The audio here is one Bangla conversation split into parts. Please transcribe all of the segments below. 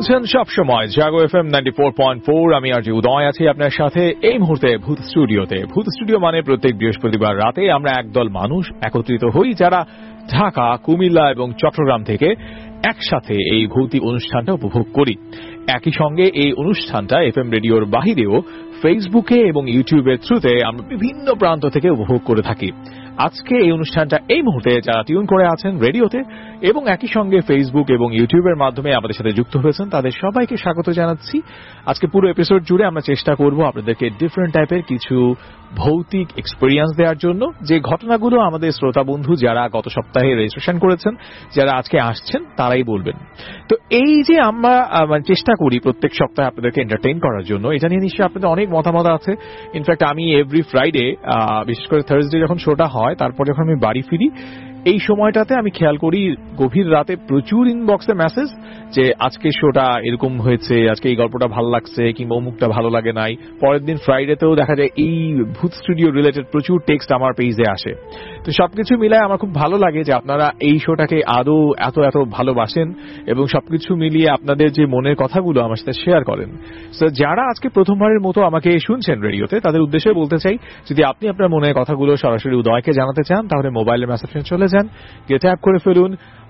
শুনছেন সব সময় জাগো এফএম 94.4। আমি আরজি উদয় আছি আপনার সাথে এই মুহূর্তে ভূত স্টুডিওতে। ভূত স্টুডিও মানে প্রত্যেক বৃহস্পতিবার রাতে আমরা একদল মানুষ একত্রিত হই যারা ঢাকা, কুমিল্লা এবং চট্টগ্রাম থেকে একসাথে এই ভৌতিক অনুষ্ঠানটা উপভোগ করি। একই সঙ্গে এই অনুষ্ঠানটা এফএম রেডিওর বাহিরেও ফেসবুকে এবং ইউটিউবের থ্রুতে আমরা বিভিন্ন প্রান্ত থেকে উপভোগ করে থাকি। আজকে এই অনুষ্ঠানটা এই মুহূর্তে যারা টিউন করে আছেন রেডিওতে এবং একই সঙ্গে ফেসবুক এবং ইউটিউবের মাধ্যমে আমাদের সাথে যুক্ত হয়েছেন তাদের সবাইকে স্বাগত জানাচ্ছি। আজকে পুরো এপিসোড জুড়ে আমরা চেষ্টা করব আপনাদেরকে ডিফারেন্ট টাইপের কিছু ভৌতিক এক্সপেরিয়েন্স দেওয়ার জন্য, যে ঘটনাগুলো আমাদের শ্রোতা বন্ধু যারা গত সপ্তাহে রেজিস্ট্রেশন করেছেন, যারা আজকে আসছেন তারাই বলবেন। তো এই যে আমরা চেষ্টা করি প্রত্যেক সপ্তাহে আপনাদেরকে এন্টারটেইন করার জন্য, এটা নিয়ে নিশ্চয়ই আপনাদের অনেক মতামত আছে। ইনফ্যাক্ট আমি এভরি ফ্রাইডে, বিশেষ করে থার্সডে যখন শোটা হয় তারপর যখন আমি বাড়ি ফিরি, এই সময়টাতে আমি খেয়াল করি গভীর রাতে প্রচুর ইনবক্সে মেসেজ যে আজকে শোটা এরকম হয়েছে, আজকে এই গল্পটা ভালো লাগছে কিংবা অমুকটা ভালো লাগে নাই। পরের দিন ফ্রাইডেতেও দেখা যায় এই ভূত স্টুডিও রিলেটেড প্রচুর টেক্সট আমার পেজে আসে। তো সবকিছু মিলায় আমার খুব ভালো লাগে যে আপনারা এই শোটাকে আদৌ এত এত ভালোবাসেন এবং সবকিছু মিলিয়ে আপনাদের যে মনের কথাগুলো আমার সাথে শেয়ার করেন। তো যারা আজকে প্রথমবারের মতো আমাকে শুনছেন রেডিওতে, তাদের উদ্দেশ্যে বলতে চাই, যদি আপনি আপনার মনের কথাগুলো সরাসরি উদয়কে জানাতে চান তাহলে মোবাইলের মেসেজে চলে যান, গিয়ে ট্যাপ করে ফেলুন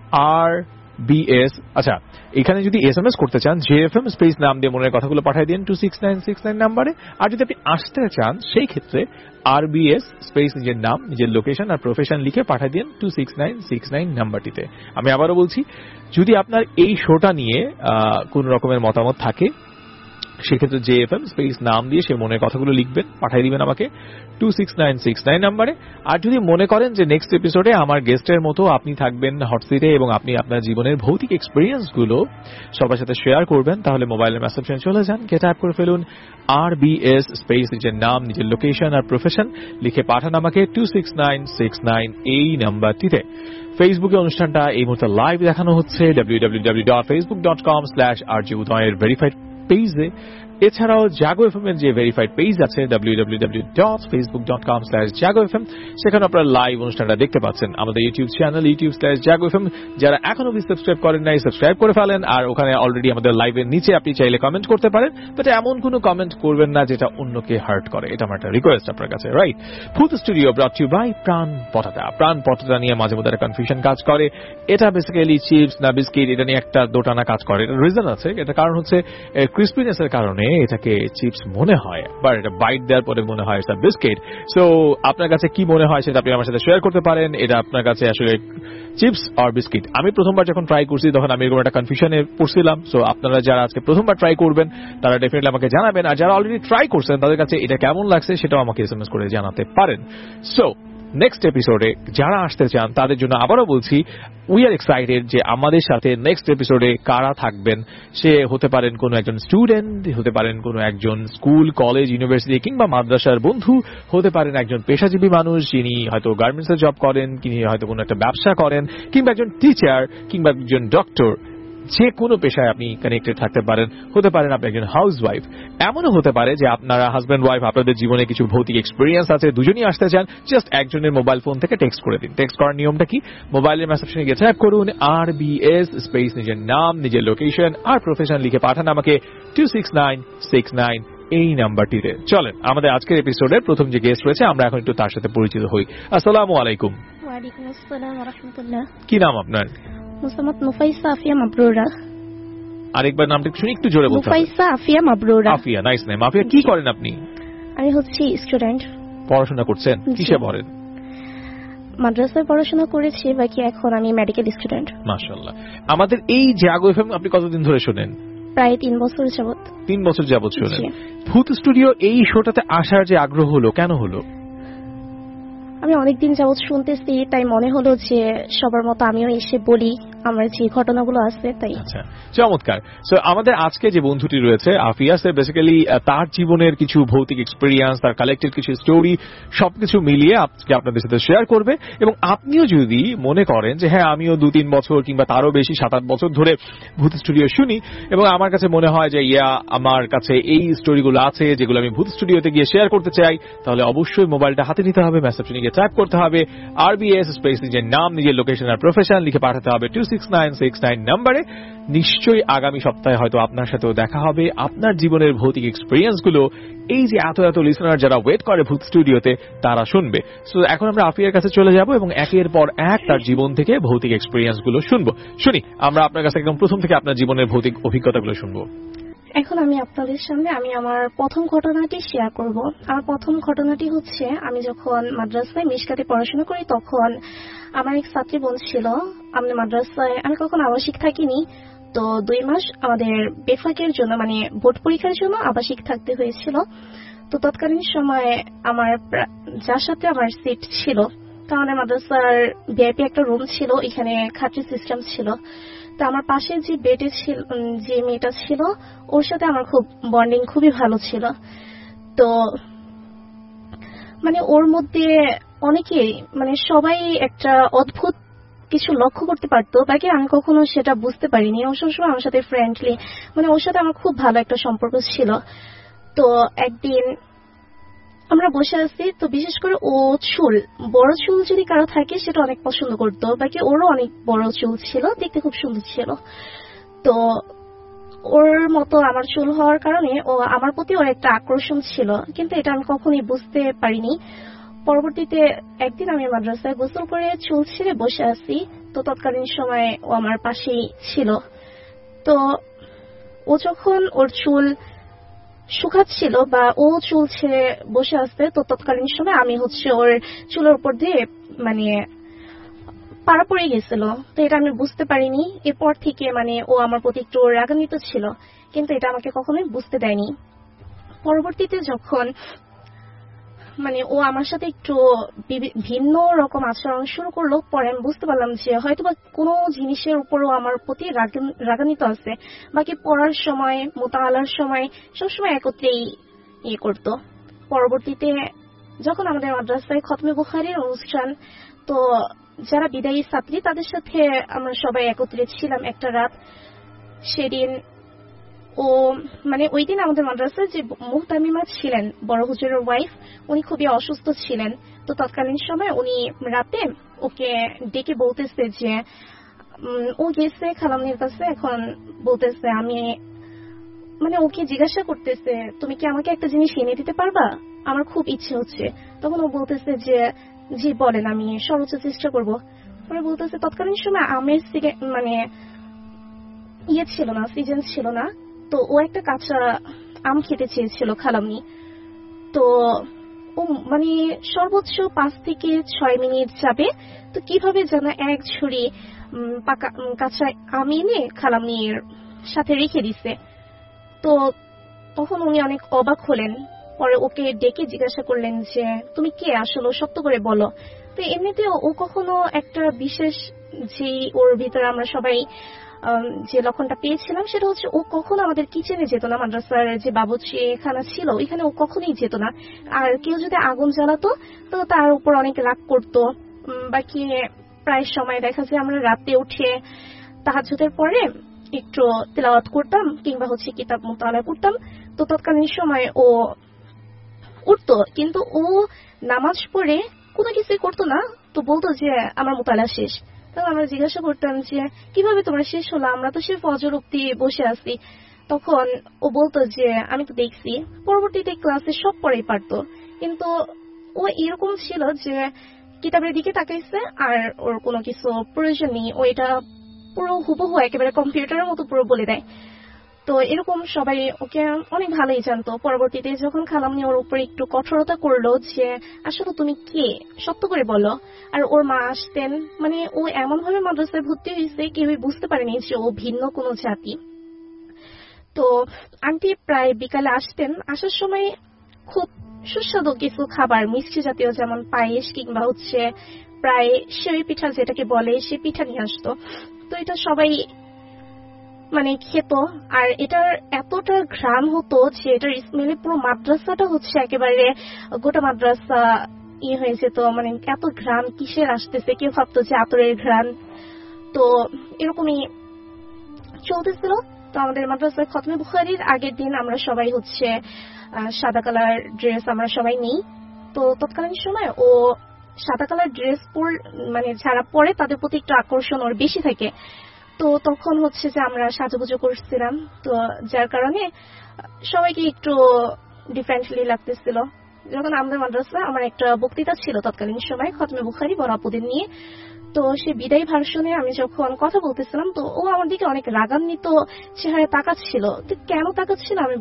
RBS। আচ্ছা, এখানে যদি SMS করতে চান JFM স্পেস নাম দিয়ে মনের কথাগুলো পাঠিয়ে দিন 26969 নাম্বারে। আর যদি আপনি আসতে চান সেই ক্ষেত্রে RBS স্পেস নিজের নাম, নিজের লোকেশন আর প্রফেশন লিখে পাঠিয়ে দিন 26969 নাম্বারটিতে। আমি আবারও বলছি, যদি আপনার এই শোটা নিয়ে কোন রকমের মতামত থাকে সেক্ষেত্রে JFM স্পেস নাম দিয়ে সে মনের কথাগুলো লিখবেন, পাঠিয়ে দিবেন আমাকে 26969 নাম্বারে। আর যদি মনে করেন যে নেক্সট এপিসোডে আমার গেস্টের মতো আপনি থাকবেন হট সিটে এবং আপনি আপনার জীবনের ভৌতিক এক্সপেরিয়েন্স গুলো সবার সাথে শেয়ার করবেন, তাহলে মোবাইলের মেসেজে চলে যান, গিয়ে ট্যাপ করে ফেলুন RBS স্পেস নিজের নাম, নিজের লোকেশন আর প্রফেশন লিখে পাঠান আমাকে 26969 এই নাম্বারটিতে। ফেসবুকে অনুষ্ঠানটা এই মুহূর্তে লাইভ দেখানো হচ্ছে www.facebook.com/rjudoy এর ভেরিফাইড পেজে। এছাড়াও জাগো এফএম এর যে ভেরিফাইড পেজ আছে www.facebook.com/jagoFM, সেখানে আপনারা লাইভ অনুষ্ঠানটা দেখতে পাচ্ছেন। আমাদের ইউটিউব চ্যানেল youtube/jagoFM, যারা এখনো সাবস্ক্রাইব করেন নাই সাবস্ক্রাইব করে ফেলেন। আর ওখানে অলরেডি আমাদের লাইভের নিচে আপনি চাইলে কমেন্ট করতে পারেন, বাট এমন কোনো কমেন্ট করবেন না যেটা অন্যকে হার্ট করে। এটা আমার একটা রিকোয়েস্ট আপনার কাছে, রাইট? ভূত স্টুডিও ব্রট ইউ বাই প্রাণ পটাটা। প্রাণ পটাটা নিয়ে মাঝে মধ্যে একটা কনফিউশন কাজ করে। এটা বেসিক্যালি চিপস না বিস্কিট, এটা নিয়ে একটা দোটানা কাজ করে। এটা রিজন আছে, এটা কারণ হচ্ছে ক্রিসপিনেস এর কারণে এটাকে চিপস মনে হয়, বা এটা বাইট দেওয়ার পরে মনে হয় এটা বিস্কিট। সো আপনার কাছে কি মনে হয় সেটা আপনি আমার সাথে শেয়ার করতে পারেন। এটা আপনার কাছে আসলে চিপস আর বিস্কিট। আমি প্রথমবার যখন ট্রাই করছি তখন আমি এরকম একটা কনফিউশনে পড়ছিলাম। সো আপনারা যারা আজকে প্রথমবার ট্রাই করবেন তারা ডেফিনেটলি আমাকে জানাবেন, আর যারা অলরেডি ট্রাই করছেন তাদের কাছে এটা কেমন লাগছে সেটাও আমাকে SMS করে জানাতে পারেন। সো নেক্সট এপিসোডে যারা আসতে চান তাদের জন্য আবারও বলছি, উই আর এক্সাইটেড যে আমাদের সাথে নেক্সট এপিসোডে কারা থাকবেন। সে হতে পারেন কোনো একজন স্টুডেন্ট, হতে পারেন কোনো একজন স্কুল, কলেজ, ইউনিভার্সিটি কিংবা মাদ্রাসার বন্ধু, হতে পারেন একজন পেশাজীবী মানুষ যিনি হয়তো গার্মেন্টসে জব করেন, যিনি হয়তো কোনো একটা ব্যবসা করেন, কিংবা একজন টিচার কিংবা একজন ডক্টর। যে কোনো পেশায় আপনি কানেক্টেড থাকতে পারেন। হতে পারেন আপনি একজন হাউস ওয়াইফ। এমনও হতে পারে যে আপনারা হাজব্যান্ড ওয়াইফ, আপনাদের জীবনে কিছু ভৌতিক এক্সপিরিয়েন্স আছে, দুজনই আসতে চান, জাস্ট একজনের মোবাইল ফোন থেকে টেক্সট করে দিন। টেক্সট করার নিয়মটা কি? মোবাইলের মেসেজে গিয়ে ট্যাপ করুন RBS স্পেস নিজের নাম, নিজের লোকেশন আর প্রফেশন লিখে পাঠান আমাকে 26969 এই নাম্বারটিতে। চলেন আমাদের আজকের এপিসোডের প্রথম যে গেস্ট রয়েছে আমরা এখন একটু তার সাথে পরিচিত হই। আসসালামু আলাইকুম। ওয়ালাইকুম আসসালাম ওয়া রাহমাতুল্লাহ। কি নাম আপনার? মুসাম্মদ নুফাইসা আফিয়া মাবরুরা। আরেকবার নামটা শুনি, একটু জোরে বলতে হবে। নুফাইসা আফিয়া মাবরুরা। Afia, nice name. আফিয়া, কি করেন আপনি? আমি হচ্ছি স্টুডেন্ট। পড়াশোনা করছেন? কিসে পড়েন? মাদ্রাসায় পড়াশোনা করেছি, বাকি এখন আমি মেডিকেল স্টুডেন্ট। মাশাআল্লাহ। আমাদের এই জাগো এফএম আপনি কতদিন ধরে শুনেন? প্রায় 3 বছর যাবত। 3 বছর যাবত শুনেন। ভূত স্টুডিও এই শোটাতে আসার যে আগ্রহ হলো, কেন হলো? আমি অনেকদিন যাবত শুনতেছি, তাই মনে হলো যে সবার মতো আমিও এসে বলি আমার যে ঘটনাগুলো আছে। তাই আচ্ছা, চমৎকার। সো আমাদের আজকে যে বন্ধুটি রয়েছে আফিয়া, সে বেসিক্যালি তার জীবনের কিছু ভৌতিক এক্সপেরিয়েন্স, তার কালেক্টেড কিছু স্টোরি সবকিছু মিলিয়ে আজকে আপনাদের সাথে শেয়ার করবে। এবং আপনিও যদি মনে করেন যে হ্যাঁ আমিও 2-3 বছর কিংবা তারও বেশি 7-8 বছর ধরে ভূত স্টুডিও শুনি এবং আমার কাছে মনে হয় যে আমার কাছে এই স্টোরিগুলো আছে যেগুলো আমি ভূত স্টুডিওতে গিয়ে শেয়ার করতে চাই, তাহলে অবশ্যই মোবাইলটা হাতে নিতে হবে, মেসেজে গিয়ে টাইপ করতে হবে RBS স্পেস নিজের নাম, নিজের লোকেশন আর প্রফেশন লিখে পাঠাতে হবে 26969 6969 নম্বরে। নিশ্চয়ই আগামী সপ্তাহে হয়তো আপনার সাথেও দেখা হবে, আপনার জীবনের ভৌতিক এক্সপেরিয়েন্স গুলো এই যে এত লিসনার যারা ওয়েট করে ভূত স্টুডিওতে তারা শুনবে। সো এখন আমরা আফিয়ার কাছে চলে যাব এবং একের পর এক তার জীবন থেকে ভৌতিক এক্সপেরিয়েন্স গুলো শুনবো। আমরা আপনার কাছে একদম প্রথম থেকে আপনার জীবনের ভৌতিক অভিজ্ঞতাগুলো শুনবো। এখন আমি আপনাদের সামনে আমার প্রথম ঘটনাটি শেয়ার করব। আমার প্রথম ঘটনাটি হচ্ছে, আমি যখন মাদ্রাসায় মিশকাতে পড়াশোনা করি তখন আমার এক ছাত্রী বোন ছিল। আমি মাদ্রাসায় আমি কখনো আবাসিক থাকিনি, তো 2 মাস আমাদের বেফাকের জন্য মানে বোর্ড পরীক্ষার জন্য আবাসিক থাকতে হয়েছিল। তো তৎকালীন সময়ে আমার যার সাথে আমার সিট ছিল, তো আমাদের মাদ্রাসার ভিআইপি একটা রুম ছিল, এখানে খাট্রি সিস্টেম ছিল। তো আমার পাশে যে বেডে ছিল যে মেয়েটা ছিল ওর সাথে আমার খুব বন্ডিং খুবই ভালো ছিল। তো মানে ওর মধ্যে অনেকেই মানে সবাই একটা অদ্ভুত কিছু লক্ষ্য করতে পারতো, বাকি আমি কখনো সেটা বুঝতে পারিনি। ও সবসময় আমার সাথে ফ্রেন্ডলি, মানে ওর সাথে আমার খুব ভালো একটা সম্পর্ক ছিল। তো একদিন আমরা বসে আছি, তো বিশেষ করে ও বড় চুল যদি কারো থাকে সেটা অনেক পছন্দ করতো, বাকি ওরও অনেক বড় চুল ছিল, দেখতে খুব সুন্দর ছিল। তো ওর মতো আমার চুল হওয়ার কারণে ও আমার প্রতি ওর একটা আকর্ষণ ছিল, কিন্তু এটা আমি কখনোই বুঝতে পারিনি। পরবর্তীতে একদিন আমি মাদ্রাসায় গোসল করে চুল ছেড়ে বসে আছি, তো তৎকালীন সময়ে ও আমার পাশেই ছিল। তো ও যখন ওর চুল শুকাচ্ছিল বা ও চুল ছেড়ে বসে আসছে, তো তৎকালীন সময় আমি ওর চুলের উপর দিয়ে মানে পাড়া পড়ে গেছিল। তো এটা আমি বুঝতে পারিনি। এরপর থেকে মানে ও আমার প্রতি একটু রাগান্বিত ছিল, কিন্তু এটা আমাকে কখনোই বুঝতে দেয়নি। পরবর্তীতে যখন মানে ও আমার সাথে একটু ভিন্ন রকম আচরণ শুরু করলো, পরে আমি বুঝতে পারলাম যে হয়তোবা কোনো জিনিসের উপরও আমার প্রতি রাগান্বিত আছে। বাকি পড়ার সময়, মোতালার সময় সবসময় একত্রেই করতো। পরবর্তীতে যখন আমাদের মাদ্রাসায় খতমে বুখারীর অনুষ্ঠান, তো যারা বিদায়ী ছাত্রী তাদের সাথে আমরা সবাই একত্রে ছিলাম একটা রাত। সেদিন ও মানে ওই দিন আমাদের মাদ্রাসায় যে মুহতামিমা ছিলেন, বড় হুজুরের ওয়াইফ, উনি খুবই অসুস্থ ছিলেন। তো তৎকালীন সময় উনি রাতে ওকে ডেকে বলতেছে যে ও গেছে খালামনির কাছে, এখন বলতেছে আমি মানে ওকে জিজ্ঞাসা করতেছে তুমি কি আমাকে একটা জিনিস এনে দিতে পারবা, আমার খুব ইচ্ছে হচ্ছে। তখন ও বলতেছে যে জি বলেন, আমি সর্বোচ্চ চেষ্টা করব। পরে বলতেছে তৎকালীন সময় আমের মানে ছিল না, সিজন ছিল না, তো ও একটা কাঁচা আম খেতে চেয়েছিল খালামনি। তো ও মানে সর্বোচ্চ 5 থেকে 6 মিনিট যাবে, তো কিভাবে যেন এক ছুরি পাকা কাঁচা আম এনে খালামনির সাথে রেখে দিছে। তো তখন উনি অনেক অবাক হলেন। পরে ওকে ডেকে জিজ্ঞাসা করলেন যে তুমি কে, আসলে সত্য করে বলো। তো এমনিতেও ও কখনো একটা বিশেষ যে ওর ভিতরে আমরা সবাই যে লক্ষণটা পেয়েছিলাম সেটা হচ্ছে ও কখনো আমাদের কিচেনে যেত না। মাদ্রাসার যে বাবুর্চি খানা ছিল ওইখানে ও কখনোই যেত না। আর কেউ যদি আগুন জ্বালাতো তো তার উপর অনেক রাগ করতো। বাকি প্রায় সময় দেখা যায় আমরা রাতে উঠে তাহাজ্জুদের পরে একটু তেলাওয়াত করতাম কিংবা কিতাব মুতালা করতাম। তো তৎকালীন সময় ও উঠতো, কিন্তু ও নামাজ পড়ে কোনো কিছুই করতো না, তো বলতো যে আমার মুতালা শেষ। তখন আমরা জিজ্ঞাসা করতাম যে কিভাবে তোমরা শেষ হলো, আমরা তো সে ফজর অব্দি বসে আছি। তখন ও বলতো যে আমি তো দেখছি। পরবর্তীতে ক্লাসে সব পড়াই পারতো, কিন্তু ও এরকম ছিল যে কিতাবের দিকে তাকাইছে আর ওর কোনো কিছু প্রয়োজন নেই, ও এটা পুরো হুবহু একেবারে কম্পিউটারের মতো পুরো বলে দেয়। তো এরকম সবাই ওকে অনেক ভালোই জানতো। পরবর্তীতে যখন খালামনি ওর উপর একটু কঠোরতা করলো যে আসলে তুমি কে, সত্য করে বলো। আর ওর মা আসতেন, মানে ও এমন ভাবে মাদ্রাসায় ভর্তি হয়েছে কেউই বুঝতে পারেনি যে ও ভিন্ন কোনো জাতি। তো আন্টি প্রায় বিকালে আসতেন, আসার সময় খুব সুস্বাদু কিছু খাবার, মিষ্টি জাতীয়, যেমন পায়েস কিংবা প্রায় সেওই পিঠা যেটাকে বলে, সে পিঠা নিয়ে আসতো। তো এটা সবাই মানে খেত, আর এটার এতটা ঘ্রাণ হতো যে এটার স্মেলে পুরো মাদ্রাসাটা একেবারে গোটা মাদ্রাসা হয়ে যেত। মানে এত ঘ্রাণ কিসের আসতেছে, কেউ ভাবতো যে আতরের ঘ্রাণ। তো এরকমই চলতেছিল। তো আমাদের মাদ্রাসায় খতমে বুখারীর আগের দিন আমরা সবাই সাদা কালার ড্রেস আমরা সবাই নিই। তো তৎকালীন সময় ও সাদা কালার ড্রেস মানে যারা পরে তাদের প্রতি একটু আকর্ষণ ওর বেশি থাকে। তো তখন হচ্ছে যে আমরা সাজুগুজু করছিলাম, তো যার কারণে সবাইকে একটু ডিফারেন্টলি লাগতেছিল। যখন আমাদের মাদ্রাসা আমার একটা বক্তৃতা ছিল তৎকালীন সময় খতমে বুখারী বড় আপুদের নিয়ে, তো সে বিদায়ী ভার্সনে আমি যখন কথা বলতেছিলাম তো ও আমার দিকে অনেক রাগান্বিত চেহারায় তাকাচ্ছিল। তো কেন তাকাচ্ছিল আমি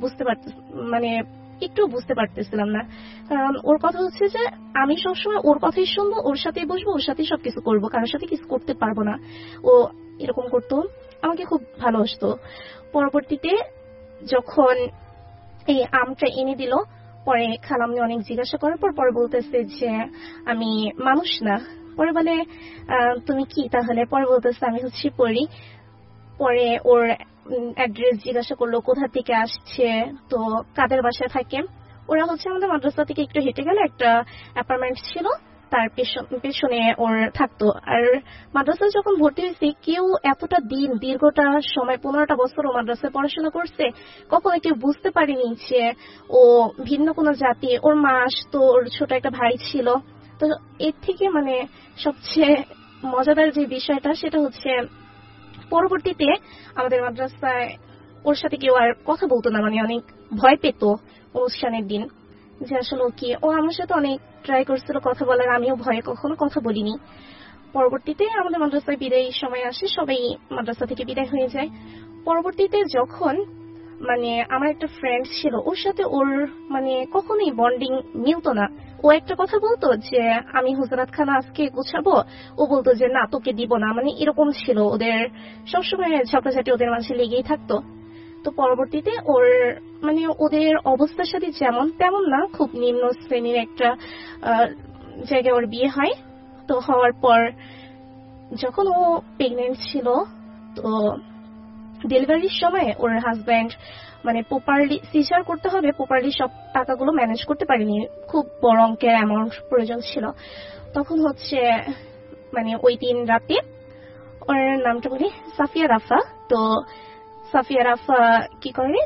একটু বুঝতে পারতেছিলাম না, কারণ ওর কথা হচ্ছে যে আমি সবসময় ওর কথাই শুনবো, ওর সাথেই বসবো, ওর সাথেই সবকিছু করবো, কারোর সাথে কিছু করতে পারবো না। ও এরকম করতো, আমাকে খুব ভালোবাসতো। পরবর্তীতে যখন এই আমটা এনে দিল, পরে খালাম্নি অনেক জিজ্ঞাসা করার পরে বলতেছে যে আমি মানুষ না। পরে বলে তুমি কি তাহলে? পরে বলতেছে আমি হচ্ছে পড়ি। পরে ওর অ্যাড্রেস জিজ্ঞাসা করলো, কোথা থেকে আসছে, তো কাদের বাসায় থাকে। ওরা হচ্ছে আমাদের মাদ্রাসা থেকে একটু হেঁটে গেলে একটা অ্যাপার্টমেন্ট ছিল, তার পেছনে ওর থাকতো। আর মাদ্রাসায় যখন ভর্তি হয়েছি, কেউ এতটা দিন দীর্ঘটা সময় 15টা বছর ও মাদ্রাসায় পড়াশোনা করছে, কখনো কেউ বুঝতে পারিনি যে ও ভিন্ন কোনো জাতি। ওর মা আসতো, ওর ছোট একটা ভাই ছিল। তো এর থেকে সবচেয়ে মজাদার যে বিষয়টা সেটা হচ্ছে পরবর্তীতে আমাদের মাদ্রাসায় ওর সাথে কেউ আর কথা বলতো না, অনেক ভয় পেত অনুষ্ঠানের দিন, যে আসলে ও আমার সাথে অনেক ট্রাই করছিল কথা বলার, আমিও ভয়ে কখনো কথা বলিনি। পরবর্তীতে আমাদের মাদ্রাসায় বিদায়ী সময় আসে, সবাই মাদ্রাসা থেকে বিদায় হয়ে যায়। পরবর্তীতে যখন আমার একটা ফ্রেন্ড ছিল, ওর সাথে ওর কখনোই বন্ডিং মিলতো না। ও একটা কথা বলতো যে আমি হুজরাত খানা আজকে গুছাবো, ও বলতো যে না তোকে দিব না, এরকম ছিল ওদের সবসময় ঝগড়াঝাটি ওদের মাঝে লেগেই থাকতো। তো পরবর্তীতে ওর ওদের অবস্থার সাথে যেমন তেমন না, খুব নিম্ন শ্রেণীর একটা জায়গায় ওর বিয়ে হয়। তো হওয়ার পর যখন ও প্রেগনেন্ট ছিল, তো ডেলিভারির সময় ওর হাজব্যান্ড প্রপারলি সিজার করতে হবে, প্রপারলি সব টাকাগুলো ম্যানেজ করতে পারেনি, খুব বড় অঙ্কের অ্যামাউন্ট প্রয়োজন ছিল। তখন হচ্ছে ওই দিন রাতে, ওর নামটা বলি সাফিয়া রাফা। তো সাফিয়া রাফা কি করে,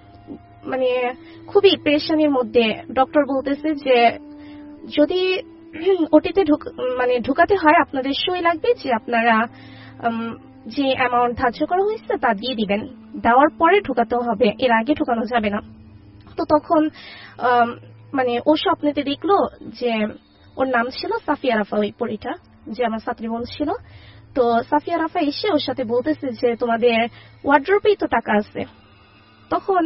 খুবই পেরেশানির মধ্যে ডক্টর বলতেছে যে যদি ওটিতে ঢুকাতে হয় আপনাদের সই লাগবে, যে আপনারা যে অ্যামাউন্ট ধার্য করা হয়েছে তা দিয়ে দিবেন, দেওয়ার পরে ঢুকাতে হবে, এর আগে ঢুকানো যাবে না। তো তখন ও স্বপ্নেতে দেখলো যে ওর নাম ছিল সাফিয়া রাফা, ওই পরীটা যে আমার ছাত্রী বোন ছিল। তো সাফিয়া রাফা এসে ওর সাথে বলতেছে যে তোমাদের ওয়ার্ড্রোপেই তো টাকা আছে। তখন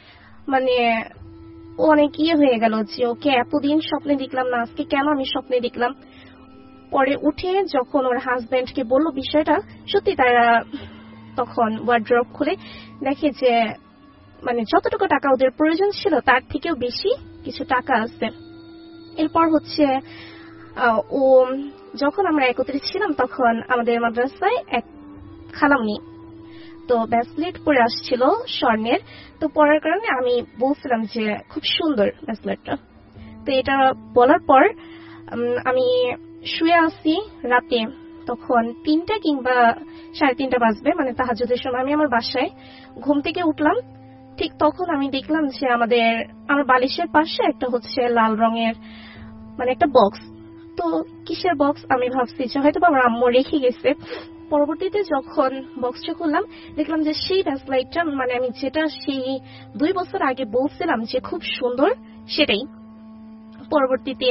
ও অনেক হয়ে গেল যে ওকে এতদিন স্বপ্নে দেখলাম না, আজকে কেন আমি স্বপ্নে দেখলাম। পরে উঠে যখন ওর হাজবেন্ডকে বলল বিষয়টা, সত্যি তারা তখন ওয়ার্ড্রোব খুলে দেখে যে যতটুকু টাকা ওদের প্রয়োজন ছিল তার থেকেও বেশি কিছু টাকা আছে। এরপর হচ্ছে ও যখন আমরা একত্রিত ছিলাম, তখন আমাদের মাদ্রাসায় এক খালামনি তো ব্যাসলেট পরে আসছিল স্বর্ণের। তো পরার কারণে আমি বলছিলাম যে খুব সুন্দর ব্যাসলেটটা। তো এটা বলার পর আমি শুয়ে আছি রাতে, তখন 3টা কিংবা 3:30 বাজবে, তাহাজ্জুদের সময় আমি আমার বাসায় ঘুম থেকে উঠলাম। ঠিক তখন আমি দেখলাম যে আমার বালিশের পাশে একটা হচ্ছে লাল রঙের একটা বক্স। তো কিসের বক্স আমি ভাবছি যে হয়তো আমার আম্মু রেখে গেছে। পরবর্তীতে যখন বক্সটা খুললাম, দেখলাম যে সেই ব্যাসলাইটটা আমি যেটা সেই 2 বছর আগে বলছিলাম যে খুব সুন্দর, সেটাই। পরবর্তীতে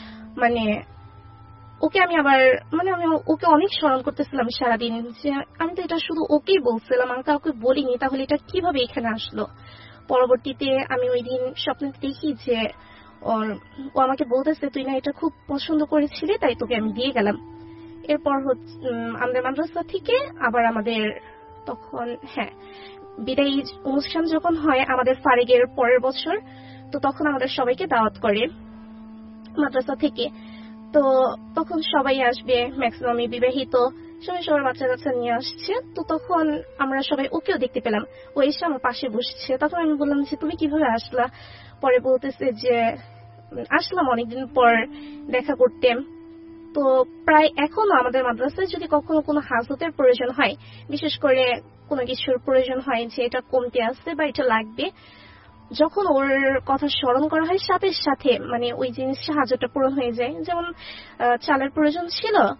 ওকে আমি আবার আমি ওকে অনেক স্মরণ করতেছিলাম সারাদিন, যে আমি তো এটা শুধু ওকেই বলছিলাম, আমি কাউকে বলিনি, তাহলে এটা কিভাবে এখানে আসলো। পরবর্তীতে আমি ওই দিন স্বপ্নে দেখি যে ও আমাকে বলতেছে তুই না এটা খুব পছন্দ করেছিলি, তাই তোকে আমি দিয়ে গেলাম। এরপর আমাদের মাদ্রাসা থেকে আবার আমাদের তখন বিদায়ী অনুষ্ঠান যখন হয় আমাদের ফারেগের পরের বছর, তো তখন আমাদের সবাইকে দাওয়াত করে মাদ্রাসা থেকে। তো তখন সবাই আসবে, ম্যাক্সিমামই বিবাহিত, সবাই সবার বাচ্চা কাচ্চা নিয়ে আসছে। তো তখন আমরা সবাই ওকেও দেখতে পেলাম, ও এসে আমার পাশে বসছে। তখন আমি বললাম যে তুমি কিভাবে আসলা? পরে বলতেছে যে আসলাম অনেকদিন পর দেখা করতে। তো প্রায় এখনো আমাদের মাদ্রাসায় যদি কখনো কোনো হাজতের প্রয়োজন হয়, বিশেষ করে কোনো কিছুর প্রয়োজন হয় যে এটা কমতে আসছে বা এটা লাগবে, যখন ওর কথা স্মরণ করা হয় সাথে সাথে ওই জিনিসটা হাজতটা পূরণ হয়ে যায়। যেমন চালের প্রয়োজন ছিল, ও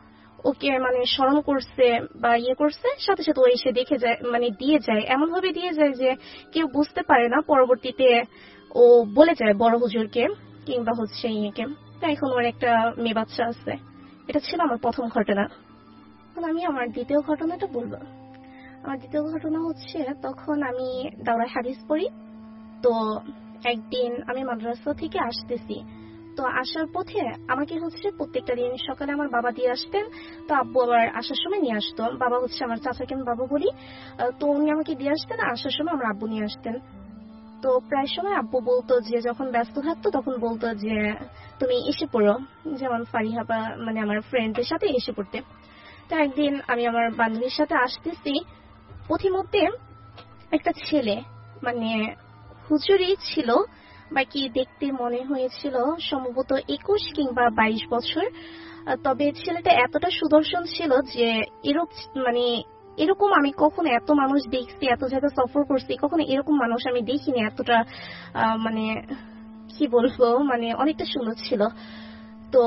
ওকে মানে স্মরণ করছে বা ইয়ে করছে, সাথে সাথে ও এসে দেখে যায়, মানে দিয়ে যায়, এমন ভাবে দিয়ে যায় যে কেউ বুঝতে পারে না। পরবর্তীতে ও বলে যায় বড় হুজুরকে কিংবা হচ্ছে ইয়েকে। তা এখন ওর একটা মেয়ে বাচ্চা আছে। এটা ছিল আমার প্রথম ঘটনা। এখন আমি আমার দ্বিতীয় ঘটনাটা বলবো। আমার দ্বিতীয় ঘটনা হচ্ছে, তখন আমি দাওরায় হাদিস পড়ি। তো একদিন আমি মাদ্রাসা থেকে আসতেছি, তো আসার পথে আমাকে হচ্ছে প্রত্যেকটা দিন সকালে আমার বাবা দিয়ে আসতেন, তো আব্বু আবার আসার সময় নিয়ে আসতো। বাবা হচ্ছে আমার চাচাকে আমি বাবা বলি। তো উনি আমাকে দিয়ে আসতেন, আসার সময় আমার আব্বু নিয়ে আসতেন। তো প্রায় সময় আব্বু বলতো যে, যখন ব্যস্ত থাকতো তখন বলতো যে তুমি এসে পড়ো, যেমন ফারিহা বা মানে আমার ফ্রেন্ডদের সাথে এসে পড়তে। তো একদিন আমি আমার বান্ধবীর সাথে আসতেছি, পথিমধ্যে একটা ছেলে, মানে হুজুরই ছিল বা কি দেখতে মনে হয়েছিল, সম্ভবত 21 কিংবা 22 বছর। তবে ছেলেটা এতটা সুদর্শন ছিল যে মানে এরকম আমি কখনো এত মানুষ দেখছি, এত জায়গা সফর করছি, কখনো এরকম মানুষ আমি দেখিনি এতটা মানে কি বলবো, মানে অনেকটা সুন্দর ছিল। তো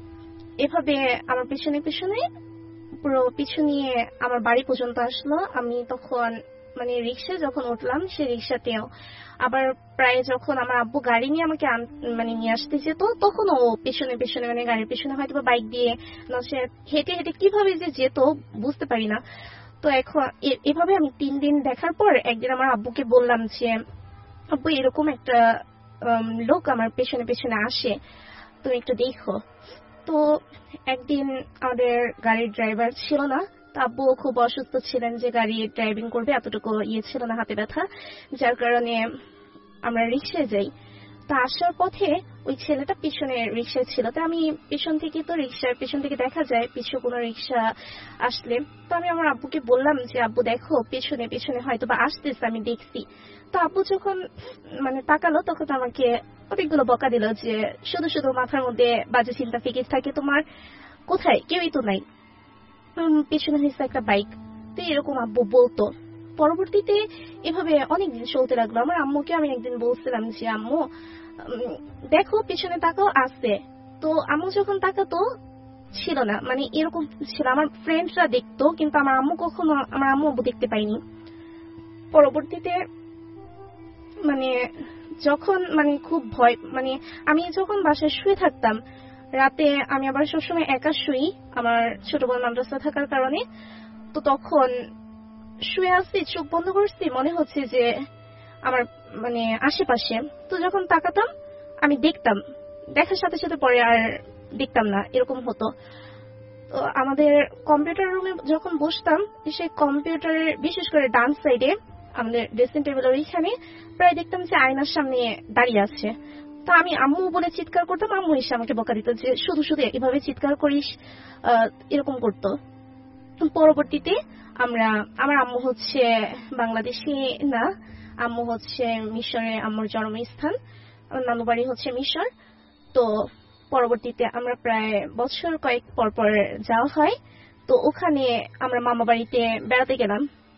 এভাবে আমার পেছনে পেছনে পুরো পিছু নিয়ে আমার বাড়ি পর্যন্ত আসলো। আমি তখন মানে রিক্সায় যখন উঠলাম, সে রিক্সাতেও আবার প্রায় যখন আমার আব্বু গাড়ি নিয়ে আমাকে মানে নিয়ে আসতে যেত, তখন ও পেছনে পেছনে মানে গাড়ির পেছনে হয়তো বা বাইক দিয়ে, না সে হেঁটে হেঁটে কিভাবে যে যেত বুঝতে পারি না। তো এখন এভাবে আমি 3 দিন দেখার পর একদিন আমার আব্বুকে বললাম যে, আব্বু এরকম একটা লোক আমার পেছনে পেছনে আসে, তুমি একটু দেখো। তো একদিন আমাদের গাড়ির ড্রাইভার ছিল না, তো আব্বু খুব অসুস্থ ছিলেন যে গাড়ি ড্রাইভিং করবে, এতটুকু ইয়ে ছিল না, হাতে ব্যথা, যার কারণে আমরা রিক্সায় যাই। তা আসার পথে ওই ছেলেটা পিছনে রিক্সায় ছিল, তো আমি পিছন থেকে, তো রিক্সার পিছন থেকে দেখা যায় পিছু কোনো রিক্সা আসলে, তো আমি আমার আব্বুকে বললাম যে, আব্বু দেখো পেছনে পেছনে হয়তো বা আসতেছে, আমি দেখছি। তো আব্বু যখন মানে তাকালো, তখন আমাকে অনেকগুলো বকা দিল যে, শুধু শুধু মাথার মধ্যে বাজে চিন্তা ফিকির থাকে তোমার, কোথায় কেউই তো নাই, পেছনে হয়েছে একটা বাইক। তো এরকম আব্বু বলতো। পরবর্তীতে এভাবে অনেকদিন চলতে লাগলো। আমার আম্মুকে আমি একদিন বলছিলাম যে, আম্মু দেখো পিছনে তাকাও, আছে। তো আম্মু যখন তাকাতো ছিল না, মানে এরকম ছিল, আমার ফ্রেন্ডরা দেখতো কিন্তু আমার আম্মু কখনো, আমার আম্মু আব্বু দেখতে পাইনি। পরবর্তীতে মানে যখন মানে খুব ভয়, মানে আমি যখন বাসায় শুয়ে থাকতাম রাতে, আমি আবার সবসময় একা শুই আমার ছোট বোন মাদ্রাসা থাকার কারণে। তো তখন শুয়ে আসছি, চোখ বন্ধ করছি, মনে হচ্ছে যে আমার মানে আশেপাশে। তো যখন তাকাতাম আমি দেখতাম, দেখার সাথে সাথে পরে আর দেখতাম না, এরকম হতো। তো আমাদের কম্পিউটার রুমে যখন বসতাম, সেই কম্পিউটারের বিশেষ করে ডান সাইডে আমাদের ড্রেসিং টেবিলের ওইখানে প্রায় দেখতাম যে আয়নার সামনে দাঁড়িয়ে আছে। তো আমি আম্মু বলে চিৎকার করতাম, আম্মু এসে আমাকে বকা দিত যে শুধু শুধু এভাবে চিৎকার করিস, এরকম করতো। পরবর্তীতে আমার আম্মু হচ্ছে বাংলাদেশি না, আম্মু হচ্ছে মিশরে, আম্মুর জন্মস্থান, আমার নানু বাড়ি হচ্ছে মিশর। তো পরবর্তীতে আমরা প্রায় বছর কয়েক পর পর যাওয়া হয়। তো ওখানে আমরা মামা বাড়িতে বেড়াতে গেলাম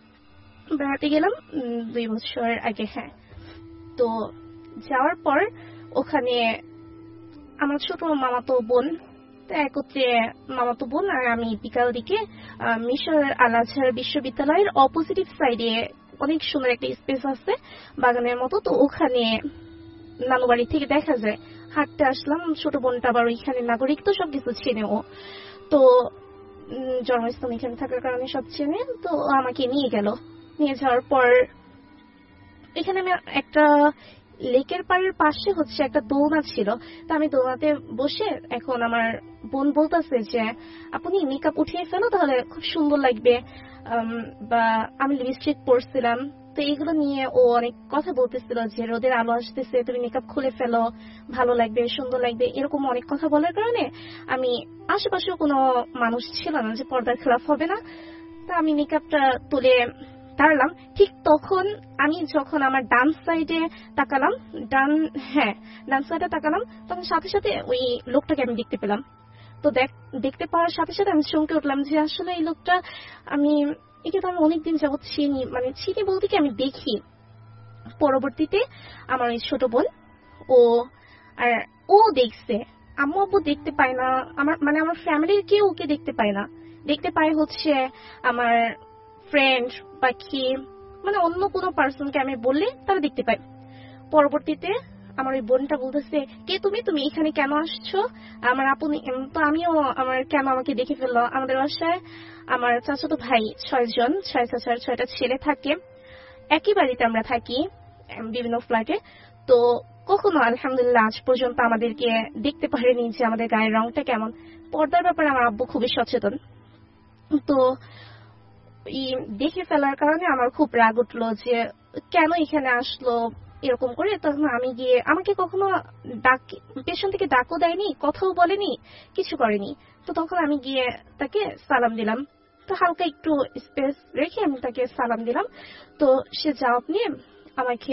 2 বছর আগে। হ্যাঁ, তো যাওয়ার পর ওখানে আমার ছোট মামাতো বোন, একত্রে মামাতো বোন আর আমি বিকাল দিকে মিশর আল আজহার বিশ্ববিদ্যালয়ের অপোজিটিভ সাইডে অনেক সুন্দর একটা স্পেস আছে বাগানের মতো, তো ওখানে নানু বাড়ি থেকে দেখা যায়, হাঁটতে আসলাম। ছোট বোনটা আবার ওইখানে নাগরিক, তো সবকিছু চেনে ও, তো জন্মস্থান এখানে থাকার কারণে সব চেনে। তো আমাকে নিয়ে গেল, নিয়ে যাওয়ার পর এখানে আমি একটা লেকের পাড়ের পাশে হচ্ছে একটা দোলনা ছিল। তো আমি দোলনাতে বসে, এখন আমার বোন বলতেছে যে, আপনি মেকআপ উঠিয়ে ফেলো তাহলে খুব সুন্দর লাগবে, বা আমি লিপস্টিক পরছিলাম, তো এগুলো নিয়ে ও অনেক কথা বলতেছিল যে রোদের আলো আসতেছে, তুমি মেকআপ খুলে ফেলো, ভালো লাগবে, সুন্দর লাগবে, এরকম অনেক কথা বলার কারণে আমি, আশেপাশেও কোনো মানুষ ছিল না যে পর্দার খেলাফ হবে না, তা আমি মেকআপটা তুলে দাঁড়ালাম। ঠিক তখন আমি যখন আমার ডান সাইডে তাকালাম, ডান সাইডে তাকালাম, তখন সাথে সাথে ওই লোকটাকে আমি দেখতে পেলাম। তো দেখতে পাওয়ার সাথে সাথে আমি চমকে উঠলাম যে আসলে এই লোকটা, আমি একে তো আমি অনেকদিন যাবৎ চিনি, মানে চিনি বলতে কি আমি দেখি। পরবর্তীতে আমার ওই ছোট বোন ও দেখছে, আম্মু আব্বু দেখতে পায় না, আমার ফ্যামিলির কেউ ওকে দেখতে পায় না, দেখতে পাই হচ্ছে আমার ফ্রেন্ড বা কি মানে অন্য কোনো পার্সনকে আমি বললে তারা দেখতে পাই। পরবর্তীতে আমার ওই বোনটা বলতেছে, কে তুমি, তুমি এখানে কেন আসছো? আমার আপু তো আমিও আমার কেন আমাকে দেখে ফেললো। আমাদের বাসায় আমার চাচাতো ভাই 6 জন, 6 চাচার 6টা ছেলে থাকে, একই বাড়িতে আমরা থাকি বিভিন্ন ফ্ল্যাটে। তো কখনো আলহামদুলিল্লাহ আজ পর্যন্ত আমাদেরকে দেখতে পারেনি যে আমাদের গায়ের রংটা কেমন। পর্দার ব্যাপারে আমার আব্বু খুবই সচেতন। তো দেখে ফেলার কারণে আমার খুব রাগ উঠলো যে কেন এখানে আসলো এরকম করে। তখন আমি গিয়ে, আমাকে কখনো পেছন থেকে ডাকও দেয়নি, কথাও বলেনি, কিছু করেনি। তো তখন আমি গিয়ে তাকে সালাম দিলাম। তো হালকা একটু স্পেস রেখে আমি তাকে সালাম দিলাম। তো সে জবাব নিয়ে আমাকে,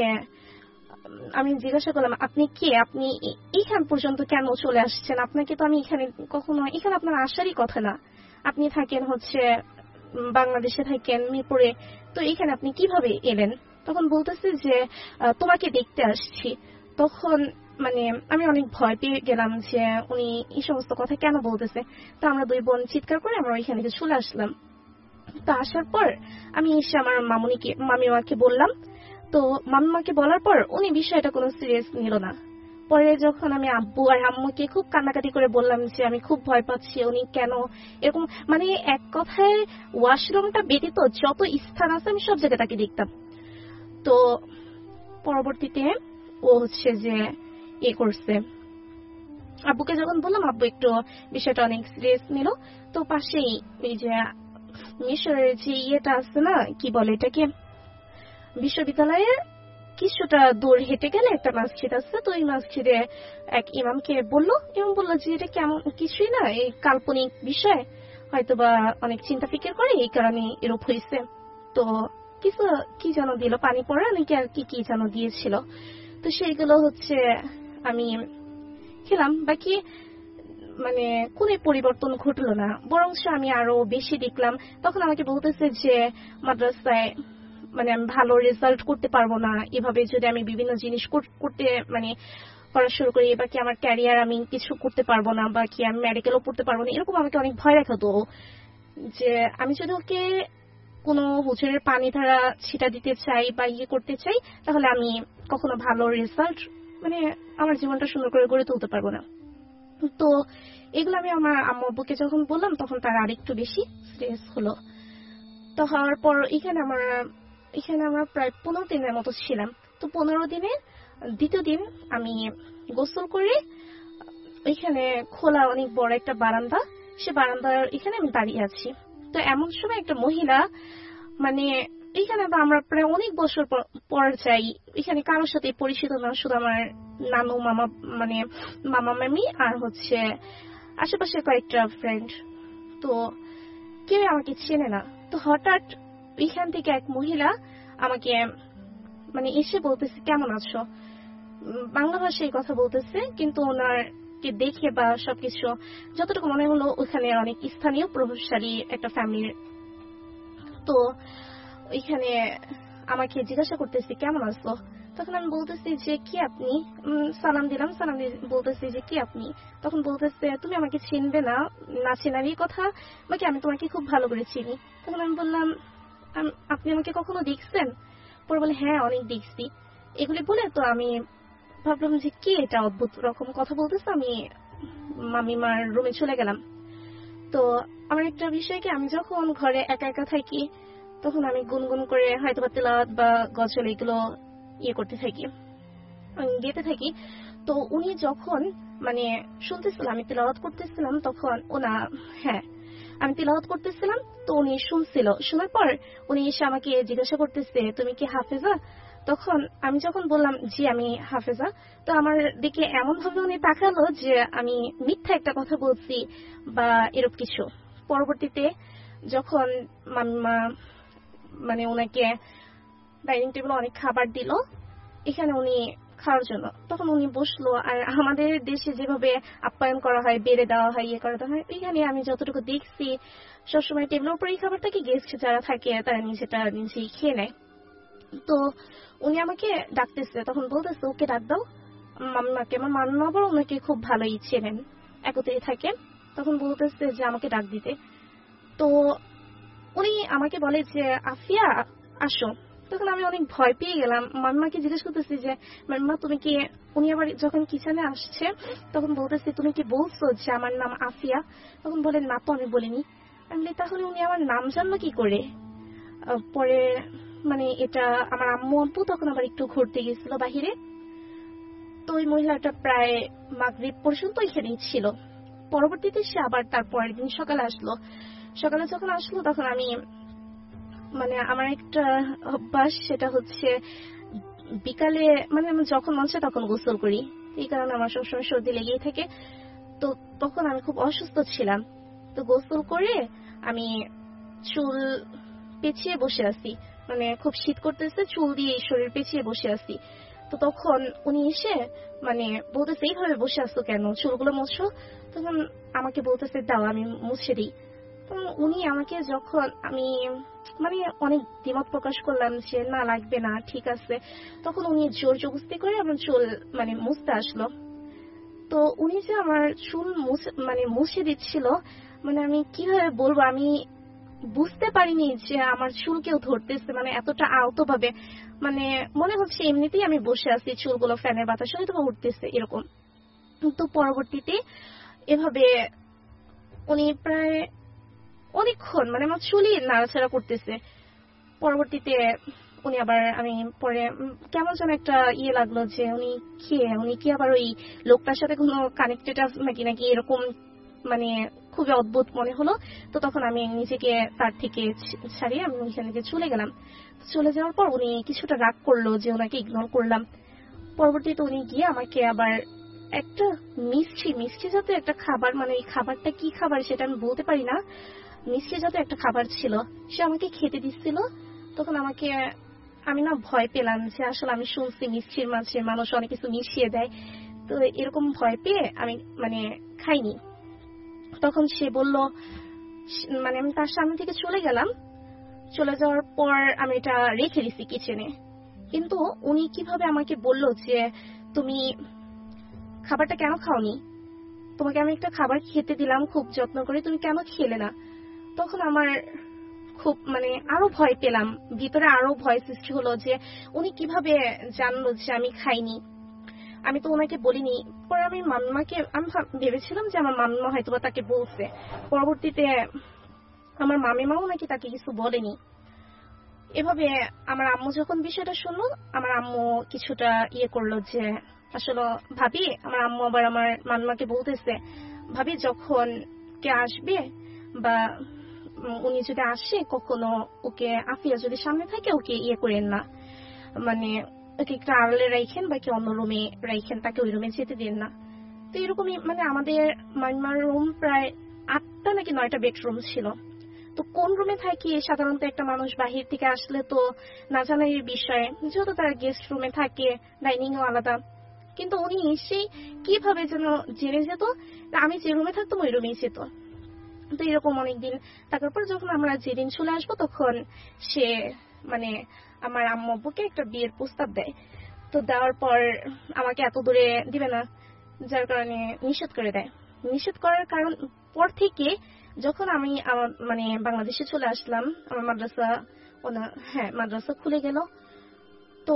আমি জিজ্ঞাসা করলাম, আপনি কে, আপনি এইখান পর্যন্ত কেন চলে আসছেন? আপনাকে তো আমি এখানে কখনো, এখানে আপনার আসারই কথা না, আপনি থাকেন হচ্ছে বাংলাদেশে থাকেন মিরপুরে, তো এখানে আপনি কিভাবে এলেন? তখন বলতেছে যে তোমাকে দেখতে আসছি। তখন মানে আমি অনেক ভয় পেয়ে গেলাম যে উনি এই সমস্ত কথা কেন বলতেছে। তো আমরা দুই বোন চিৎকার করে আমরা ওইখানে চলে আসলাম। তো আসার পর আমি এসে আমার মামিমাকে বললাম। তো মামিমাকে বলার পর উনি বিষয়টা কোনো সিরিয়াস নিল না। পরে যখন আমি আব্বু আর আম্মুকে খুব কান্নাকাটি করে বললাম যে আমি খুব ভয় পাচ্ছি, উনি কেন এরকম, মানে এক কথায় ওয়াশরুমটা ব্যতীত যত স্থান আছে আমি সব জায়গায় তাকে দেখতাম। তো পরবর্তীতে ও হচ্ছে যে করছে, আব্বুকে যখন বললাম আব্বু একটু বিষয়টা অনেক সিরিয়াস নিল। তো পাশেই এই যে মিশরের যে ইয়েটা আছে না, কি বলে এটাকে, বিশ্ববিদ্যালয়ের কিছুটা দূর হেঁটে গেলে একটা মসজিদ আছে। তো এই মসজিদে এক ইমামকে বললো যে এটা কেমন কিছুই না, এই কাল্পনিক বিষয়, হয়তোবা অনেক চিন্তা ফিকির করে এই কারণে এরূপ হয়েছে। তো কিছু কি যেন দিল, পানি পড়া নাকি আর কি যেন দিয়েছিল। তো সেইগুলো হচ্ছে আমি খেলাম। বাকি মানে কোনো পরিবর্তন ঘটলো না, বরঞ্চ আমি আরো বেশি দেখলাম। তখন আমাকে বলতেছে যে মাদ্রাসায় মানে আমি ভালো রেজাল্ট করতে পারবো না, এভাবে যদি আমি বিভিন্ন জিনিস করতে মানে করা শুরু করি, বা কি আমার ক্যারিয়ার আমি কিছু করতে পারবো না, বা কি আমি মেডিকেলও পড়তে পারবো না, এরকম আমাকে অনেক ভয় দেখাতো। যে আমি যদি ওকে কোনো হুজুরের পানি ধারা ছিটা দিতে চাই বা করতে চাই, তাহলে আমি কখনো ভালো রেজাল্ট মানে আমার জীবনটা সুন্দর করে গড়ে তুলতে পারবো না। তো এগুলো আমি আমার আম্মু আব্বুকে যখন বললাম তখন তারা আরেকটু বেশি স্ট্রেস হলো। তো হওয়ার পর এখানে আমরা প্রায় 15 দিনের মতো ছিলাম। তো 15 দিনে দ্বিতীয় দিন আমি গোসল করে এখানে খোলা অনেক বড় একটা বারান্দা, সে বারান্দার এখানে আমি দাঁড়িয়ে আছি। তো এমন সময় একটা মহিলা, মানে এখানে তো আমরা প্রায় অনেক বছর পর যাই, এখানে কারোর সাথে পরিচিত না, শুধু আমার নানু মামা মানে মামা মামি আর হচ্ছে আশেপাশে কয়েকটা ফ্রেন্ড। তো কেউ আমাকে চেনে না। তো হঠাৎ এখান থেকে এক মহিলা আমাকে মানে এসে বলতেছে, কেমন আছো, বাংলা ভাষায় কথা বলতেছে, কিন্তু ওনারকে দেখে বা সবকিছু যতটুকু মনে হলো ওখানে অনেক স্থানীয় প্রভাবশালী একটা ফ্যামিলির। তো ওইখানে আমাকে জিজ্ঞাসা করতেছি কেমন আছো। তখন আমি বলতেছি যে কি আপনি, সালাম দিলাম, সালাম দিয়ে বলতেছি যে কি আপনি। তখন বলতেছে তুমি আমাকে চিনবে না, না চেনারই কথা, বাকি আমি তোমাকে খুব ভালো করে চিনি। তখন আমি বললাম আপনি আমাকে কখনো দেখছেন? পরে বলে হ্যাঁ অনেক দেখছি। এগুলি বলে তো আমি ভাবলাম যে কি এটা অদ্ভুত রকম কথা বলতেছে। আমি মামিমার রুমে চলে গেলাম। তো আমার একটা বিষয় কি, আমি যখন ঘরে একা একা থাকি তখন আমি গুনগুন করে হয়তো বা তেলাওয়াত বা গজল এগুলো করতে থাকি, গেতে থাকি। তো উনি যখন মানে শুনতেছিলাম আমি তেলাওয়াত করতেছিলাম, তখন আমি তেলাওয়াত করতেছিলাম, তো উনি শুনছিল। শোনার পর উনি এসে আমাকে জিজ্ঞাসা করতেছে তুমি কি হাফেজা? তখন আমি যখন বললাম জি আমি হাফেজা, তো আমার দিকে এমন ভাবে উনি তাকালো যে আমি মিথ্যা একটা কথা বলছি বা এরকম কিছু। পরবর্তীতে যখন মাম্মা মানে ওনাকে ডাইনিং টেবিলে অনেক খাবার দিল এখানে উনি খাওয়ার জন্য, তখন উনি বসলো। আর আমাদের দেশে যেভাবে আপ্যায়ন করা হয়, বেড়ে দেওয়া হয়, করা হয়, এখানে আমি যতটুকু দেখছি সবসময় টেবিলের উপর এই খাবারটাকে গেস্ট যারা থাকে তারা নিজেই খেয়ে নেয়। তো উনি আমাকে ডাকতেছে, তখন বলতেছে ওকে ডাক দাও মাম্মাকে। আমার মাম্মা আবার ওনাকে খুব ভালোই চেনেন, একত্রে থাকে। তখন বলতেছে যে আমাকে ডাক দিতে। তো উনি আমাকে বলে যে আফিয়া আসো। তখন আমি অনেক ভয় পেয়ে গেলাম, মাম্মাকে জিজ্ঞেস করতেছি যে মাম্মা তুমি কি, উনি আবার যখন কিচেনে আসছে তখন বলতেছি তুমি কি বলছো যে আমার নাম আফিয়া? তখন বলে না তো আমি বলিনি। আমি বলি তাহলে উনি আমার নাম জানলো কি করে? পরে মানে এটা আমার আম্মু আব্বু তখন আবার একটু ঘুরতে গেছিল বাহিরে, তো ওই মহিলাটা প্রায় মাগরিব পর্যন্ত এখানেই ছিল। পরবর্তীতে সে আবার তার পরের দিন সকালে আসলো। সকালে যখন আসলো তখন আমি মানে আমার একটা অভ্যাস, সেটা হচ্ছে বিকালে মানে আমি যখন মন চায় তখন গোসল করি, এই কারণে আমার সবসময় সর্দি লেগেই থাকে। তো তখন আমি খুব অসুস্থ ছিলাম, তো গোসল করে আমি চুল পেঁচিয়ে বসে আছি, মানে খুব শীত করতেছে, চুল দিয়ে শরীর পেঁচিয়ে বসে আছি। তো তখন উনি এসে মানে বলতেছে এইভাবে বসে আসতো কেন, চুলগুলো মোছো। তখন আমাকে বলতেছে দাও আমি মুছে দিই। উনি আমাকে যখন আমি মানে অনেক দ্বিমত প্রকাশ করলাম যে না লাগবে না ঠিক আছে, তখন উনি জোর জবরদস্তি করে আমার চুল মানে মুছতে আসলো। তো উনি যে আমার চুল মানে মুছে দিচ্ছিল, মানে আমি কিভাবে বলবো, আমি বুঝতে পারিনি যে আমার চুল কেউ ধরতেছে, মানে এতটা আলতো ভাবে, মানে মনে হচ্ছে এমনিতেই আমি বসে আছি, চুলগুলো ফ্যানের বাতাসে হয়তো উঠতেছে এরকম। তো পরবর্তীতে এভাবে উনি প্রায় অনেকক্ষণ মানে আমার চুলই নাড়াচাড়া করতেছে। পরবর্তীতে উনি আবার আমি পরে কেমন যেন একটা ইয়ে লাগলো যে উনি কি আবার ওই লোকটার সাথে কোনো কানেক্টেড আছে নাকি নাকি এরকম, মানে খুবই অদ্ভুত মনে হলো। তো তখন আমি নিজেকে তার থেকে ছাড়িয়ে আমি ওইখান থেকে চলে গেলাম। চলে যাওয়ার পর উনি কিছুটা রাগ করলো যে ওনাকে ইগনোর করলাম। পরবর্তীতে উনি গিয়ে আমাকে আবার একটা মিষ্টি জাতীয় একটা খাবার, মানে এই খাবারটা কি খাবার সেটা আমি বলতে পারি না, মিষ্টি জাতীয় একটা খাবার ছিল, সে আমাকে খেতে দিচ্ছিল। তখন আমি না ভয় পেলাম যে আসলে আমি শুনছি মিষ্টির মাঝে মানুষ অনেক কিছু মিশিয়ে দেয়, তো এরকম ভয় পেয়ে আমি মানে খাইনি। তখন সে বলল, মানে আমি তার সামনে থেকে চলে গেলাম। চলে যাওয়ার পর আমি এটা রেখে দিছি কিচেনে। কিন্তু উনি কিভাবে আমাকে বলল যে তুমি খাবারটা কেন খাওনি, তোমাকে আমি একটা খাবার খেতে দিলাম খুব যত্ন করে, তুমি কেন খেলে না? তখন আমার খুব মানে আরো ভয় পেলাম, ভিতরে আরো ভয় সৃষ্টি হলো যে উনি কিভাবে জানলো যে আমি খাইনি, আমি তো ওনাকে বলিনি। পরে আমি ভেবেছিলাম যে আমার মাম্মা হয়তোবা তাকে বলছে। পরবর্তীতে আমার মামিমাও নাকি তাকে কিছু বলেনি। এভাবে আমার আম্মু যখন বিষয়টা শুনলো, আমার আম্মু কিছুটা ইয়ে করলো যে আসলে ভাবি, আমার আম্মু আবার আমার মাম্মাকে বলতেছে ভাবি যখন কে আসবে বা উনি যদি আসে কখনো ওকে আফিয়া যদি সামনে থাকে ওকে ইয়ে করেন না, মানে ওকে একটু আড়ালে রাখেন বা কি অন্য রুমে রাখেন, তাকে ওই রুমে যেতে দেন না। তো এরকমই মানে আমাদের মাইমার রুম প্রায় 8টা নাকি 9টা বেডরুম ছিল। তো কোন রুমে থাকি সাধারণত একটা মানুষ বাহির থেকে আসলে তো না জানার বিষয়, যত তারা গেস্ট রুমে থাকে, ডাইনিং ও আলাদা। কিন্তু উনি এসেই কিভাবে যেন জেনে যেত আমি যে রুমে থাকতাম ওই রুমেই যেত। তো এরকম অনেকদিন থাকার পর যখন আমরা যেদিন চলে আসবো তখন সে মানে আমার আম্মু আব্বুকে একটা বিয়ের প্রস্তাব দেয়। তো দেওয়ার পর আমাকে এত দূরে দিবে না, যার কারণে নিষেধ করে দেয়। নিষেধ করার কারণ পর থেকে যখন আমি আমার মানে বাংলাদেশে চলে আসলাম, আমার মাদ্রাসা খুলে গেল। তো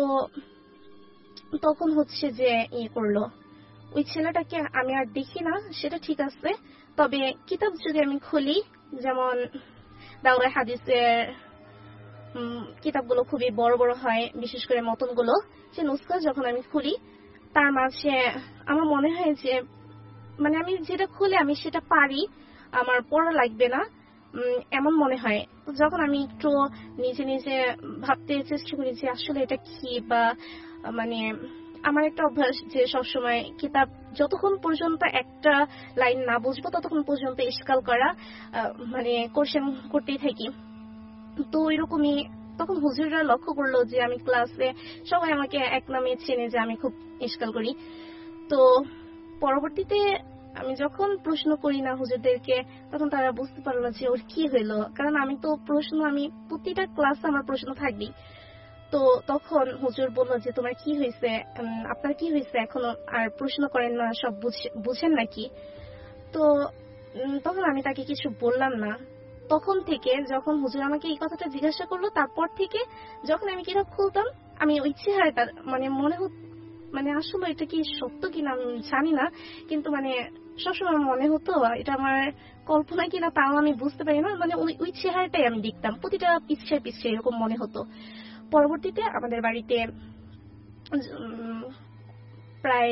তখন হচ্ছে যে ইয়ে করলো, ওই ছেলেটাকে আমি আর দেখি না সেটা ঠিক আছে, তবে কিতাব যদি আমি খুলি, যেমন দাওরায়ে হাদিসের কিতাবগুলো খুবই বড় বড় হয়, বিশেষ করে মতনগুলো, যে নুসখা যখন আমি খুলি তার মাঝে আমার মনে হয় যে মানে আমি যেটা খুলে আমি সেটা পারি, আমার পড়া লাগবে না এমন মনে হয়। তো যখন আমি একটু নিজে নিজে ভাবতে চেষ্টা করি যে আসলে এটা কি, বা মানে আমার একটা অভ্যাস যে সবসময় কিতাব যতক্ষণ পর্যন্ত একটা লাইন না বুঝবো ততক্ষণ পর্যন্ত ইশকাল করা, মানে কোশ্চেন করতেই থাকি। তো এরকমই তখন হুজুররা লক্ষ্য করলো যে আমি ক্লাসে সবাই আমাকে এক নামে চেনে যে আমি খুব ইশকাল করি। তো পরবর্তীতে আমি যখন প্রশ্ন করি না হুজুরদেরকে, তখন তারা বুঝতে পারলো যে ওর কি হইলো, কারণ আমি প্রতিটা ক্লাসে আমার প্রশ্ন থাকবেই। তো তখন হুজুর বলল যে তোমার কি হয়েছে, আপনার কি হয়েছে, এখনো আর প্রশ্ন করেন না, সব বুঝেন নাকি? তো তখন আমি তাকে কিছু বললাম না। তখন থেকে যখন হুজুর আমাকে এই কথাটা জিজ্ঞাসা করলো, তারপর থেকে যখন আমি কিতাব খুলতাম, আমি ওই চেহারাটা মানে আসলে এটা কি সত্য কিনা আমি জানি না, কিন্তু মানে সবসময় মনে হতো এটা আমার কল্পনা কিনা তাও আমি বুঝতে পারি না, মানে ওই চেহারাটাই আমি দেখতাম প্রতিটা পিছিয়ে পিছিয়ে, এরকম মনে হতো। পরবর্তীতে আমাদের বাড়িতে প্রায়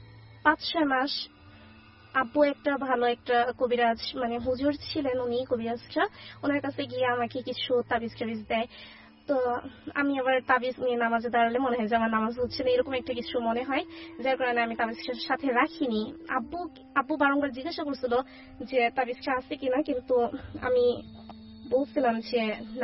5-6 মাস আব্বু একটা ভালো একটা কবিরাজ, মানে হুজুর ছিলেন উনি কবিরাজটা, ওনার কাছে গিয়ে আমাকে কিছু তাবিজ টাবিজ দেয়। তো আমি আবার তাবিজ নিয়ে নামাজে দাঁড়ালে মনে হয় যে আমার নামাজ হচ্ছে না, এরকম একটা কিছু মনে হয়, যার কারণে আমি তাবিজটার সাথে রাখিনি। আব্বু বারংবার জিজ্ঞাসা করছিল যে তাবিজটা আছে কিনা, কিন্তু আমি বলছিলাম যে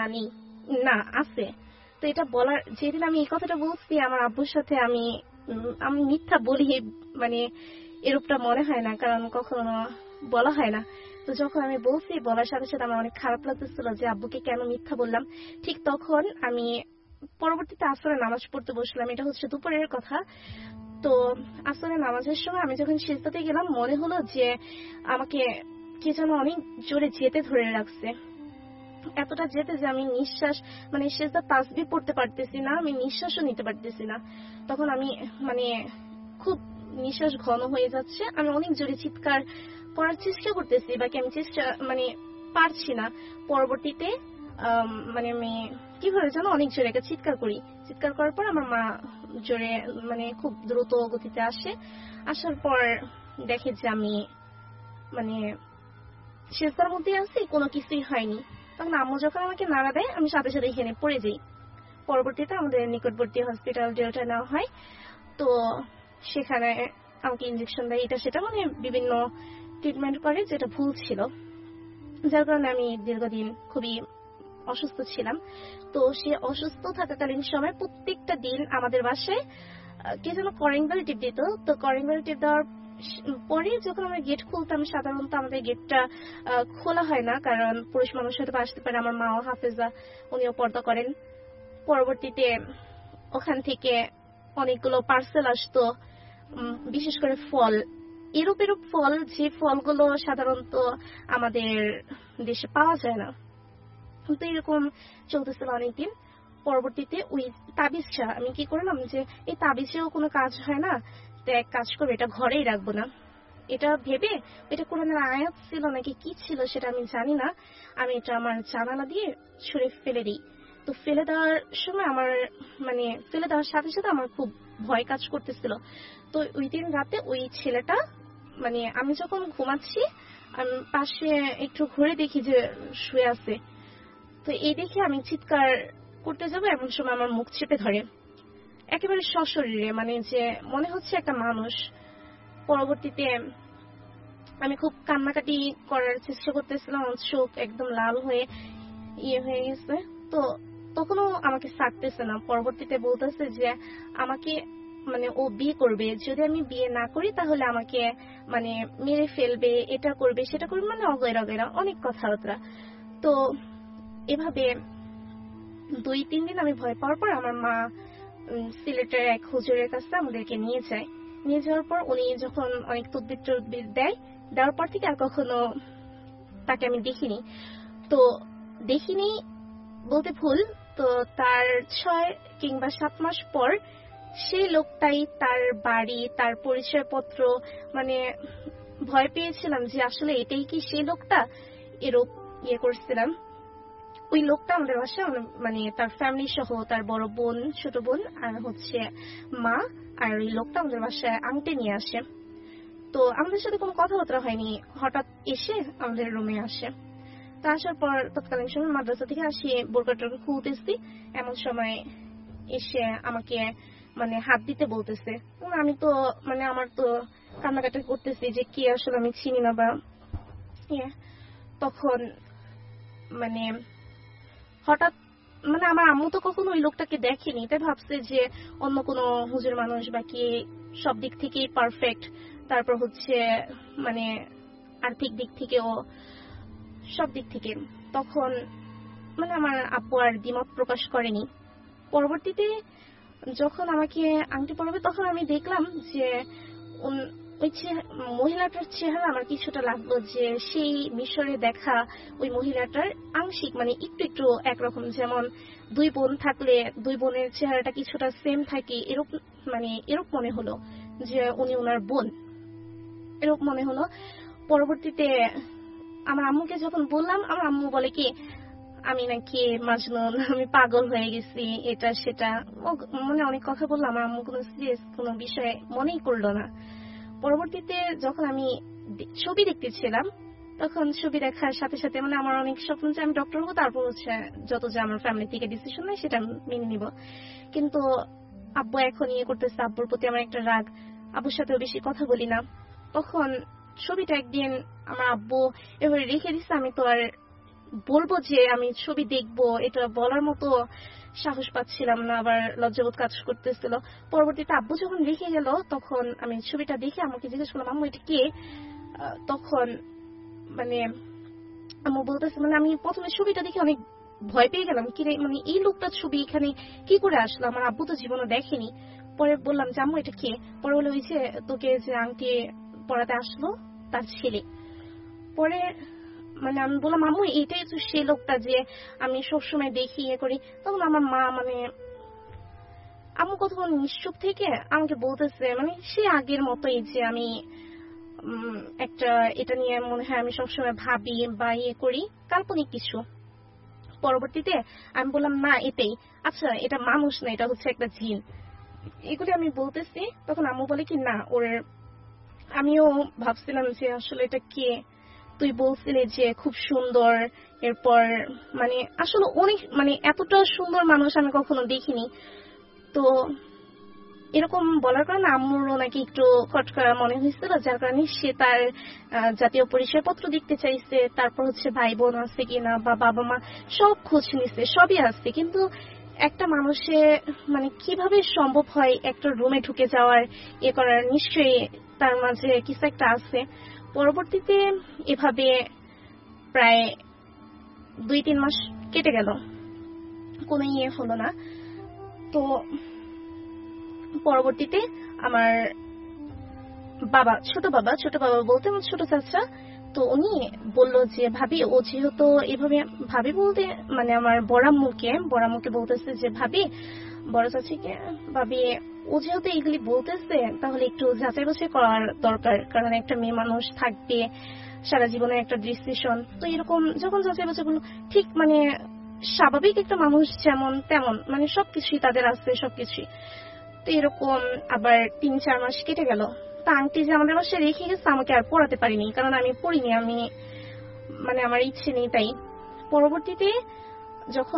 না আছে। তো এটা বলার যেদিন আমি এই কথাটা বলছি, আমার আব্বুর সাথে আমি মিথ্যা বলি, মানে এরূপটা মনে হয় না, কারণ কখনো বলা হয় না। তো যখন আমি বলছি, বলার সাথে সাথে আমার অনেক খারাপ লাগতেছিল যে আব্বুকে কেন মিথ্যা বললাম। ঠিক তখন আমি পরবর্তীতে আসরে নামাজ পড়তে বসলাম, এটা হচ্ছে দুপুরের কথা। তো আসরে নামাজের সময় আমি যখন সিজদাতে গেলাম, মনে হলো যে আমাকে কে যেন অনেক জোরে যেতে ধরে রাখছে, এতটা যেতে যে আমি নিঃশ্বাস, মানে সিজদা তাসবিহ পড়তে পারতেছি না, আমি নিঃশ্বাসও নিতে পারতেছি না। তখন আমি মানে খুব নিঃশ্বাস ঘন হয়ে যাচ্ছে, আমি অনেক জোরে চিৎকার করার চেষ্টা করতেছি, বাকি আমি মানে পারছি না। পরবর্তীতে মানে আমি কিভাবে যেন অনেক জোরে একটা চিৎকার করি, চিৎকার করার পর আমার মা জোরে মানে খুব দ্রুত গতিতে আসার পর দেখে যে আমি মানে সিজদার মধ্যে আছি, কোনো কিছুই হয়নি। তখন আম্মু যখন আমাকে নাড়া দেয়, আমি সাথে সাথে এখানে পড়ে যাই। পরবর্তীতে আমাদের নিকটবর্তী হসপিটাল ডেল্টা নেওয়া হয়। তো সেখানে আমাকে ইঞ্জেকশন দেয়, এটা সেটা, মানে বিভিন্ন ট্রিটমেন্ট করে, যেটা ভুল ছিল, যার কারণে আমি দীর্ঘদিন খুবই অসুস্থ ছিলাম। তো সে অসুস্থ থাকাকালীন সময় প্রত্যেকটা দিন আমাদের বাসায় কে যেন কলিং বেল টিপ দিত। তো কলিং বেল টিপ দেওয়ার পরে যখন আমরা গেট খুলতাম, সাধারণত আমাদের গেটটা খোলা হয় না, কারণ পুরুষ মানুষ হয়তো আসতে পারে। আমার মাও হাফেজা, উনিও পর্দা করেন। পরবর্তীতে ওখান থেকে অনেকগুলো পার্সেল আসতো, বিশেষ করে ফল, এরূপ ফল, যে ফলগুলো সাধারণত আমাদের দেশে পাওয়া যায় না। তো এরকম চলতেছিল অনেকদিন। পরবর্তীতে ওই তাবিজটা আমি কি করলাম, যে এই তাবিজেও কোনো কাজ হয় না, তো এক কাজ করবো, এটা ঘরেই রাখবো না। এটা ভেবে, এটা কোরআনের আয়াত ছিল নাকি কি ছিল সেটা আমি জানি না, আমি এটা আমার জানালা দিয়ে ছুঁড়ে ফেলে দিই। তো ফেলে দেওয়ার সময় আমার মানে ফেলে দেওয়ার সাথে সাথে আমার খুব ভয় কাজ করতেছিল। তো ওই দিন রাতে ওই ছেলেটা, মানে আমি যখন ঘুমাচ্ছি, আমি পাশে একটু ঘুরে দেখি যে শুয়ে আছে। তো এই দেখে আমি চিৎকার করতে যাবো, এমন সময় আমার মুখ চেপে ধরে একেবারে সশরীরে, মানে যে মনে হচ্ছে একটা মানুষ। পরবর্তীতে আমি খুব কান্নাকাটি করার চেষ্টা করতেছিলাম, আমার চোখ একদম লাল হয়ে হয়ে গেছে। তো তখনও আমাকে ছাড়তেছে না। পরবর্তীতে বলতেছে যে আমাকে মানে ও বিয়ে করবে, যদি আমি বিয়ে না করি তাহলে আমাকে মানে মেরে ফেলবে, এটা করবে সেটা করবে, মানে অগৈরা অনেক কথাবার্তা। তো এভাবে 2-3 দিন আমি ভয় পাওয়ার পর আমার মা সিলেটের এক হুজুরের কাছে আমাদেরকে নিয়ে যায়। নিয়ে যাওয়ার পর উনি যখন অনেক তদবির দেওয়ার পর থেকে আর কখনো তাকে আমি দেখিনি। তো দেখিনি বলতে ভুল, তো তার 6 কিংবা 7 মাস পর সেই লোকটাই, তার বাড়ি, তার পরিচয়পত্র, মানে ভয় পেয়েছিলাম যে আসলে এটাই কি সেই লোকটা, এরূপ করছিলাম। ওই লোকটা আমাদের বাসায়, মানে তার ফ্যামিলি সহ, তার বড় বোন, ছোট বোন, আর হচ্ছে মা, আর ওই লোকটা আমাদের বাসায় আংটি নিয়ে আসে। তো আমাদের সাথে কোনো কথাবার্তা হয়নি, হঠাৎ এসে আমাদের রুমে আসে। তা আসার পর তৎকালীন সময় মাদ্রাসা থেকে আসি, বোরকাটা খুলতেছি, এমন সময় এসে আমাকে মানে হাত দিতে বলতেছে। আমি তো মানে আমার তো কান্নাকাটি করতেছি যে কি আসলে আমি চিনি না বা তখন মানে হঠাৎ, মানে আমার আম্মু তো কখনো ওই লোকটাকে দেখেনি, তাই ভাবছে যে অন্য কোনো হুজুর মানুষ বা কি, সব দিক থেকেই পারফেক্ট, তারপর হচ্ছে মানে আর্থিক দিক থেকেও, সব দিক থেকে। তখন মানে আমার আব্বু আর দ্বিমত প্রকাশ করেনি। পরবর্তীতে যখন আমাকে আংটি পরাবে, তখন আমি দেখলাম যে ওই মহিলাটার চেহারা আমার কিছুটা লাগলো যে সেই মিশরে দেখা ওই মহিলাটার আংশিক মানে একটু একটু একরকম, যেমন দুই বোন থাকলে দুই বোনের চেহারাটা কিছুটা সেম থাকে, এরকম মনে হলো যে উনি ওনার বোন, এরকম মনে হলো। পরবর্তীতে আমার আম্মুকে যখন বললাম, আমার আম্মু বলে কি আমি নাকি মাজনুন, আমি পাগল হয়ে গেছি, এটা সেটা মানে অনেক কথা বললাম। আমার আম্মু কোনো সিরিয়াস কোনো বিষয়ে মনেই করলো না। পরবর্তীতে যখন আমি ছবি দেখতেছিলাম, তখন ছবি দেখার সাথে সাথে মানে আমার অনেক স্বপ্ন যে আমি ডক্টর হবো, তারপর হচ্ছে যত যে আমার ফ্যামিলি থেকে ডিসিশন নেয় সেটা মেনে নিব। কিন্তু আব্বু এখন ইয়ে করতেছে, আব্বুর প্রতি আমার একটা রাগ, আব্বুর সাথেও বেশি কথা বলি না। তখন ছবিটা একদিন আমার আব্বু এভাবে রেখে দিচ্ছে, আমি তো আর বলবো যে আমি ছবি দেখবো এটা বলার মতো সাহস পাচ্ছিলাম না, আবার লজ্জাবোধ কাজ করতেছিল। পরবর্তীতে আব্বু যখন রেখে গেল, তখন আমি ছবিটা দেখে আমাকে জিজ্ঞেস করলাম আম্মু এটা কে। তখন মানে আম্মু বলতেছে, মানে আমি প্রথমে ছবিটা দেখে অনেক ভয় পেয়ে গেলাম, কি মানে এই লোকটার ছবি এখানে কি করে আসলো, আমার আব্বু তো জীবনে দেখেনি। পরে বললাম যে আম্মু এটা কে। পরে বলে ওই যে তোকে যে আংটি পড়াতে আসলো তার ছেলে। পরে মানে আমি বললাম আম্মু এটাই তো সেই লোকটা যে আমি সবসময় দেখি ইয়ে করি। তখন আমার মা মানে আম্মু কতক্ষণ নিশ্চুপ থেকে আমাকে বলতেছে মানে সে আগের মতোই যে আমি একটা এটা নিয়ে মনে হয় আমি সবসময় ভাবি বা ইয়ে করি কাল্পনিক কিছু। পরবর্তীতে আমি বললাম না এটাই, আচ্ছা এটা মানুষ না, এটা হচ্ছে একটা জিন, এগুলি আমি বলতেছি। তখন আম্মু বলে কি না ওর, আমিও ভাবছিলাম যে আসলে এটা কে, তুই বলছিলি যে খুব সুন্দর, এরপর মানে আসলে অনেক মানে এতটা সুন্দর মানুষ আমি কখনো দেখিনি। তো এরকম বলার কারণে আম্মুরও নাকি একটু খটকা মনে হয়েছিল, যার কারণে সে তার জাতীয় পরিচয়পত্র দেখতে চাইছে, তারপর হচ্ছে ভাই বোন আছে কিনা বা বাবা মা সব খোঁজ নিছে, সবই আছে। কিন্তু একটা মানুষের মানে কিভাবে সম্ভব হয় একটা রুমে ঢুকে যাওয়ার এ করার, নিশ্চয়ই তার মাঝে কিছু একটা আছে। পরবর্তীতে এভাবে প্রায় 2-3 মাস কেটে গেল, কোনো ইয়ে হলো না। তো পরবর্তীতে আমার ছোট বাবা বলতে আমার ছোট চাচা, তো উনি বলল যে ভাবি ও যেহেতু এভাবে, ভাবি বলতে মানে আমার বড়াম্মুকে বলতেছে যে ভাবি, বড় চাচিকে, ভাবি ও যেহেতু এগুলি বলতেছে তাহলে একটু যাচাই বাছাই করার দরকার, কারণ একটা মেয়ে মানুষ থাকবে সারা জীবনের একটা ডিসিশন। তো এরকম যখন যাচাই বাছাই করলো, ঠিক মানে স্বাভাবিক একটা মানুষ যেমন তেমন মানে সবকিছুই তাদের আছে সবকিছুই। তো এরকম আবার 3-4 মাস কেটে গেল। তা আংটি যে আমাদের বাসায় রেখে গেছে আমাকে আর পড়াতে পারিনি, কারণ আমি পড়িনি, আমি মানে আমার ইচ্ছে নেই তাই। পরবর্তীতে যখন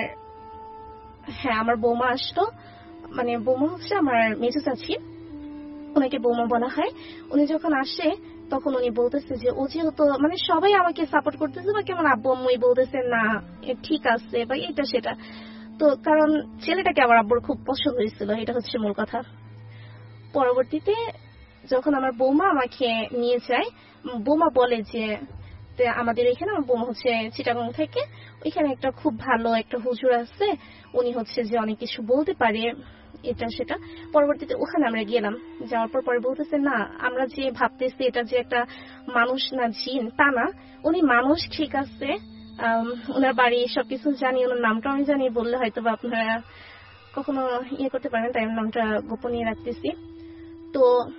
আমার বৌমা আসতো, মানে বৌমা হচ্ছে আমার মেজো চাচি, ওনাকে বৌমা বলা হয়। উনি যখন আসে তখন উনি বলতেছে যে ও যেহেতু মানে সবাই আমাকে সাপোর্ট করতেছে বা কেমন আব্বু আম্মুই বলতেছে না ঠিক আছে বা এটা সেটা, তো কারণ ছেলেটাকে আমার আব্বুর খুব পছন্দ হয়েছিল, এটা হচ্ছে মূল কথা। পরবর্তীতে যখন আমার বৌমা আমাকে নিয়ে যায়, বৌমা বলে যে আমাদের এখানে, আমার বৌমা হচ্ছে চিটাগং থেকে, ওইখানে একটা খুব ভালো একটা হুজুর আছে, উনি হচ্ছে যে অনেক কিছু বলতে পারে এটা সেটা। পরবর্তীতে ওখানে আমরা গেলাম, যাওয়ার পরে বলতেছে না আমরা যে ভাবতেছি এটা যে একটা মানুষ না জিন, তা না, উনি মানুষ ঠিক আছে, ওনার বাড়ি সবকিছু জানি, ওনার নামটা আমি জানি, বললে হয়তো বা আপনারা কখনো ইয়ে করতে পারেন, তাই আমি নামটা গোপনীয় রাখতেছি। তো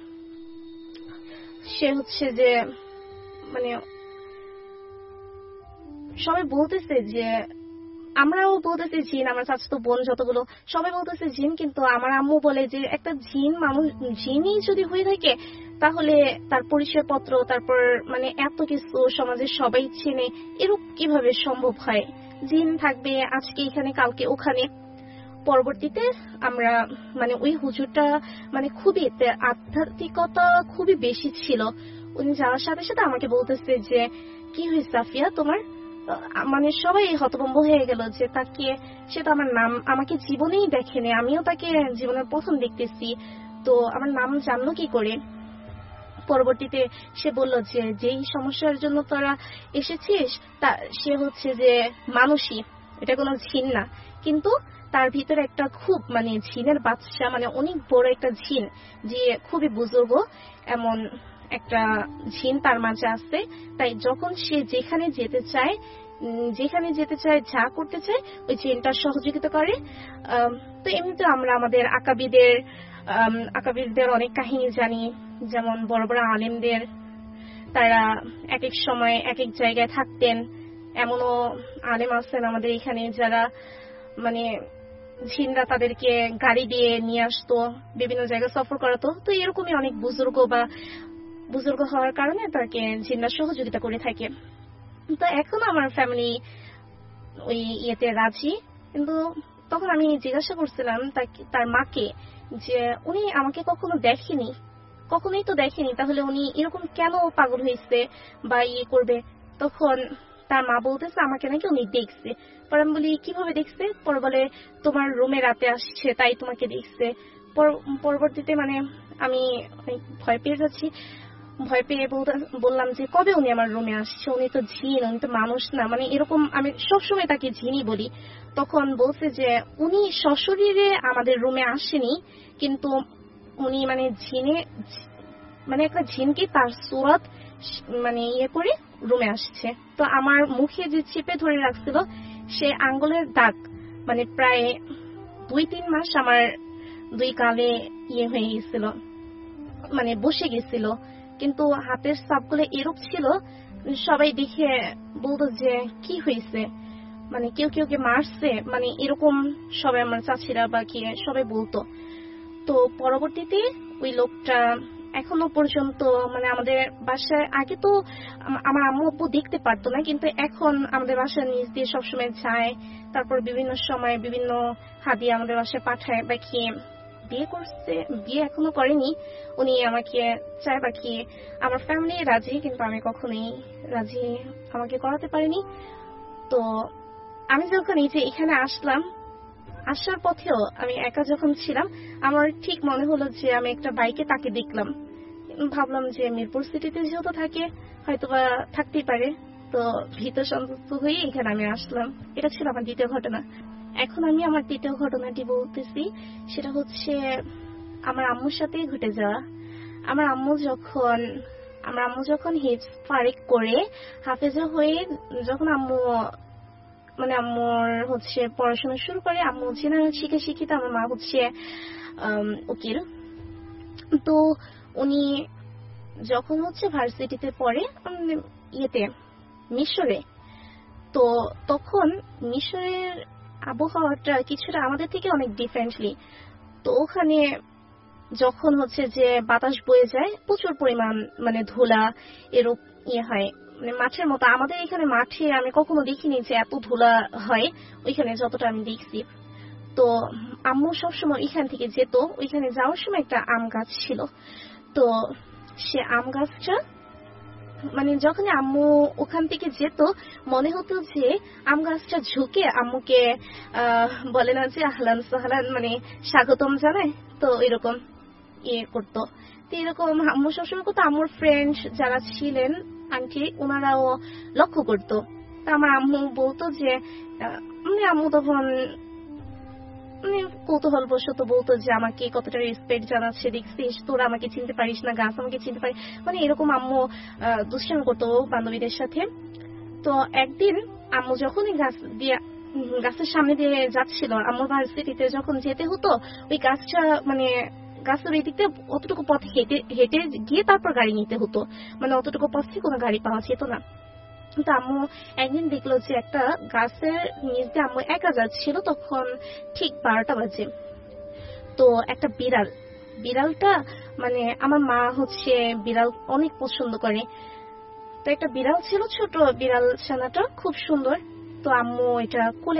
সে হচ্ছে যে মানে সবাই বলতেছে যে, আমরাও বলতেছি জিন, আমার চাচাতো বোন যতগুলো সবাই বলতেছে জিন, কিন্তু আমার আম্মু বলে যে একটা জিন মানুষ, জিনই যদি হয়ে থাকে তাহলে তার পরিচয়পত্র, তারপর মানে এত কিছু সমাজের সবাই চেনে, এরূপ কিভাবে সম্ভব হয়, জিন থাকবে আজকে এখানে কালকে ওখানে। পরবর্তীতে আমরা মানে ওই হুজুরটা মানে খুবই আধ্যাত্মিকতা খুবই বেশি ছিল। উনি যাওয়ার সাথে সাথে আমাকে বলতেছে যে কি হয়েছে সাফিয়া তোমার, মানে সবাই হতভম্ব হয়ে গেল যে তাকে, সে তো আমার নাম আমাকে জীবনেই দেখেনি, আমিও তাকে জীবনের প্রথম দেখতেছি, তো আমার নাম জানলো কি করে। পরবর্তীতে সে বলল যেই সমস্যার জন্য তোরা এসেছিস তা সে হচ্ছে যে মানুষই, এটা কোনো ঝিন না, কিন্তু তার ভিতরে একটা খুব মানে ঝিনের বাচ্চা, মানে অনেক বড় একটা ঝিন, যে খুবই বুজুর্গ এমন একটা ঝিন তার মাঝে আছে। তাই যখন সে যেখানে যেতে চায় যা করতে চায় ওই জিনটার সহযোগিতা করে। তো এমনিতে আমরা আমাদের আকাবিরদের অনেক কাহিনী জানি, যেমন বড় বড় আলেমদের, তারা এক এক সময় এক এক জায়গায় থাকতেন। এমনও আলেম আছেন আমাদের এখানে যারা মানে জিনরা তাদেরকে গাড়ি দিয়ে নিয়ে আসতো, বিভিন্ন জায়গায় সফর করাতো। তো এরকমই অনেক বুজুর্গ হওয়ার কারণে তাকে জিনরা সহযোগিতা করে থাকে। তো এখন আমার ফ্যামিলি ওই ইয়েতে রাজি, কিন্তু তখন আমি জিজ্ঞাসা করছিলাম তার মাকে যে উনি আমাকে কখনোই তো দেখেনি, তাহলে উনি এরকম কেন পাগল হয়েছে বা ইয়ে করবে। তখন তার মা বলতেছে আমাকে নাকি উনি দেখছে। পরে আমি বলি কিভাবে দেখছে? পরে বলে তোমার রুমে রাতে আসছে তাই তোমাকে দেখছে। পরবর্তীতে মানে আমি ভয় পেয়ে যাচ্ছি, ভয় পেয়ে বললাম যে কবে উনি আমার রুমে আসছে, উনি তো জিন, উনি তো মানুষ না, মানে এরকম আমি সবসময় তাকে জিনই বলি। তখন বলছে যে উনি সশরীরে আমাদের রুমে আসেনি, কিন্তু উনি মানে একটা জিনকে তার সুরত মানে ইয়ে করে রুমে আসছে। তো আমার মুখে যে চেপে ধরে রাখছিল সে আঙ্গুলের দাগ মানে প্রায় 2-3 মাস আমার 2 গালে ইয়ে হয়ে গেছিল, মানে বসে গেছিল। কিন্তু হাতের ছাপগুলো এরূপ ছিল, সবাই দেখে বলতো যে কি হয়েছে, মানে কেউ মারছে, মানে এরকম সবাই আমার চাচিরা বা কি সবাই বলতো। তো পরবর্তীতে ওই লোকটা এখনো পর্যন্ত মানে আমাদের বাসায়, আগে তো আমার আম্মু আব্বু দেখতে পারতো না, কিন্তু এখন আমাদের বাসার নিচ দিয়ে সবসময় যায়। তারপর বিভিন্ন সময় বিভিন্ন হাদিয়া আমাদের বাসায় পাঠায়। বা কি বিয়ে এখনো করেনি, উনি আমাকে চায় বা কি আমার ফ্যামিলি রাজি, কিন্তু আমি কখনোই রাজি আমাকে করাতে পারিনি। তো আমি যখন এই যে এখানে আসার পথেও আমি একা যখন ছিলাম, আমার ঠিক মনে হলো যে আমি একটা বাইকে তাকে দেখলাম। ভাবলাম যে মিরপুর সিটিতে যেহেতু থাকে হয়তোবা থাকতেই পারে। তো ভীত সন্তুষ্ট হয়ে এখানে আমি আসলাম। এটা ছিল আমার দ্বিতীয় ঘটনা। এখন আমি আমার তৃতীয় ঘটনাটি বলতেছি, সেটা হচ্ছে আমার আম্মুর সাথে ঘটে যাওয়া। আমার আম্মু যখন হিফজ ফারিক করে হাফেজা হয়ে যখন আম্মুর হচ্ছে পড়াশোনা শুরু করে, আম্মু জেনারেল শিক্ষিত, আমার মা হচ্ছে উকিল। তো উনি যখন হচ্ছে ভার্সিটিতে পড়ে মিশরে, তো তখন মিশরের আবহাওয়াটা কিছুটা আমাদের থেকে অনেক ডিফারেন্টলি। তো ওখানে যখন হচ্ছে যে বাতাস বয়ে যায়, প্রচুর পরিমাণ মানে ধুলা এরূপ হয়, মানে মাঠের মতো। আমাদের এখানে মাঠে আমি কখনো দেখিনি যে এত ধুলা হয়, ওইখানে যতটা আমি দেখছি। তো আম্মু সবসময় এখান থেকে যেত। ওইখানে যাওয়ার সময় একটা আম গাছ ছিল। তো সে আম গাছটা মানে যখন আম্মু ওখান থেকে যেত, মনে হতো যে আম গাছটা ঝুঁকে আম্মুকে বলে না যে আহলান সাহলান, মানে স্বাগতম জানায়। তো এরকম করতো। তো এরকম আম্মু সবসময় করতো। আম্মুর ফ্রেন্ড যারা ছিলেন আন্টি, ওনারাও লক্ষ্য করতো। তা আমার আম্মু বলতো যে আম্মু তখন কৌতূহল বশত বলতো যে আমাকে কতটা রেসপেক্ট জানাচ্ছে, দেখছিস তোরা আমাকে চিনতে পারিস না, গাছ আমাকে চিনতে পারি, মানে এরকম আম্মু দুষ্টামি করতো বান্ধবীদের সাথে। তো একদিন আম্মু যখন গাছের সামনে দিয়ে যাচ্ছিল, আম্মুর ভার্সিটিতে যখন যেতে হতো, ওই গাছটা মানে গাছের ওই দিকতে অতটুকু পথ হেঁটে গিয়ে তারপর গাড়ি নিতে হতো, মানে অতটুকু পথে কোনো গাড়ি পাওয়া যেত না। তো আম্মু একদিন দেখলো যে একটা গাছের নিচ দিয়ে আম্মু একা যাচ্ছিল, তখন ঠিক 12টা বাজে। তো একটা বিড়ালটা মানে আমার মা হচ্ছে বিড়াল অনেক পছন্দ করে। তো একটা বিড়াল ছিল, ছোট বিড়াল ছানাটা খুব সুন্দর। তো আম্মু এটা কোলে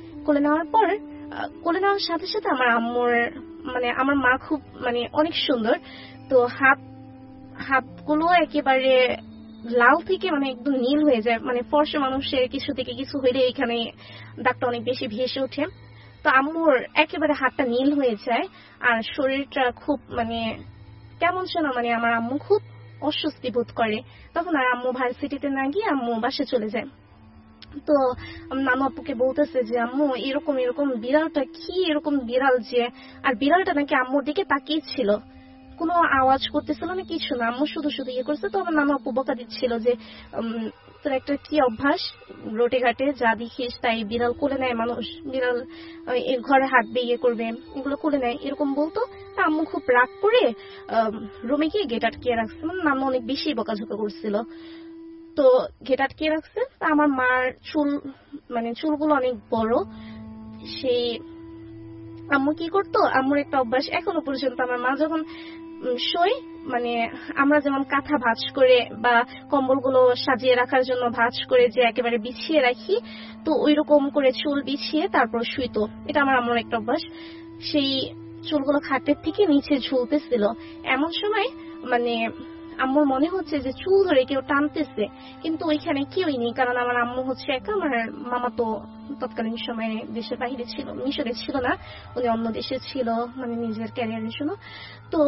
নেওয়ার সাথে সাথে আমার মা খুব মানে অনেক সুন্দর। তো হাতগুলো একেবারে লাল থেকে মানে একদম নীল হয়ে যায়, মানে ফর্সা মানুষের কিছু থেকে কিছু হইলে এখানে দাগটা অনেক বেশি ভেসে ওঠে। তো আম্মুর একেবারে হাতটা নীল হয়ে যায়, আর শরীরটা খুব মানে কেমন যেন, মানে আমার আম্মু খুব অস্বস্তি বোধ করে। তখন আর আম্মু ভার্সিটিতে না গিয়ে আম্মু বাসে চলে যায়। তো নানু আপুকে বলতেছে যে আম্মু এরকম এরকম বিড়ালটা কি এরকম বিড়াল যে, আর বিড়ালটা নাকি আম্মুর দিকে তাকিয়ে ছিল, কোনো আওয়াজ করতেছিল না, কিছু না, আম্মু শুধু শুধু ইয়ে করছে। তো আমার নানু আপু বকা দিচ্ছিল যে তোর একটা কি অভ্যাস, রোটে ঘাটে যা দেখিস তাই, বিড়াল কোলে নেয় মানুষ, বিড়াল এর ঘরে হাঁটবে ইয়ে করবে, এগুলো কোলে নেয়, এরকম বলতো। তা আম্মু খুব রাগ করে রুমে গিয়ে গেট আটকিয়ে রাখছে। মানে নানু অনেক বেশি বকাঝকা করছিল, তো গেট আটকিয়ে রাখছে। তা আমার মার চুল, মানে চুলগুলো অনেক বড়। সেই আম্মু কি করতো, আম্মুর একটা অভ্যাস এখনো পর্যন্ত, আমার মা যখন শোয়, মানে আমরা যেমন কাঁথা ভাঁজ করে বা কম্বলগুলো সাজিয়ে রাখার জন্য ভাঁজ করে যে একেবারে বিছিয়ে রাখি, তো ওইরকম করে চুল বিছিয়ে তারপর শুইতো। এটা আমার আম্মুর একটা অভ্যাস। সেই চুলগুলো খাটের থেকে নিচে ঝুলতেছিল। এমন সময় মানে আম্মুর মনে হচ্ছে যে চুল ধরে কেউ টানতেছে, কিন্তু ওইখানে কেউই নেই, কারণ আমার আম্মু হচ্ছে একা, আমার মামা তো তৎকালীন সময়ে দেশের বাইরে ছিল, মিশরে ছিল না, উনি অন্য দেশে ছিল, মানে নিজের ক্যারিয়ারের জন্য। তো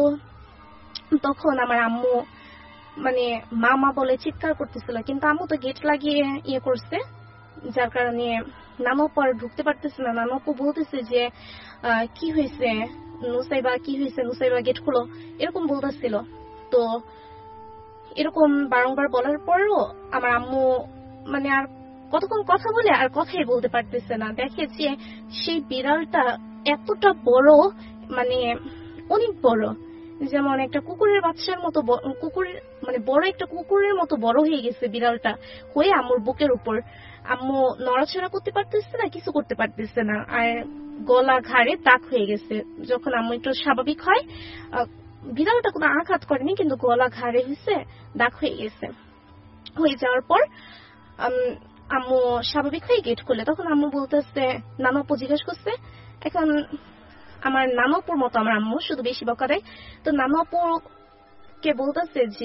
তখন আমার আম্মু মানে মামা বলে চিৎকার করতেছিল, কিন্তু আম্মু তো গেট লাগিয়ে ইয়ে করছে, যার কারণে নানু পর ঢুকতে পারতেছে না। নানু আপু বলতেছে যে কি হয়েছে নুসাইবা, কি হয়েছে নুসাইবা, গেট খুলো, এরকম বলতেছিল। তো এরকম বারংবার বলার পরও আমার আম্মু মানে আর কতক্ষণ কথা বলে আর কথাই বলতে পারতেছে না। দেখে যে সেই বিড়ালটা এতটা বড়, মানে অনেক বড়, যেমন একটা কুকুরের বাচ্চার মতো, কুকুরের মানে বড় একটা কুকুরের মতো বড় হয়ে গেছে বিড়ালটা, হয়ে আম্মুর বুকের উপর। আম্মু নড়াচড়া করতে পারতেছে না, কিছু করতে পারতেছে না, আর গলা ঘাড়ে দাগ হয়ে গেছে। যখন আম্মু একটু স্বাভাবিক হয়, বিড়ালটা কোনো আঘাত করেনি, কিন্তু গলা ঘাড়ে হয়েছে দাগ হয়ে গেছে। হয়ে যাওয়ার পর আম্মু স্বাভাবিক হয়ে গেট খুলে, তখন আম্মু বলতেছে, নানু আপু জিজ্ঞেস করছে, এখন আমার নানু আপুর মতো আমার আম্মু, শুধু বেশি বকা দেয়। তো নানু আপুকে বলতেছে যে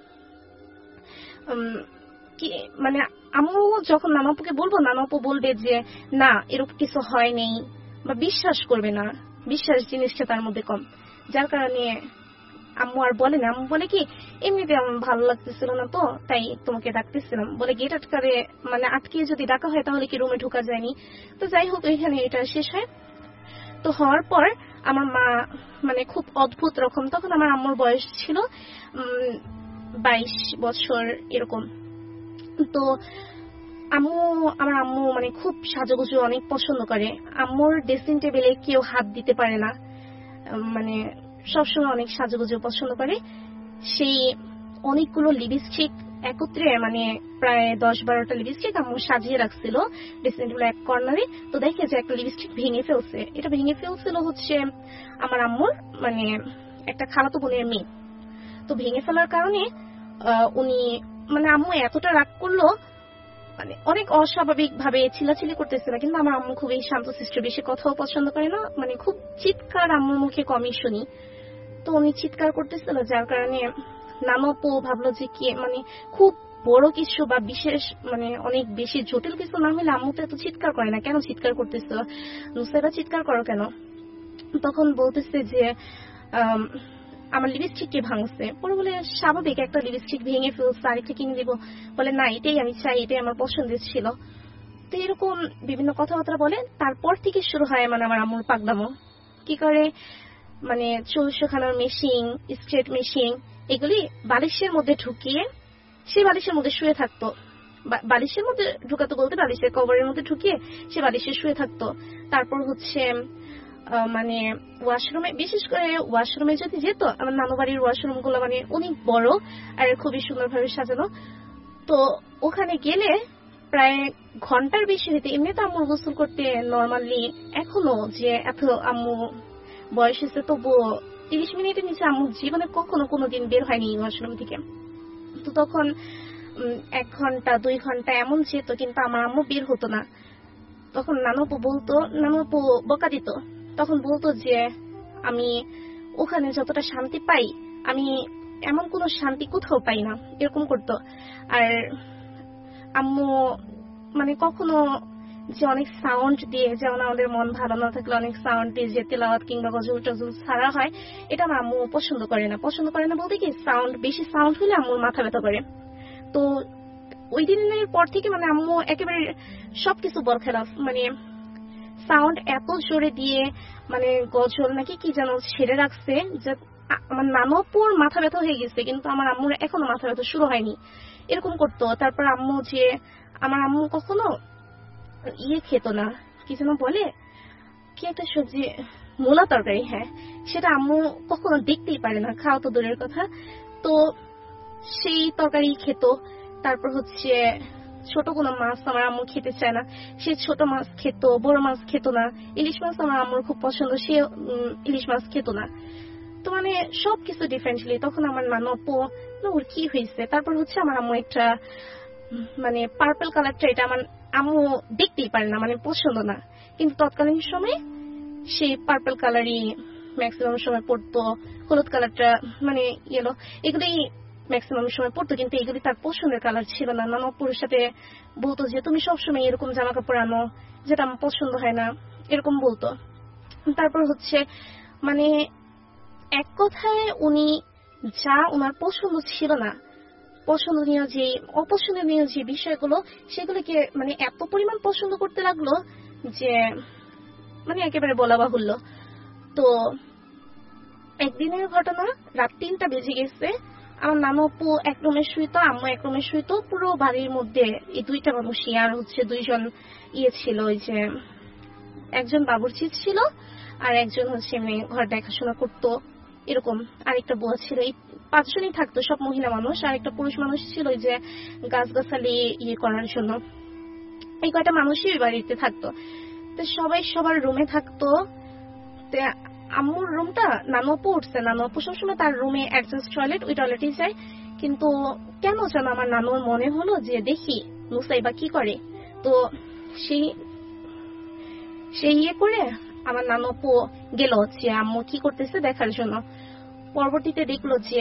কি, মানে আম্মু যখন নানু আপুকে বলবো, নানু আপু বলবে যে না এরকম কিছু হয়নি, বা বিশ্বাস করবে না, বিশ্বাস জিনিসটা তার মধ্যে কম, যার কারণে আম্মু আর বলে না। আম্মু বলে কি, এমনিতে আমার ভালো লাগতেছিল না তো তাই তোমাকে ডাকতেছিলাম, বলে গেট আটকারে মানে আটকে যদি ডাকা হয় তাহলে কি রুমে ঢোকা যায়নি। তো যাই হোক, এখানে এটা শেষ হয়। তো হওয়ার পর আমার মা মানে খুব অদ্ভুত রকম, তখন আমার আম্মুর বয়স ছিল 22 বছর এরকম। তো আমার আম্মু মানে খুব সাজুগুজু অনেক পছন্দ করে। আম্মুর ড্রেসিং টেবিলে কেউ হাত দিতে পারে না, মানে সবসময় অনেক সাজুগুজু পছন্দ করে। সেই অনেকগুলো লিপস্টিক একত্রে, মানে প্রায় 10-12টা লিপস্টিক আম্মু সাজিয়ে রাখছিল ড্রেসিং টেবিলের এক কর্নারে। তো দেখে যে একটা লিপস্টিক ভেঙে ফেলছে। এটা ভেঙে ফেলছিল হচ্ছে আমার আম্মুর মানে একটা খালাতো বোনের মেয়ে। তো ভেঙে ফেলার কারণে উনি মানে আম্মু এতটা রাগ করলো, মানে অনেক অস্বাভাবিক ভাবে চিল্লাচিল্লি করতেছিল। কিন্তু আমার আম্মু খুবই শান্তশিষ্ট, বেশি কথাও পছন্দ করে না, মানে খুব চিৎকার আম্মুর মুখে কমই শুনি। তো উনি চিৎকার করতেছিল, যার কারণে নানু আপু ভাবলো যে কি, মানে খুব বড় কিছু বা বিশেষ মানে অনেক বেশি জটিল কিছু না হলে আম্মু তো এত চিৎকার করে না, কেন চিৎকার করতেছিল, নুসাইবা চিৎকার করো কেন। তখন বলতেছে যে আমার লিপস্টিক কে ভাঙছে। পরে বলে স্বাভাবিক, একটা লিপস্টিক ভেঙে ফেলছে, আরেকটা কিনে দিব। বলে না এটাই আমি চাই, এটাই আমার পছন্দের ছিল। তো এরকম বিভিন্ন কথাবার্তা বলে। তারপর থেকে শুরু হয় মানে আমার আম্মুর পাগলামো। কি করে, মানে চুল শুকানোর মেশিন, স্ট্রেট মেশিন, এগুলি বালিশের মধ্যে ঢুকিয়ে সে বালিশের মধ্যে শুয়ে থাকতো। বালিশের মধ্যে ঢুকাতো বলতে বালিশের কভারের মধ্যে ঢুকিয়ে সে বালিশে শুয়ে থাকতো। তারপর হচ্ছে মানে ওয়াশরুমে, বিশেষ করে ওয়াশরুমে যদি যেত, আমার নানু বাড়ির ওয়াশরুম গুলো মানে অনেক বড় আর খুবই সুন্দরভাবে সাজানো। তো ওখানে গেলে প্রায় ঘন্টার বেশি হইতে, এমনি তো আম্মু গোসল করতে নর্মালি এখনো যে এত আম্মু বয়স হয়েছে তবুও 30 মিনিটের নিচে আম্মু জীবনে কখনো কোনোদিন বের হয়নি ওয়াশরুম থেকে। তো তখন 1 ঘন্টা 2 ঘন্টা এমন যেত, কিন্তু আমার আম্মু বের হতো না। তখন নানু আপু বলতো, নানু আপু বকা দিত, তখন বলতো যে আমি ওখানে যতটা শান্তি পাই আমি এমন কোনো শান্তি কোথাও পাই না, এরকম করতো। আর আম্মু মানে কখনো যে অনেক সাউন্ড দিয়ে, যেমন আমাদের মন ভালো না থাকলে অনেক সাউন্ড দিয়ে যে তেলাওয়াত কিংবা গজল টজল ছাড়া হয়, এটা আমার আম্মু পছন্দ করে না। পছন্দ করে না বলতে কি, সাউন্ড বেশি সাউন্ড হলে আম্মুর মাথা ব্যথা করে। তো ওই দিনের পর থেকে মানে আম্মু একেবারে সবকিছু বরখেলাফ, মানে সাউন্ড এত জোরে দিয়ে মানে গজল নাকি কি যেন ছেড়ে রাখছে যে আমার নানুপুর মাথা ব্যথা হয়ে গেছে, কিন্তু আমার আম্মুর এখনো মাথা ব্যথা শুরু হয়নি, এরকম করতো। তারপর আম্মু যে আমার আম্মু কখনো খেত না, কি যেন বলে, কি একটা সবজি, মূলা তরকারি, হ্যাঁ সেটা আম্মু কখনো দেখতেই পারে না, খাওয়া তো দূরের কথা। তো সেই তরকারি খেত। তারপর হচ্ছে ছোট কোনো মাছ আমার আম্মু খেতে চায় না, সে ছোট মাছ খেত, বড় মাছ খেত না। ইলিশ মাছ আমার আম্মুর খুব পছন্দ, সে ইলিশ মাছ খেত না। তো মানে সবকিছু ডিফারেন্টলি। তখন আমার নানু আপু ওর কি হয়েছে। তারপর হচ্ছে আমার আম্মু একটা মানে পার্পল কালারটা, এটা আমার আম্মু দেখতেই পারে না, মানে পছন্দ না, কিন্তু তৎকালীন সময় সেই পার্পল কালারই ম্যাক্সিমাম সময় পড়তো। হলুদ কালারটা মানে ইয়েলো, এগুলোই ম্যাক্সিমাম সময় পড়তো, কিন্তু এগুলি তার পছন্দের কালার ছিল না। নানু আপুর সাথে বলতো যে তুমি সবসময় এরকম জামা কাপড় আনো যেটা আমার পছন্দ হয় না, এরকম বলতো। তারপর হচ্ছে মানে এক কথায় উনি যা ওনার পছন্দ ছিল না, পছন্দনীয় যে অপছন্দনীয় যে বিষয়গুলো, সেগুলোকে মানে এত পরিমাণ পছন্দ করতে লাগলো যে মানে একেবারে বলা বাহুল্য। তো একদিনের ঘটনা, রাত 3টা বেজে গেছে, আমার নানু আপু এক রুমে শুইতো, আম্মু এক রুমে শুইতো। পুরো বাড়ির মধ্যে এই 2টা মানুষই, আর হচ্ছে 2জন ছিল, ওই যে একজন বাবুর্চি ছিল আর একজন হচ্ছে এমনি ঘর দেখাশোনা করতো, এরকম আরেকটা বুয়া ছিল। এই 5 জনই থাকতো, সব মহিলা মানুষ, আর একটা পুরুষ মানুষ ছিল ওই যে গাছগাছালি করার জন্য। এই কয়টা মানুষই ওই বাড়িতে থাকতো। তো সবাই সবার রুমে থাকতো। আম্মুর রুমটা নানু আপু উঠছে, নানু আপু সবসময় তার রুমে অ্যাডজাস্ট টয়লেট, ওই টয়লেটেই যায়। কিন্তু কেন যেন আমার নানুর মনে হলো যে দেখি নুসাইবা কি করে। তো সেই করে আমার নানু আপু গেল যে আম্মু কি করতেছে দেখার জন্য। পরবর্তীতে দেখলো যে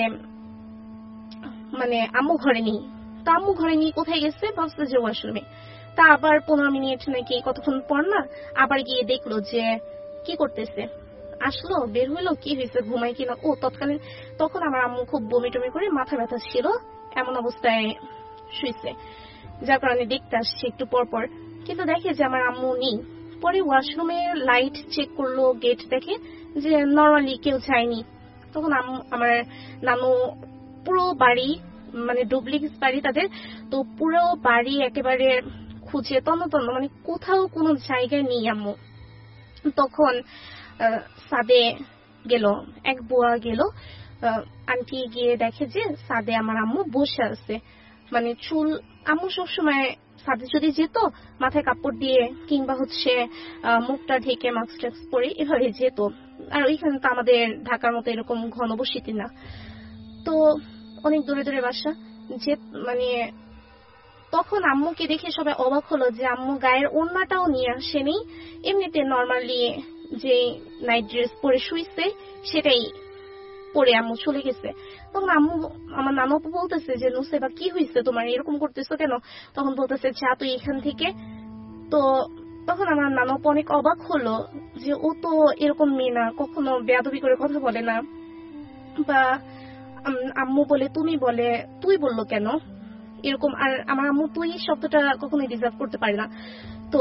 মানে আম্মু ঘরে নেই। তা আম্মু ঘরে নেই, কোথায় গেছে, ভাবছে যে ওয়াশরুমে। তা আবার 15 মিনিট নাকি কতক্ষণ পর না আবার গিয়ে দেখলো যে কি করতেছে। আসলো, বের হইলো, কি হয়েছে, ঘুমাই কিনা। তখন আমার আম্মু খুব বমি টমি করে মাথা ব্যথা ছিল, এমন অবস্থায় শুয়েছে, যার কারণে দেখতে আসছে একটু পর পর। কিন্তু দেখে যে আমার আম্মু নেই। পরে ওয়াশরুমে লাইট চেক করলো, গেট দেখে যে নর্মালি কেউ যায়নি। তখন আমার নানু পুরো বাড়ি, মানে ডুপ্লেক্স বাড়ি তাদের, তো পুরো বাড়ি একেবারে খুঁজে তন্ন তন্ন, মানে কোথাও কোনো জায়গায় নেই আম্মু। তখন সাদে গেল, এক বুয়া গেল, আন্টি গিয়ে দেখে যে সাদে আমার আম্মু বসে আছে, মানে চুল, আম্মু সবসময় সাদে যদি যেত মাথায় কাপড় দিয়ে কিংবা হচ্ছে মুখটা ঢেকে মাস্ক টাস্ক পরে এভাবে যেত। আর ওইখানে তো আমাদের ঢাকার মতো এরকম ঘন বসতি না, তো অনেক দূরে দূরে বাসা। যে মানে তখন আম্মুকে দেখে সবাই অবাক হলো যে আম্মু গায়ের ওড়নাটাও নিয়ে আসেনি, এমনিতে নর্মালি যে নাইট ড্রেস পরে শুইছে সেটাই পরে আম্মু চলে গেছে। তখন আমার নানু আপু বলতেছে যে নুসাইবা কি হয়েছে তোমার, এরকম করতেছো কেন। তখন বলতেছে যা তুই এখান থেকে। তো তখন আমার নানু আপু অনেক অবাক হলো যে ও তো এরকম মেয়ে না, কখনো বেয়াদবি করে কথা বলে না, বা আম্মু বলে তুমি বলে তুই বললো কেন এরকম। আর আমার আম্মু তুই শব্দটা কখনোই রিজার্ভ করতে পারে না। তো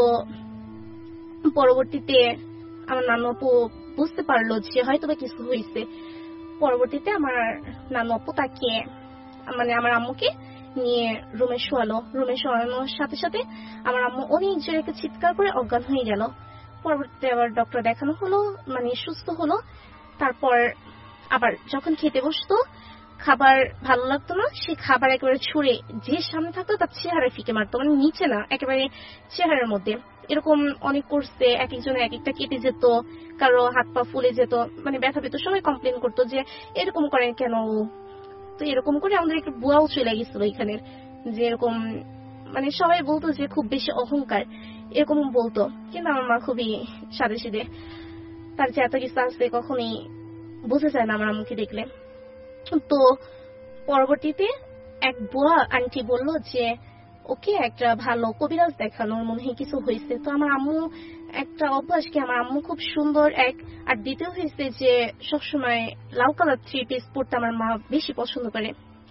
পরবর্তীতে আমার নানু আপু বুঝতে পারলো যে হয়তো বা কিছু হয়েছে। পরবর্তীতে আমার নানু আপু তাকে মানে আমার আম্মুকে নিয়ে রুমে শোয়ালো। রুমে শোয়ানোর সাথে সাথে আমার আম্মু অনেক জোরে চিৎকার করে অজ্ঞান হয়ে গেল। পরবর্তীতে আবার ডক্টর দেখানো হলো, মানে সুস্থ হলো। তারপর আবার যখন খেতে বসতো, খাবার ভালো লাগতো না, সে খাবার একেবারে ছুঁড়ে যে সামনে থাকতো তার চেহারা ফিকে মারতো, মানে নিচে না, একেবারে চেহারার মধ্যে। এরকম অনেক করছে, এক একজনের এক একটা কেটে যেত, কারো হাত পা ফুলে যেত, মানে ব্যথা পেত। সবাই কমপ্লেন করতো যে এরকম করেন কেন। তো এরকম করে আমাদের একটু বুয়াও চলে গেছিল এখানে, যে এরকম মানে সবাই বলতো যে খুব বেশি অহংকার, এরকম বলতো। কিন্তু আমার মা খুবই সাদে সিধে, তার যে এত কিছু আছে কখনই বোঝা যায় না আমার আম্মুকে দেখলে। তো পরবর্তীতে এক বুয়া আন্টি বলল যে ওকে একটা ভালো কবিরাজ দেখানোর, মনে হয় কিছু হয়েছে। তো আমার আম্মু একটা অভ্যাস কি, আমার আম্মু খুব সুন্দর এক, আর দ্বিতীয় হয়েছে যে সবসময় লাল কালার 3 পিস পরতে আমার মা বেশি পছন্দ করে।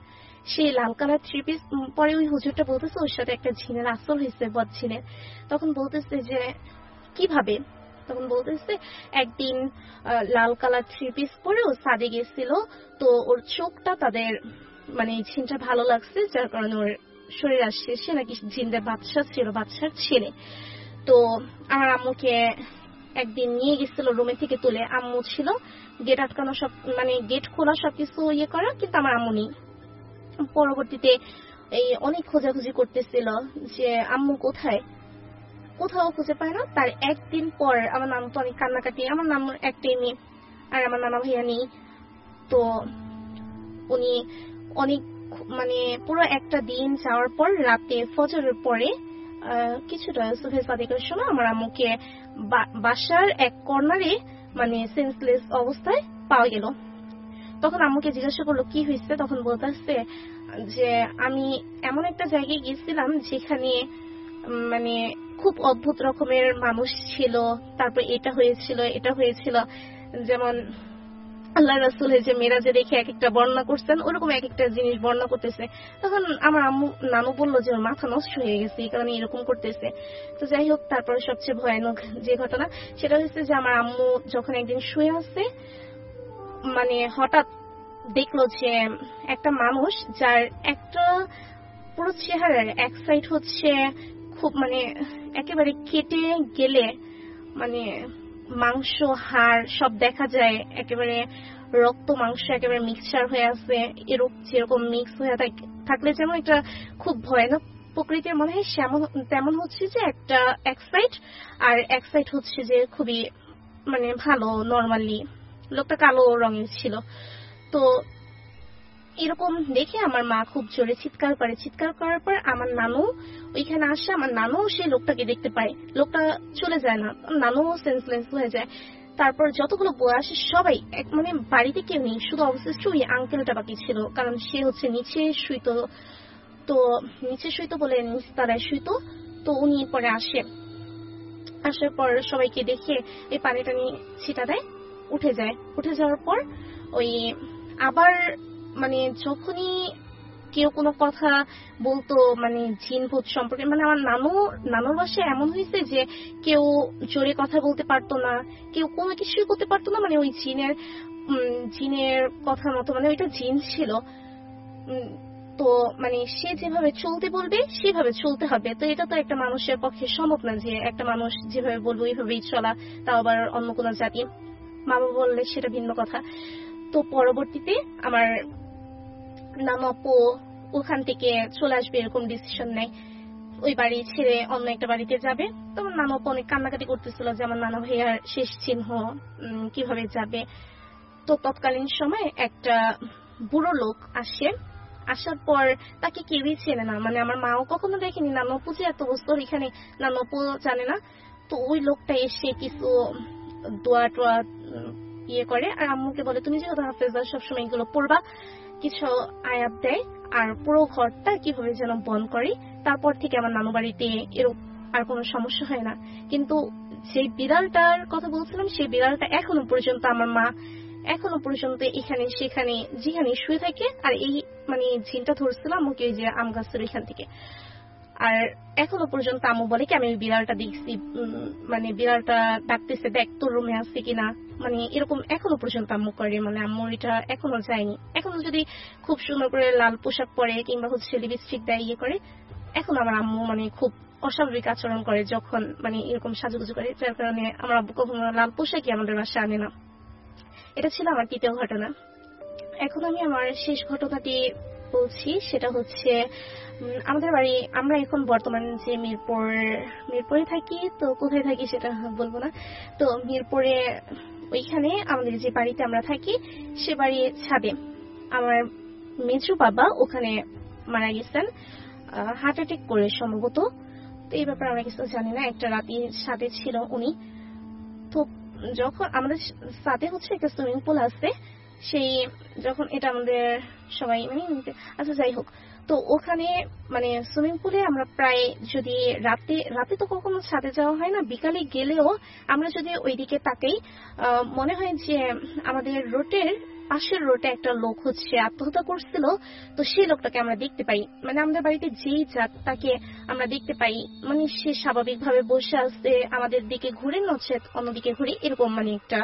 সেই লাল কালার 3 পিস পরে ওই হুজুরটা বলতেছে ওর সাথে একটা জিনের আসর হয়েছে, বদ জিনের। তখন বলতেছে যে কিভাবে, তখন বলতেছে একদিন লাল কালার 3 পিস পরেও সাদে গেছিল, তো ওর চোখটা তাদের মানে জিনটা ভালো লাগছে, যার কারণে ওর শরীর আসছে, সে নাকি জিনদের বাদশা ছিল, বাদশার ছেলে। তো আমার আম্মুকে একদিন নিয়ে গেছিল রুমে থেকে তুলে, আম্মু ছিল গেট আটকানো, সব মানে গেট খোলা সবকিছু ইয়ে করা, কিন্তু আমার আম্মু নেই। পরবর্তীতে এই অনেক খোঁজাখুঁজি করতেছিল যে আম্মু কোথায়, কোথাও খুঁজে পায় না। তার একদিন পর আমার নানু তো অনেক কান্নাকাটি, আমার নানুর একটাই মেয়ে আর আমার নানা ভাইয়া নেই। তো উনি অনেক মানে পুরো একটা দিন যাওয়ার পর রাতে ফজরের পরে কিছুটা সুবহে সাদিকের সময় আমার আম্মুকে বাসার এক কর্নারে মানে সেন্সলেস অবস্থায় পাওয়া গেল। তখন আম্মুকে জিজ্ঞাসা করলো কি হয়েছে, তখন বলতেছে যে আমি এমন একটা জায়গায় গেছিলাম যেখানে মানে খুব অদ্ভুত রকমের মানুষ ছিল, তারপর এটা হয়েছিল এটা হয়েছিল, যেমন আল্লাহ রাসূলের যে মেরাজে দেখে এক একটা বর্ণনা করছেন ওরকম এক একটা জিনিস বর্ণনা করতেছে। তখন আমার আম্মু নানু বললো যে ওর মাথা নষ্ট হয়ে গেছে, এই কারণে এরকম করতেছে। তো যাই হোক, তারপর সবচেয়ে ভয়ানক যে ঘটনা সেটা হচ্ছে যে আমার আম্মু যখন একদিন শুয়ে আছে, মানে হঠাৎ দেখলো যে একটা মানুষ যার একটা পুরো চেহারার এক সাইড হচ্ছে খুব মানে একেবারে কেটে গেলে মানে মাংস হাড় সব দেখা যায়, একেবারে রক্ত মাংস একেবারে মিক্সচার হয়ে আছে, এরকম যেরকম মিক্স হয়ে থাকলে যেমন একটা খুব ভয়ানক প্রকৃতির মনে হয়, তেমন হচ্ছে যে একটা এক সাইড, আর এক সাইড হচ্ছে যে খুবই মানে ভালো নরমালি, লোকটা কালো রঙের ছিল। তো এরকম দেখে আমার মা খুব জোরে চিৎকার করে, চিৎকার করার পর আমার নানু ওইখানে আসে, আমার নানু সেই লোকটাকে দেখতে পায়, লোকটা চলে যায় না, নানু সেন্সলেস হয়ে যায়। তারপর যতগুলো বউ আসে সবাই মানে বাড়িতে কেউ নেই, শুধু অবশিষ্ট ওই আঙ্কেলটা বাকি ছিল, কারণ সে হচ্ছে নিচে শুইতো, তো নিচে শুইতো বলে নিচতলায় শুইতো। তো উনি পরে আসে, আসার পর সবাইকে দেখে এই পানিটা নিয়ে ছিটা দেয়, উঠে যায়। উঠে যাওয়ার পর ওই আবার মানে যখনই কেউ কোনো কথা বলতো মানে জিন ভূত সম্পর্কে, মানে আমার নানুর বাসায় এমন হয়েছে যে কেউ জোরে কথা বলতে পারতো না, কেউ কোনো কিছুই করতে পারতো না, মানে ওই জিনের কথার মতো, মানে ওইটা জিন ছিল। তো মানে সে যেভাবে চলতে বলবে সেভাবে চলতে হবে, তো এটা তো একটা মানুষের পক্ষে সম্ভব না যে একটা মানুষ যেভাবে বলবো ওইভাবেই চলা, তাও আবার অন্য কোনো জাতি। মা বাবা বললে সেটা ভিন্ন কথা। তো পরবর্তীতে আমার নানু আপু ওখান থেকে চলে আসবে এরকম ডিসিশন নেয়, ওই বাড়ি ছেড়ে অন্য একটা বাড়িতে যাবে। তো আমার নানু আপু অনেক কান্নাকাটি করতেছিল যে আমার নানা ভাইয়ার শেষ চিহ্ন কিভাবে যাবে। তো তৎকালীন সময় একটা বুড়ো লোক আসে, আসার পর তাকে কেউই চেনে না, মানে আমার মাও কখনো দেখেনি, নানু আপু যে এত বছর এখানে নানু আপু জানে না। তো ওই লোকটা এসে কিছু দোয়া টোয়া ইয়ে করে আর আম্মুকে বলে তুমি যেহেতু হাফেজা সবসময় এগুলো পড়বা, কিছু আয়াত দেয় আর পুরো ঘরটা কিভাবে যেন বন্ধ করে। তারপর থেকে আমার নানু বাড়িতে এরকম আর কোনো সমস্যা হয় না। কিন্তু সেই বিড়ালটার কথা বলছিলাম, সেই বিড়ালটা এখনো পর্যন্ত আমার মা এখনো পর্যন্ত এখানে সেখানে যেখানে শুয়ে থাকে, আর এই মানে জিনটা ধরছিল আমাকে ওই যে আম গাছের ওইখান থেকে। আর এখনো পর্যন্ত আম্মু বলে কি আমি ওই বিড়ালটা দেখছি, মানে বিড়ালটা ডাকতেছে দেখ তোর রুমে আসছে কিনা, মানে এরকম এখনো পর্যন্ত আম্মু করে, মানে আম্মু এটা এখনো যায়নি। এখনো যদি খুব সুন্দর করে লাল পোশাক পরে কিংবা হচ্ছে লিপস্টিক দেয় ইয়ে করে, এখন আমার আম্মু মানে খুব অস্বাভাবিক আচরণ করে যখন মানে এরকম সাজুগুজু করে, যার কারণে আমার আব্বু কখনো লাল পোশাকই আমাদের বাসায় আনে না। এটা ছিল আমার তৃতীয় ঘটনা। এখন আমি আমার শেষ ঘটনাটি বলছি, সেটা হচ্ছে আমাদের বাড়ি, আমরা এখন বর্তমান যে মিরপুরে থাকি, তো কোথায় থাকি সেটা বলবো না। তো মিরপুরে ওইখানে আমাদের যে বাড়িতে আমরা থাকি সে বাড়ির ছাদে আমার মেজু বাবা ওখানে মারা গেছেন হার্ট অ্যাটাক করে সম্ভবত। তো এই ব্যাপারে আমরা কিছু জানি না, একটা রাতে ছাদে ছিল উনি। তো যখন আমাদের সাথে হচ্ছে একটা সুইমিং পুল আছে, সেই যখন এটা আমাদের সবাই মানে আচ্ছা যাই হোক, তো ওখানে মানে সুইমিং পুলে আমরা প্রায় যদি রাতে তো কখনো ছাদে যাওয়া হয় না, বিকালে গেলেও আমরা যদি ওইদিকে তাকাই মনে হয় যে আমাদের রোডের পাশের রোডে একটা লোক আত্মহত্যা করছিল। তো সেই লোকটাকে আমরা দেখতে পাই, মানে আমাদের বাড়িতে যেই যাক তাকে আমরা দেখতে পাই, মানে সে স্বাভাবিকভাবে বসে আছে, আমাদের দিকে ঘুরে নচ্ছে অন্যদিকে ঘুরে, এরকম মানে একটা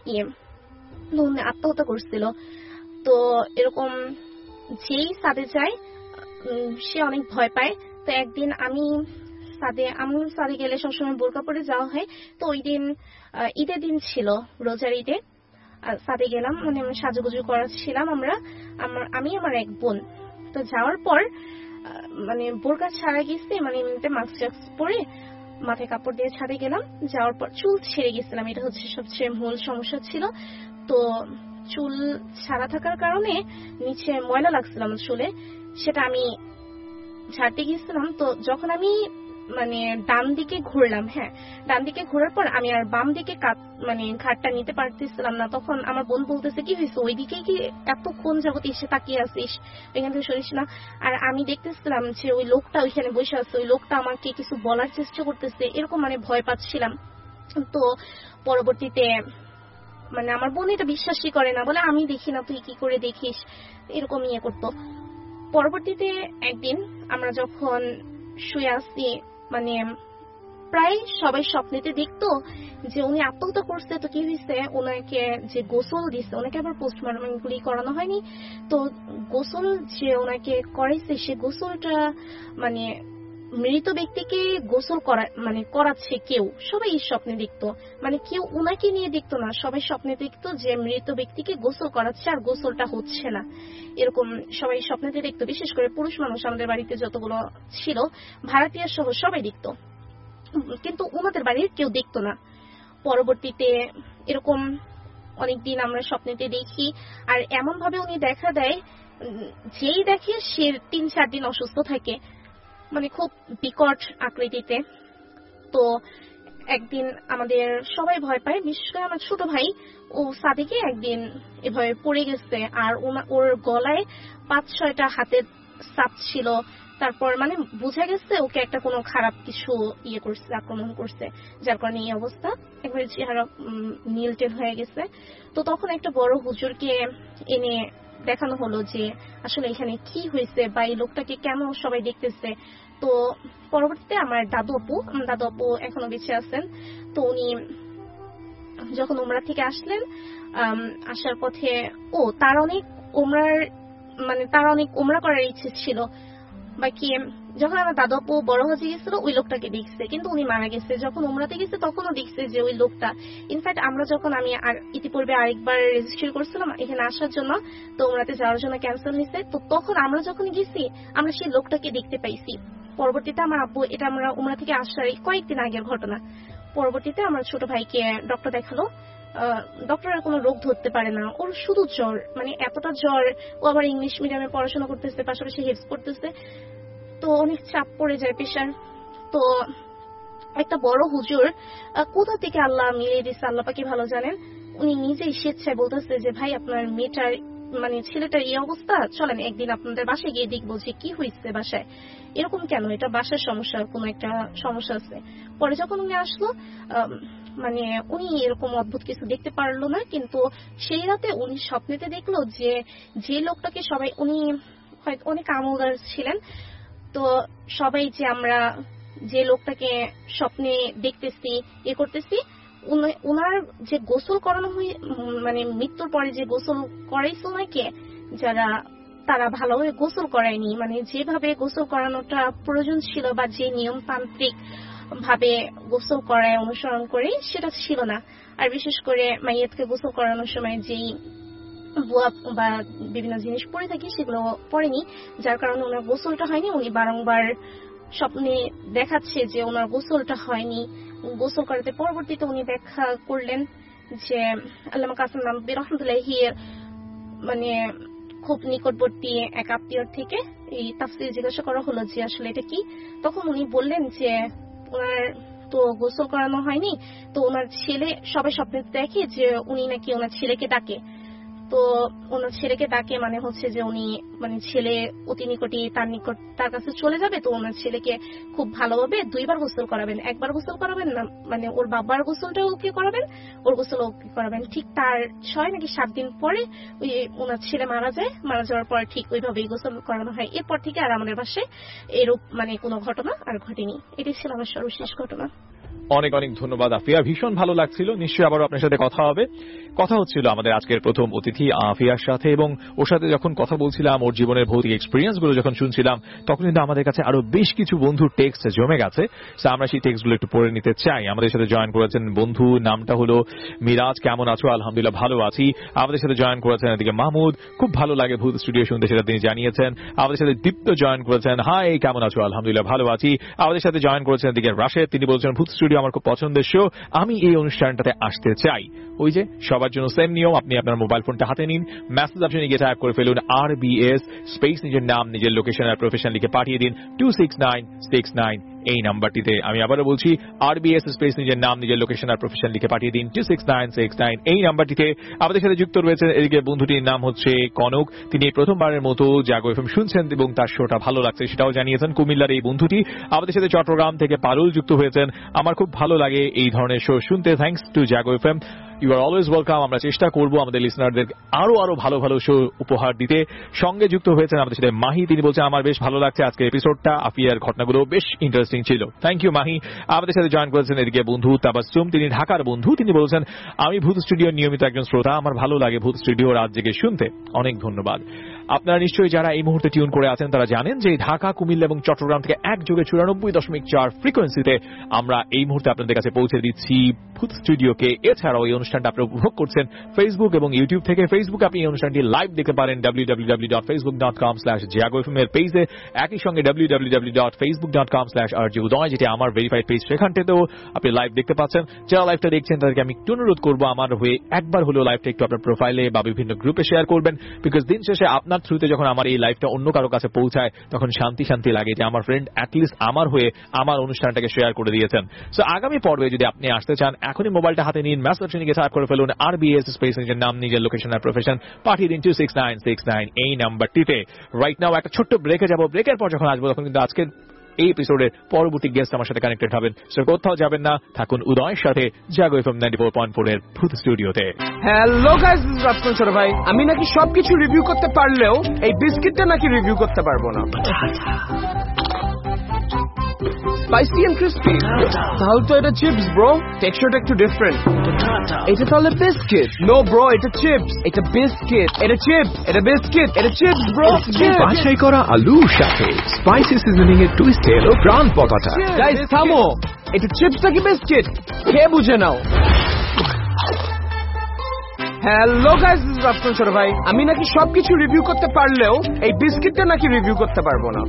আত্মহত্যা করছিল। তো এরকম যেই ছাদে যায় সে অনেক ভয় পায়। তো একদিন আমি ছাদে গেলে সবসময় বোরকা পরে যাওয়া হয়। তো ওই দিন ঈদের দিন ছিল, রোজার ঈদে ছাদে গেলাম, মানে সাজুগুজু করাচ্ছিলাম আমি আমার এক বোন। তো যাওয়ার পর মানে বোরকা ছাড়া গেছি, মানে এমনিতে মাস্ক পরে মাথায় কাপড় দিয়ে ছাদে গেলাম। যাওয়ার পর চুল ছেড়ে গেছিলাম, এটা হচ্ছে সবচেয়ে মূল সমস্যা ছিল। তো চুল ছাড়া থাকার কারণে নিচে ময়লা লাগছিল আমার চুলে, সেটা আমি ঝাড়তে গেছিলাম। তো যখন আমি মানে ডান দিকে ঘুরলাম, ডান দিকে ঘোরার পর আমি আর বাম দিকে মানে ঘাটটা নিতে পারতেছিলাম না। তখন আমার বোন বলতেছে, কি হয়েছে, ওইদিকে কি এতক্ষণ যাবত এসে তাকিয়ে আসিস, এখান থেকে সরিস না? আর আমি দেখতেছিলাম যে ওই লোকটা ওইখানে বসে আছে, ওই লোকটা আমাকে কিছু বলার চেষ্টা করতেছে, এরকম মানে ভয় পাচ্ছিলাম। তো পরবর্তীতে মানে আমার বোন এটা বিশ্বাসই করে না, বলে আমি দেখি না, তুই কি করে দেখিস, এরকম করতো। পরবর্তীতে একদিন আমরা যখন শুয়ে আসছি, মানে প্রায় সবাই স্বপ্নেতে দেখতো যে উনি আত্মহত্যা করছে। তো কি হয়েছে, ওনাকে যে গোসল দিচ্ছে, ওনাকে আবার পোস্টমর্টম গুলি করানো হয়নি, তো গোসল যে ওনাকে করাইছে সে গোসলটা মানে মৃত ব্যক্তিকে গোসল করাচ্ছে কেউ, সবাই স্বপ্নে দেখতো, মানে কেউ ওনাকে নিয়ে দেখতো না, সবাই স্বপ্নে দেখতো যে মৃত ব্যক্তিকে গোসল করাচ্ছে আর গোসলটা হচ্ছে না, এরকম সবাই স্বপ্নেতে দেখতো। বিশেষ করে পুরুষ মানুষ আমাদের বাড়িতে যতগুলো ছিল, ভাড়াটিয়া সহ সবাই দেখতো, কিন্তু ওনাদের বাড়ির কেউ দেখতো না। পরবর্তীতে এরকম অনেকদিন আমরা স্বপ্নেতে দেখি, আর এমন ভাবে উনি দেখা দেয়, যেই দেখে সে 3-4 দিন অসুস্থ থাকে, মানে খুব বিকট আকৃতিতে। তো একদিন আমাদের সবাই ভয় পায়, বিশেষ করে আমার ছোট ভাই, ও সাদিকে একদিন এভাবে পড়ে গেছে, আর ওর গলায় 5-6টা হাতের ছাপ ছিল। তারপর মানে বোঝা গেছে ওকে একটা কোনো খারাপ কিছু করছে, আক্রমণ করছে, যার কারণে এই অবস্থা, একবারে চেহারা নীলটেল হয়ে গেছে। তো তখন একটা বড় হুজুরকে এনে দেখানো হলো যে আসলে এখানে কি হয়েছে বা এই লোকটাকে কেন সবাই দেখতেছে। তো পরবর্তীতে আমার দাদু আপু এখনো বেঁচে আছেন। তো উনি যখন উমরা থেকে আসলেন, আসার পথে তার অনেক উমরা করার ইচ্ছে ছিল, বাকি যখন আমার দাদু আপু বড় হজে গেছিল ওই লোকটাকে দেখছে, কিন্তু উনি মারা গেছে। যখন উমরাতে গেছে তখনও দেখছে যে ওই লোকটা, ইনফ্যাক্ট আমি ইতিপূর্বে আরেকবার রেজিস্ট্রি করছিলাম এখানে আসার জন্য, তো উমরাতে যাওয়ার জন্য ক্যান্সেল হয়েছে। তো তখন আমরা যখন গেছি আমরা সেই লোকটাকে দেখতে পাইছি। পরবর্তীতে আমার আব্বু, এটা আমরা উমরা থেকে আসার কয়েকদিন আগের ঘটনা, পরবর্তীতে আমার ছোট ভাইকে ডক্টর দেখালো। ডক্টরের কোনো রোগ ধরতে পারে না, ওর শুধু জ্বর, মানে এতটা জ্বর, ও আবার ইংলিশ মিডিয়ামে পড়াশোনা করতেছে, পাশাপাশি হেল্প করতেছে, তো অনেক চাপ পড়ে যায়, প্রেশার। তো একটা বড় হুজুর কোথা থেকে আল্লাহ মিলিয়ে দিচ্ছে, আল্লাহ পাকি ভালো জানেন, উনি নিজেই স্বেচ্ছায় বলতেছে যে ভাই আপনার মেয়েটার মানে ছেলেটার এই অবস্থা, চলেন একদিন আপনাদের বাসায় গিয়ে দেখবো যে কি হয়েছে বাসায়, এরকম কেন, এটা বাসার সমস্যা, কোনো একটা সমস্যা আছে। পরে যখন উনি আসলো, মানে উনি এরকম অদ্ভুত কিছু দেখতে পারলো না, কিন্তু সেই রাতে উনি স্বপ্নেতে দেখলো যে লোকটাকে সবাই, উনি হয়তো অনেক আমলদার ছিলেন, তো সবাই যে আমরা যে লোকটাকে স্বপ্নে দেখতেছি করতেছি, উনার যে গোসল করানো হয়, মানে মৃত্যুর পরে যে গোসল করাইছে ওনাকে, তারা ভালোভাবে গোসল করায়নি, মানে যেভাবে গোসল করানোটা প্রয়োজন ছিল বা যে নিয়মতান্ত্রিক ভাবে গোসল করায় অনুসরণ করে সেটা ছিল না। আর বিশেষ করে মাইয়াতকে গোসল করানোর সময় যেই বুয়া বা বিভিন্ন জিনিস পরে থাকি সেগুলো পড়েনি, যার কারণে ওনার গোসলটা হয়নি। উনি বারংবার স্বপ্নে দেখাচ্ছে যে ওনার গোসলটা হয়নি, গোসল করাতে। পরবর্তীতে উনি ব্যাখ্যা করলেন যে আল্লামা কাসেম নানভী রহমাতুল্লাহি মানে খুব নিকটবর্তী এক আত্মীয়র থেকে এই তাফসীর জিজ্ঞাসা করা হলো যে আসলে এটা কি। তখন উনি বললেন যে ওনার তো গোসল করানো হয়নি, তো ওনার ছেলে, সবাই স্বপ্নে দেখে যে উনি নাকি ওনার ছেলেকে ডাকে। তো ওনার ছেলেকে ডাকে, মানে হচ্ছে যে উনি মানে ছেলে অতি নিকটই তার কাছে চলে যাবে, তো ওনার ছেলেকে খুব ভালোভাবে 2 বার গোসল করাবেন, 1 বার গোসল করাবেন না, মানে ওর বাবার গোসলটাও ওকে করাবেন, ওর গোসল ওকে করাবেন। ঠিক তার 6 নাকি 7 দিন পরে ওই ওনার ছেলে মারা যাওয়ার পর ঠিক ওইভাবেই গোসল করানো হয়। এরপর থেকে আর আমাদের বাসায় এরূপ মানে কোনো ঘটনা আর ঘটেনি। এটাই ছিল আমার সর্বশেষ ঘটনা। অনেক অনেক ধন্যবাদ আফিয়া, ভীষণ ভালো লাগছিল। নিশ্চয়ই আবারও আপনার সাথে কথা হবে। কথা হচ্ছিল আমাদের আজকের প্রথম অতিথি আফিয়ার সাথে, এবং ওর সাথে যখন কথা বলছিলাম, ওর জীবনের ভৌতিক এক্সপিরিয়েন্স গুলো যখন শুনছিলাম, তখন কিন্তু আমাদের কাছে আরো বেশ কিছু বন্ধুর টেক্সট জমে গেছে। আমরা সেই টেক্সট গুলো একটু পড়ে নিতে চাই। আমাদের সাথে জয়েন করেছেন বন্ধু, নামটা হলো মিরাজ। কেমন আছো? আলহামদুলিল্লাহ ভালো আছি। আমাদের সাথে জয়েন করেছেন এদিকে মাহমুদ, খুব ভালো লাগে ভূত স্টুডিও শুনতে, সেটা তিনি জানিয়েছেন। আমাদের সাথে দীপ্ত জয়েন করেছেন, হাই কেমন আছো? আলহামদুলিল্লাহ ভালো আছি। আমাদের সাথে জয়েন করেছেন এদিকে রাশেদ, তিনি বলছেন ভূত স্টুডিও আমার খুব পছন্দের শো, আমি এই অনুষ্ঠানটাতে আসতে চাই। ওই যে সবার জন্য সেম নিয়ম, আপনি আপনার মোবাইল ফোনটা হাতে নিন, মেসেজ অপশনে গিয়ে টাইপ করে ফেলুন RBS স্পেস নিজের নাম, নিজের লোকেশন আর প্রফেশন লিখে পাঠিয়ে দিন 26969 এই নাম্বারটিতে। আমি আবারও বলছি, RBS স্পেস নিজের নাম, নিজের লোকেশন আর প্রফেশন লিখে পাঠিয়ে দিন 26969 এই নাম্বারটিতে। আমাদের সাথে যুক্ত রয়েছেন এদিকে বন্ধুটির নাম হচ্ছে কনক, তিনি প্রথমবারের মতো জাগো এফএম শুনছেন এবং তার শোটা ভালো লাগছে সেটাও জানিয়েছেন। কুমিল্লার এই বন্ধুটি। আমাদের সাথে চট্টগ্রাম থেকে পারুল যুক্ত হয়েছেন, আমার খুব ভালো লাগে এই ধরনের শো শুনতে, thanks to Jago FM, you are always welcome. আমরা চেষ্টা করবো আমাদের লিসনারদের আরো ভালো ভালো শো উপহার দিতে। সঙ্গে যুক্ত হয়েছেন আমাদের সাথে মাহি, তিনি বলছেন আমার বেশ ভালো লাগছে আজকের এপিসোডটা, আফিয়ার ঘটনাগুলো বেশ ইন্টারেস্টিং ছিল। Thank you Mahi. আমাদের সাথে জয়েন করেছেন এদিকে বন্ধু তাবাসসুম, তিনি ঢাকার বন্ধু, তিনি বলছেন আমি ভূত স্টুডিওর নিয়মিত একজন শ্রোতা, আমার ভালো লাগে ভূত স্টুডিও রাত জেগে শুনতে। অনেক ধন্যবাদ। আপনারা নিশ্চয়ই যারা এই মুহূর্তে টিউন করে আছেন তারা জানেন যে ঢাকা, কুমিল্লা এবং চট্টগ্রাম থেকে একযোগে 94.4 ফ্রিকোয়েন্সিতে আমরা এই মুহূর্তে আপনাদের কাছে পৌঁছে দিচ্ছি ভূত স্টুডিওকে। এছাড়াও এই অনুষ্ঠানটা আপনারা উপভোগ করছেন ফেসবুক এবং ইউটিউব থেকে। ফেসবুকে আপনি এই অনুষ্ঠানটি লাইভ দেখতে পারেন www.facebook.com/jago.fm এর পেজে, একই সঙ্গে www.facebook.com/rjudoy, যেটি আমার ভেরিফাইড পেজ, সেখানটাতেও আপনি লাইভ দেখতে পাচ্ছেন। যারা লাইভটা দেখছেন তাদেরকে আমি একটু অনুরোধ করবো আমার হয়ে একবার হলেও লাইভটা একটু আপনার প্রোফাইলে বা বিভিন্ন গ্রুপে শেয়ার করবেন, বিকজ দিন শেষে আপনার থ্রুতে যখন আমার এই লাইভটা অন্য কারো কাছে পৌঁছায় তখন শান্তি শান্তি লাগে যে আমার ফ্রেন্ড অ্যাটলিস্ট আমার হয়ে আমার অনুষ্ঠানটাকে শেয়ার করে দিয়েছেন। সো আগামী পর্বে যদি আপনি আসতে চান, এখনই মোবাইলটা হাতে নিন, মেসেজ অপশনে গিয়ে টাইপ করে ফেলুন RBS স্পেস নিজের নাম, নিজের লোকেশন আর প্রফেশন, পাঠিয়ে দিন 26969 এই নাম্বারটিতে। রাইট নাও একটা ছোট্ট ব্রেকে যাব, ব্রেকের পর যখন আসবো তখন কিন্তু আজকের এই এপিসোডের পরবর্তী গেস্ট আমার সাথে কানেক্টেড হবেন। সো কোথাও যাবেন না, থাকুন উদয়ের সাথে জাগো এফএম 94.4 এর ভূত স্টুডিওতে। Hello guys, this is Rafsan ছোট ভাই। আমি নাকি সবকিছু রিভিউ করতে পারলেও এই বিস্কিটটা নাকি রিভিউ করতে পারবো না। স্পাইসি এন্ড ক্রিস্পি, তাহলে তো এটা চিপস ব্রো, টেক্সচারটা একটু ডিফারেন্ট। এটা তাহলে বিস্কিট? নো ব্রো, এটা চিপস, এটা বিস্কিট, এটা চিপস, এটা বিস্কিট, এটা চিপস ব্রো। বাছাই করা আলুর সাথে স্পাইসি সিজনিং এর টুইস্ট এলো প্রাণ পতাটা। গাইস থামো, এটা চিপস নাকি বিস্কিট খেয়ে বুঝে নাও। Hello guys, this is Rafsan ছোট ভাই। আমি নাকি সবকিছু রিভিউ করতে পারলেও এই বিস্কিটটা নাকি রিভিউ করতে পারবো না।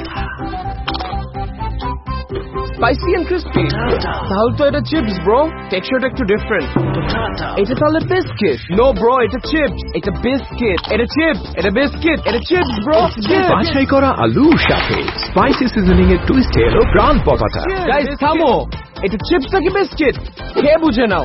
স্পাইসি এন্ড ক্রিস্পি, তাহলে তো এটা চিপস ব্রো, টেক্সচারটা একটু ডিফারেন্ট। এটা তাহলে বিস্কিট? নো ব্রো, এটা চিপস, এটা বিস্কিট, এটা চিপস, এটা বিস্কিট, এটা চিপস ব্রো। বাছাই করা আলুর সাথে স্পাইসি সিজনিং এর টুইস্ট এলো প্রাণ পতাটা। গাইস থামো, এটা চিপস নাকি বিস্কিট খেয়ে বুঝে নাও।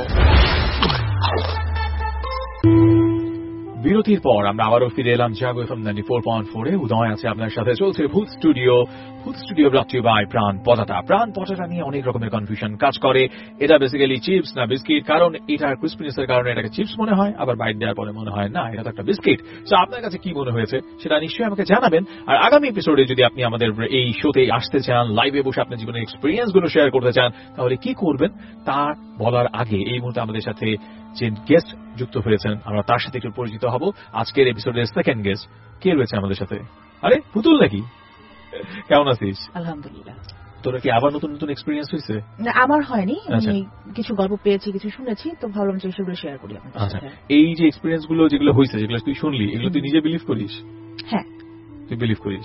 বিরতির পর আমরা আবারও ফিরে এলাম জাগো এফএম 94.4 এ। উদয় আছে আপনার সাথে, চলছে ভূত স্টুডিও। ভূত স্টুডিও ব্রট টু বাই প্রাণ পতাটা। প্রাণ পতাটা নিয়ে অনেক রকমের কনফিউশন কাজ করে। এটা বেসিক্যালি চিপস না বিস্কিট, কারণ এটার ক্রিসপিনেসের কারণে এটাকে চিপস মনে হয়, আবার বাইট দেওয়ার পরে মনে হয় না এটা তো একটা বিস্কিট। তো আপনার কাছে কি মনে হয়েছে সেটা নিশ্চয়ই আমাকে জানাবেন। আর আগামী এপিসোডে যদি আপনি আমাদের এই শোতে আসতে চান, লাইভে বসে আপনার জীবনের এক্সপিরিয়েন্স গুলো শেয়ার করতে চান, তাহলে কি করবেন তা বলার আগে এই মুহূর্তে আমাদের সাথে যে গেস্ট যুক্ত হয়েছেন আমরা তার সাথে একটু পরিচিত হব। আজকের এপিসোডের সেকেন্ড গেস্ট কে রয়েছে আমাদের সাথে? আরে পুতুল নাকি? কেমন আছিস? আলহামদুলিল্লাহ। তোরা কি আবার নতুন নতুন এক্সপিরিয়েন্স হয়েছে? না, আমার হয়নি, আচ্ছা। আমি কিছু গল্প পেয়েছি, কিছু শুনেছি, তো ভাবলাম যে সেগুলো শেয়ার করি আপনাদের আচ্ছা, সাথে। এই যে এক্সপিরিয়েন্স গুলো যেগুলো হয়েছে, যেগুলো তুই শুনলি, এগুলো তুই নিজে বিলিভ করিস? হ্যাঁ, তুই বিলিভ করিস? জি।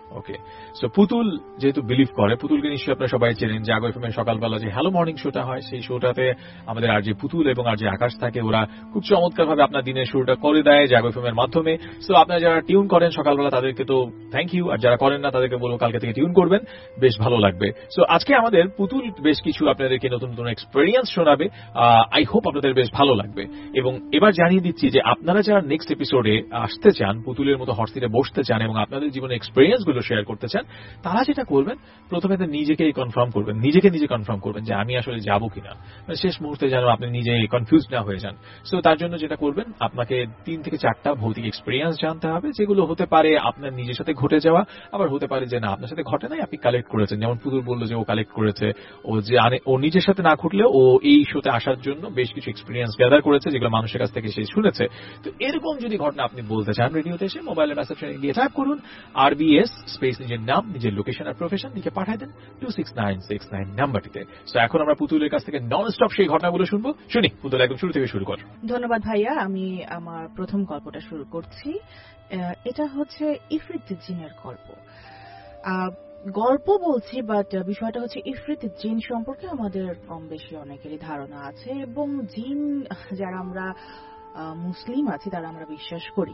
ওকে, সো পুতুল যেহেতু বিলিভ করে, পুতুলকে নিশ্চয়ই আপনারা সবাই চেনেন, জাগো এফএম এর সকালবেলা যে হ্যালো মর্নিং শোটা হয়, সেই শোটাতে আমাদের আর যে পুতুল এবং আর যে আকাশ থাকে, ওরা খুব চমৎকার ভাবে আপনার দিনের শুরুটা করে দেয় জাগো এফএম এর মাধ্যমে। সো আপনারা যারা টিউন করেন সকালবেলা তাদেরকে তো থ্যাংক ইউ, আর যারা করেন না তাদেরকে বলবো কালকে থেকে টিউন করবেন, বেশ ভালো লাগবে। সো আজকে আমাদের পুতুল বেশ কিছু আপনাদেরকে নতুন নতুন এক্সপেরিয়েন্স শোনাবে, আই হোপ আপনাদের বেশ ভালো লাগবে। এবং এবার জানিয়ে দিচ্ছি যে আপনারা যারা নেক্সট এপিসোডে আসতে চান, পুতুলের মতো হট সিটে বসতে চান এবং আপনাদের জীবনের এক্সপেরিয়েন্স গুলো শেয়ার করতে চান, তারা যেটা করবেন, প্রথমে নিজেকেই কনফার্ম করবেন, নিজে কনফার্ম করবেন যে আমি আসলে যাবো কিনা, শেষ মুহূর্তে যেন আপনি নিজে কনফিউজ না হয়ে যান। সো তার জন্য যেটা করবেন, আপনাকে 3 থেকে 4টা ভৌতিক এক্সপেরিয়েন্স জানতে হবে, যেগুলো হতে পারে আপনার নিজের সাথে ঘটে যাওয়া, আবার হতে পারে যে না আপনার সাথে ঘটে নাই, আপনি কালেক্ট করেছেন। যেমন পুতুল বললো যে ও কালেক্ট করেছে, ও নিজের সাথে না ঘটলেও ও এই শোতে আসার জন্য বেশ কিছু এক্সপেরিয়েন্স গ্যাদার করেছে, যেগুলো মানুষের কাছ থেকে সে শুনেছে। তো এরকম যদি ঘটনা আপনি বলতে চান, রেডিওতে এসে মোবাইলের মেসেজ গিয়ে টাইপ করুন RBS স্পেস নিজের নাম, নিজের লোকেশন আর প্রফেশন লিখে পাঠিয়ে দেন 26969 নাম্বারটিতে। সো এখন আমরা পুতুলের কাছ থেকে নন স্টপ সেই ঘটনাগুলো শুনবো। শুনি, পুতুল একদম শুরু থেকে শুরু কর। ধন্যবাদ ভাইয়া। আমি আমার প্রথম গল্পটা শুরু করছি। এটা হচ্ছে ইফরিত জিনের গল্প। গল্প বলছি, বাট বিষয়টা হচ্ছে ইফরিত জিন সম্পর্কে আমাদের কম বেশি অনেকেরই ধারণা আছে, এবং জিন যারা আমরা মুসলিম আছি তারা আমরা বিশ্বাস করি,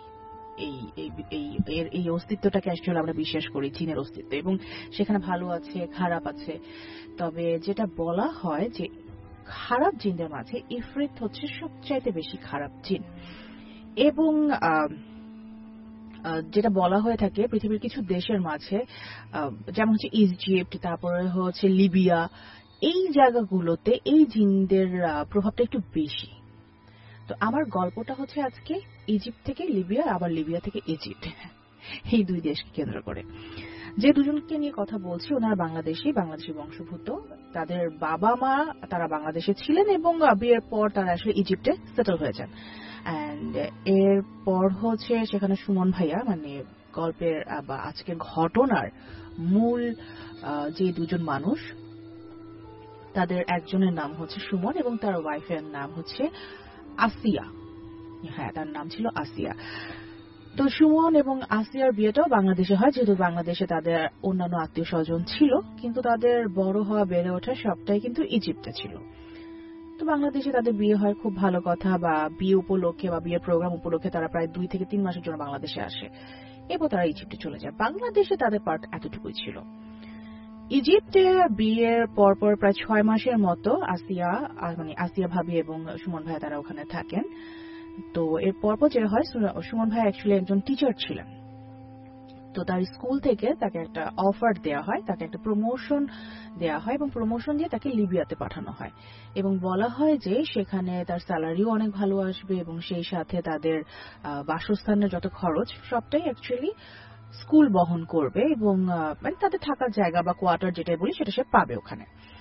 এই অস্তিত্বটাকে অ্যাকচুয়ালি আমরা বিশ্বাস করি, জিনের অস্তিত্ব, এবং সেখানে ভালো আছে খারাপ আছে। তবে যেটা বলা হয় যে খারাপ জিনদের মাঝে ইফরিত হচ্ছে সবচাইতে বেশি খারাপ জিন, এবং যেটা বলা হয়ে থাকে পৃথিবীর কিছু দেশের মাঝে, যেমন হচ্ছে ইজিপ্ট, তারপরে হচ্ছে লিবিয়া, এই জায়গাগুলোতে এই জিনদের প্রভাবটা একটু বেশি। তো আমার গল্পটা হচ্ছে আজকে ইজিপ্ট থেকে লিবিয়া, আবার লিবিয়া থেকে ইজিপ্ট, এই দুই দেশকে কেন্দ্র করে। যে দুজনকে নিয়ে কথা বলছি ওনারা বাংলাদেশি বংশোদ্ভূত। তাদের বাবা মা তারা বাংলাদেশে ছিলেন এবং বিয়ের পর তারা আসলে ইজিপ্টে সেটেল হয়ে যান। অ্যান্ড এরপর হচ্ছে সেখানে সুমন ভাইয়া, মানে গল্পের বা আজকের ঘটনার মূল যে দুজন মানুষ, তাদের একজনের নাম হচ্ছে সুমন এবং তার ওয়াইফের নাম হচ্ছে আসিয়া। হ্যাঁ, তার নাম ছিল আসিয়া। তো সুমন এবং আসিয়ার বিয়েটাও বাংলাদেশে হয়, যেহেতু বাংলাদেশে তাদের অন্যান্য আত্মীয় স্বজন ছিল, কিন্তু তাদের বড় হওয়া বেড়ে ওঠা সবটাই কিন্তু ইজিপ্টে ছিল। তো বাংলাদেশে তাদের বিয়ে হয়, খুব ভালো কথা। বা বিয়ে উপলক্ষে বা বিয়ের প্রোগ্রাম উপলক্ষে তারা প্রায় 2 থেকে 3 মাসের জন্য বাংলাদেশে আসে, এরপর তারা ইজিপ্টে চলে যায়। বাংলাদেশে তাদের পার্ট এতটুকুই ছিল। ইজিপ্টে বিয়ের পরপর প্রায় 6 মাসের মতো আসিয়া ভাবি এবং সুমন ভাই তারা ওখানে থাকেন। তো এর পরপর যেটা হয়, সুমন ভাই অ্যাকচুয়ালি একজন টিচার ছিলেন। তো তার স্কুল থেকে তাকে একটা অফার দেওয়া হয়, তাকে একটা প্রমোশন দেওয়া হয়, এবং প্রমোশন দিয়ে তাকে লিবিয়াতে পাঠানো হয়, এবং বলা হয় যে সেখানে তার স্যালারিও অনেক ভালো আসবে, এবং সেই সাথে তাদের বাসস্থানের যত খরচ সবটাই অ্যাকচুয়ালি স্কুল বহন করবে, এবং মানে তাদের থাকার জায়গা বা কোয়ার্টার যেটাই বলি সেটা সে পাবে ওখানে।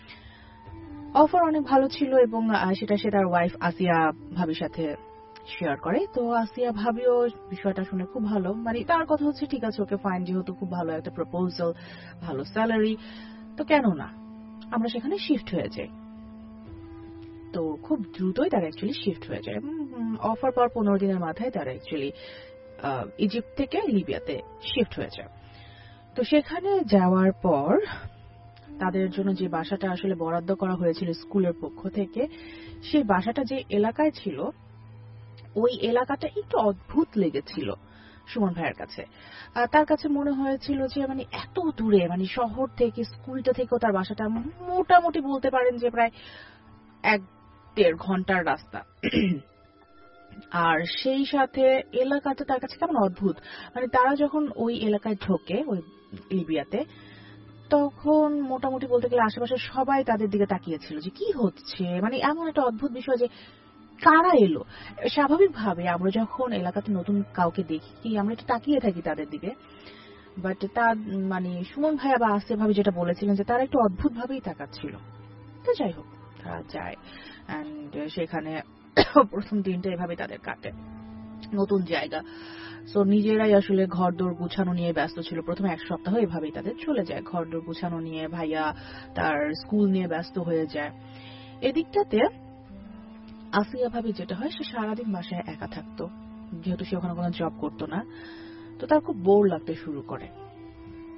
অফার অনেক ভালো ছিল, এবং সেটা সে তার ওয়াইফ আসিয়া ভাবির সাথে শেয়ার করে। তো আসিয়া ভাবিও বিষয়টা শুনে খুব ভালো, মানে তার কথা হচ্ছে ঠিক আছে, ওকে ফাইন, যেহেতু খুব ভালো একটা প্রপোজাল, ভালো স্যালারি, তো কেন না আমরা সেখানে শিফট হয়ে যাই। তো খুব দ্রুতই তারা অ্যাকচুয়ালি শিফট হয়ে যায়। অফার পর 15 দিনের মাথায় তারা অ্যাকচুয়ালি ইজিপ্ট থেকে লিবিয়াতে শিফট হয়ে যায়। তো সেখানে যাওয়ার পর তাদের জন্য যে বাসাটা আসলে বরাদ্দ করা হয়েছিল স্কুলের পক্ষ থেকে, সেই বাসাটা যে এলাকায় ছিল, ওই এলাকাটা একটু অদ্ভুত লেগেছিল সুমন ভাইয়ের কাছে। তার কাছে মনে হয়েছিল যে মানে এত দূরে, মানে শহর থেকে, স্কুলটা থেকেও তার বাসাটা মোটামুটি বলতে পারেন যে প্রায় 1-1.5 ঘন্টার রাস্তা। আর সেই সাথে এলাকাটা তার কাছে কেমন অদ্ভুত, মানে তারা যখন ওই এলাকায় ঢোকে, ওই লিবিয়াতে, তখন মোটামুটি বলতে গেলে আশেপাশে সবাই তাদের দিকে তাকিয়েছিল যে কি হচ্ছে, মানে এমন একটা অদ্ভুত বিষয় যে কারা এলো। স্বাভাবিকভাবে আমরা যখন এলাকাতে নতুন কাউকে দেখি আমরা একটু তাকিয়ে থাকি তাদের দিকে, বাট তার মানে সুমন ভাইয়া বা আসিয়া ভাবি যেটা বলেছিলেন যে তারা একটু অদ্ভুত ভাবেই তাকাচ্ছিল। তো যাই হোক, তারা যায়, অ্যান্ড সেখানে প্রথম দিনটা এভাবে তাদের কাটে, নতুন জায়গা। সো নিজেরাই আসলে ঘরদোর গুছানো নিয়ে ব্যস্ত ছিল। প্রথমে 1 সপ্তাহ এভাবেই তাদের চলে যায়, ঘরদোর গুছানো নিয়ে। ভাইয়া তার স্কুল নিয়ে ব্যস্ত হয়ে যায়। এদিকটাতে আসিয়া ভাবি যেটা হয়, সে সারাদিন বাসায় একা থাকতো, যেহেতু সে ওখানে কোনো জব করতো না। তো তার খুব বোর লাগতে শুরু করে।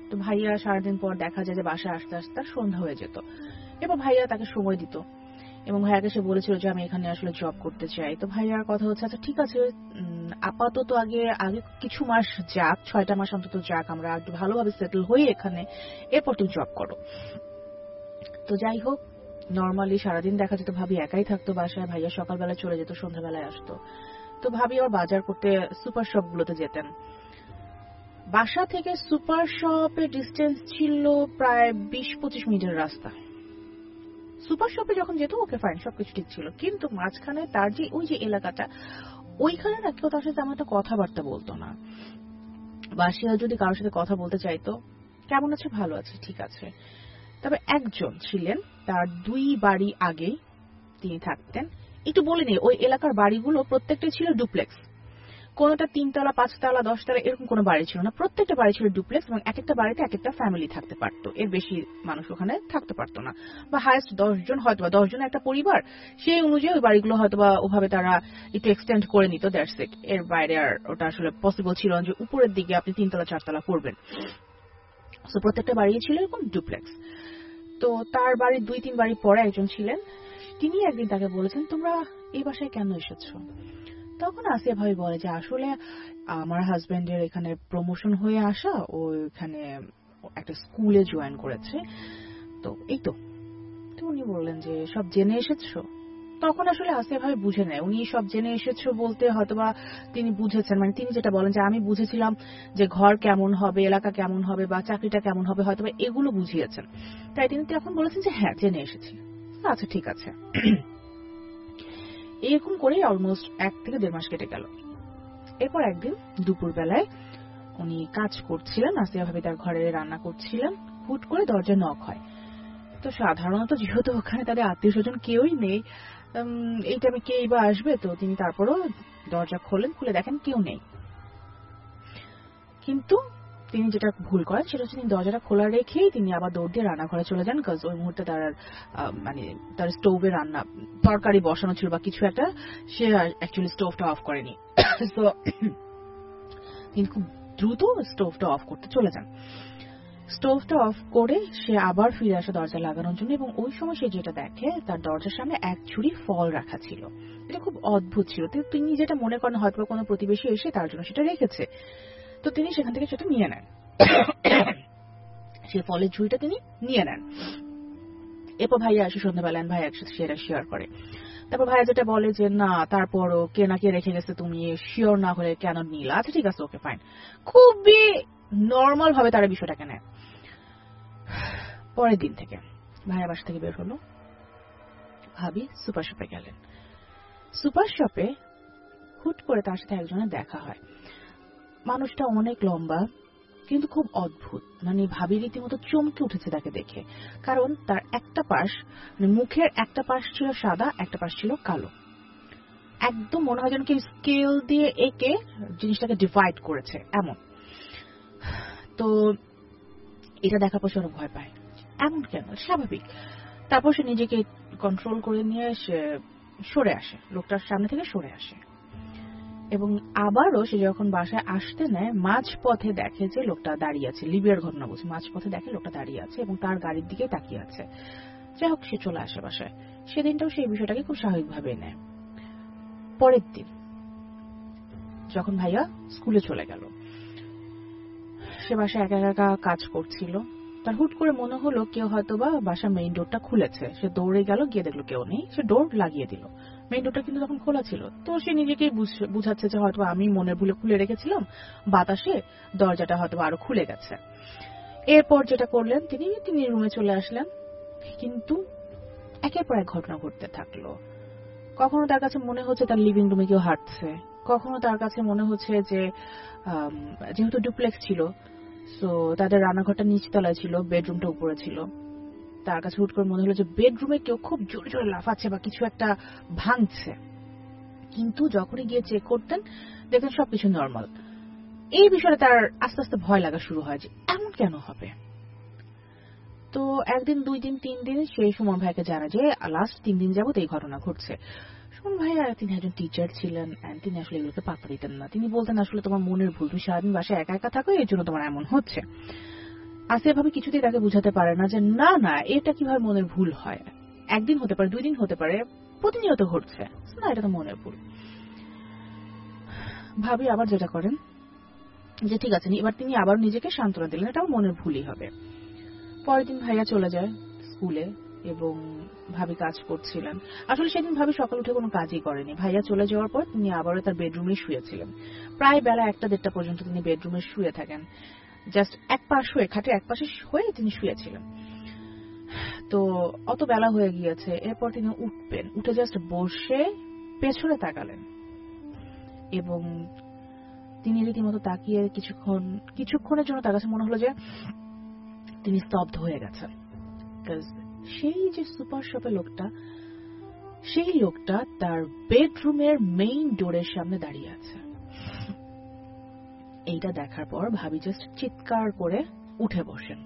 তো ভাইয়া সারাদিন পর দেখা যায় যে বাসায় আস্তে আস্তে তার সন্ধ্যা হয়ে যেত। এবার ভাইয়া তাকে সময় দিত এবং ভাইয়াকে সে বলেছিল যে আমি এখানে আসলে জব করতে চাই। তো ভাইয়ার কথা হচ্ছে আচ্ছা ঠিক আছে, আপাতত আগে কিছু মাস যাক, 6টা মাস অন্তত যাক, আমরা একটু ভালোভাবে সেটেল হই এখানে, এরপর তুমি জব করো। তো যাই হোক, নর্মালি সারাদিন দেখা যেত ভাবি একাই থাকতো বাসায়, ভাইয়া সকালবেলা চলে যেত, সন্ধ্যাবেলায় আসতো। তো ভাবি আবার বাজার করতে সুপার শপ গুলোতে যেতেন। বাসা থেকে সুপার শপের ডিস্টেন্স ছিল প্রায় 20-25 মিনিটের রাস্তা। সুপার শপে যখন যেত ওকে ফাইন, সবকিছু ঠিক ছিল, কিন্তু মাঝখানে তার যে ওই যে এলাকাটা, ওইখানে না কেউ তার সাথে তেমন একটা কথাবার্তা বলতো না। বা সে যদি কারোর সাথে কথা বলতে চাইতো, কেমন আছে, ভালো আছে, ঠিক আছে। তবে একজন ছিলেন, তার 2 বাড়ি আগেই তিনি থাকতেন। একটু বলে নিই, ওই এলাকার বাড়িগুলো প্রত্যেকটা ছিল ডুপ্লেক্স, কোনটা 3 তলা 5 তলা 10 তলা এরকম কোনো বাড়ি ছিল না, প্রত্যেকটা বাড়ি ছিল ডুপ্লেক্স এবং এক একটা বাড়িতে এক একটা ফ্যামিলি থাকতে পারতো, এর বেশি মানুষ ওখানে থাকতে পারতো না, বা হাইয়েস্ট 10 জন, হয়তো বা 10 জন একটা পরিবার, সেই অনুযায়ী ওই বাড়িগুলো হয়তো বা ওভাবে তারা একটু এক্সটেন্ড করে নিত, দ্যাটস ইট। এর বাইরে আর ওটা আসলে পসিবল ছিল না যে উপরের দিকে আপনি 3 তলা 4 তলা করবেন। সো প্রত্যেকটা বাড়ি ছিল এরকম ডুপ্লেক্স। তো তার বাড়ির 2-3 বাড়ি পরে একজন ছিলেন, তিনি একদিন তাকে বলেছেন তোমরা এই বাসায় কেন এসেছো? তখন আসিয়া ভাবি বলে যে আসলে আমার হাজবেন্ডের এখানে প্রমোশন হয়ে আসা, ও এখানে একটা স্কুলে জয়েন করেছে, তো এই তো। উনি বললেন যে সব জেনে এসেছো? তখন আসলে আসিয়া ভাবি বুঝে নেয়, উনি সব জেনে এসেছো বলতে হয়তোবা তিনি বুঝেছেন, মানে তিনি যেটা বলেন যে আমি বুঝেছিলাম যে ঘর কেমন হবে, এলাকা কেমন হবে, বা চাকরিটা কেমন হবে, হয়তোবা এগুলো বুঝিয়েছেন, তাই তিনি তখন বলেছেন যে হ্যাঁ জেনে এসেছি। আচ্ছা ঠিক আছে। এরকম করেই অলমোস্ট 1 থেকে 1.5 মাস কেটে গেল। এরপর একদিন দুপুর বেলায় উনি কাজ করছিলেন, আসিয়া ভাবি তার ঘরে রান্না করছিলেন, হুট করে দরজায় নক হয়। তো সাধারণত যেহেতু ওখানে তাদের আত্মীয় স্বজন কেউই নেই, এই টাইমে কেই বা আসবে, তো তিনি তারপরও দরজা খোলেন, খুলে দেখেন কেউ নেই। কিন্তু তিনি যেটা ভুল করেন সেটা হচ্ছে তিনি দরজাটা খোলা রেখেই তিনি আবার দৌড় দিয়ে রান্নাঘরে চলে যান, কারণ ওই মুহূর্তে তার মানে তার স্টোভে রান্না তরকারি বসানো ছিল বা কিছু একটা, সে অ্যাকচুয়ালি স্টোভটা অফ করেনি। তো তিনি খুব দ্রুত স্টোভটা অফ করতে চলে যান। স্টোভটা অফ করে সে আবার ফিরে আসে দরজা লাগানোর জন্য, এবং ওই সময় সে যেটা দেখে তার দরজার সামনে 1 ঝুড়ি ফল রাখা ছিল। এটা খুব অদ্ভুত ছিল। তিনি যেটা মনে করেন হয়তো কোনো প্রতিবেশী এসে তার জন্য সেটা রেখেছে, তো তিনি সেখান থেকে সেটা নিয়ে নেন। সেই ফলের ঝুড়িটা তিনি নিয়ে নেন। এরপর ভাইয়া আসে সন্ধ্যাবেলা, ভাই একসাথে সেটা শেয়ার করে। তারপর ভাইয়া যেটা বলে যে না, তারপরও কে না কে রেখে গেছে, তুমি শিওর না হলে কেন নিলা? আচ্ছা ঠিক আছে, ওকে ফাইন। খুবই নর্মাল ভাবে তারা বিষয়টাকে নেয়। পরের দিন থেকে ভাইয়া বাসা থেকে বের হলো, ভাবি সুপার শপে গেলেন। সুপার শপে হুট করে তার সাথে একজনের দেখা হয়। মানুষটা অনেক লম্বা, কিন্তু খুব অদ্ভুত, মানে ভাবি রীতিমতো চমকে উঠেছে তাকে দেখে, কারণ তার একটা পাশ, মানে মুখের একটা পাশ ছিল সাদা, একটা পাশ ছিল কালো, একদম মনে হয় যেন কি স্কেল দিয়ে এঁকে জিনিসটাকে ডিভাইড করেছে এমন। তো এটা দেখার পর সে অনেক ভয় পায়, এমন কেন, স্বাভাবিক। তারপর সে নিজেকে কন্ট্রোল করে নিয়ে সে সরে আসে, লোকটার সামনে থেকে সরে আসে, এবং আবারও সে যখন বাসায় আসতে নেয় মাঝ পথে দেখে যে লোকটা দাঁড়িয়ে আছে। লিবিয়ার ঘটনা বলছে, মাঝ পথে দেখে লোকটা দাঁড়িয়ে আছে এবং তার গাড়ির দিকে তাকিয়ে আছে। যাই হোক, সে চলে আসে বাসায়। সেদিনটাও সেই বিষয়টাকে খুব স্বাভাবিকভাবে নেয়। পরের দিন যখন ভাইয়া স্কুলে চলে গেল, সে বাসায় একা একা কাজ করছিল, তার হুট করে মনে হলো কেউ হয়তো বা বাসার মেইন ডোরটা খুলেছে। সে দৌড়ে গেল, গিয়ে দেখলো কেউ নেই, সে ডোর লাগিয়ে দিল। মেইন ডোরটা কিন্তু তখন খোলা ছিল, তো সে নিজেকেই বুঝাচ্ছে যে হয়তো আমি মনের ভুলে খুলে রেখেছিলাম, বাতাসে দরজাটা হয়তো আরো খুলে গেছে। এরপর যেটা করলেন, তিনি রুমে চলে আসলেন, কিন্তু একের পর এক ঘটনা ঘটতে থাকলো। কখনো তার কাছে মনে হচ্ছে তার লিভিং রুমে কেউ হাঁটছে, কখনো তার কাছে মনে হচ্ছে যে যেহেতু ডুপ্লেক্স ছিল, সো তাদের রান্নাঘরটা নিচতলায় ছিল, বেডরুমটা উপরে ছিল, তার কাছে হুট করে মনে হলো যে বেডরুমে কেউ খুব জোরে জোরে লাফাচ্ছে বা কিছু একটা ভাঙছে। কিন্তু যখনই গিয়ে চেক করতেন দেখেন সবকিছু নর্মাল। এই বিষয়ে তার আস্তে আস্তে ভয় লাগা শুরু হয় যে এমন কেন হবে। তো একদিন, 2 দিন, 3 দিন সেই সুমন ভাইকে জানা যে লাস্ট 3 দিন যাবত এই ঘটনা ঘটছে। সুমন ভাইয়া, তিনি একজন টিচার ছিলেন, তিনি আসলে এগুলোকে পাত্তা দিতেন না। তিনি বলতেন আসলে তোমার মনের ভুল, তুমি সারাদিন বাসায় একা একা থাকো, এর জন্য তোমার এমন হচ্ছে। আসিয়া ভাবি কিছুতেই তাকে বুঝাতে পারে না যে না না এটা কিভাবে মনের ভুল হয়, একদিন হতে পারে, 2 দিন হতে পারে, প্রতিনিয়ত ঘটছে না, এটা তো মনের ভুল। ভাবি আবার যেটা করেন যে ঠিক আছে, এবার তিনি আবার নিজেকে সান্ত্বনা দিলেন, এটাও মনের ভুলই হবে। পরের দিন ভাইয়া চলে যায় স্কুলে এবং ভাবি কাজ করছিলেন। আসলে সেদিন ভাবি সকাল উঠে কোনো কাজই করেনি। ভাইয়া চলে যাওয়ার পর তিনি আবারও তার বেডরুমে শুয়েছিলেন। প্রায় বেলা 1টা-1:30 পর্যন্ত তিনি বেডরুমে শুয়ে থাকেন, জাস্ট এক পাশ হয়ে, খাটে এক পাশে হয়ে তিনি শুয়েছিলেন। তো অত বেলা হয়ে গিয়েছে, এরপর তিনি উঠবেন, উঠে জাস্ট বসে পেছনে তাকালেন এবং তিনি রীতিমতো তাকিয়ে কিছুক্ষণের জন্য তার কাছে মনে হলো যে তিনি স্তব্ধ হয়ে গেছেন। সেই যে সুপার শপের লোকটা, সেই লোকটা তার বেডরুমের মেইন ডোরের সামনে দাঁড়িয়ে আছে। এইটা দেখার পর ভাবি জাস্ট চিৎকার করে উঠে বসেন।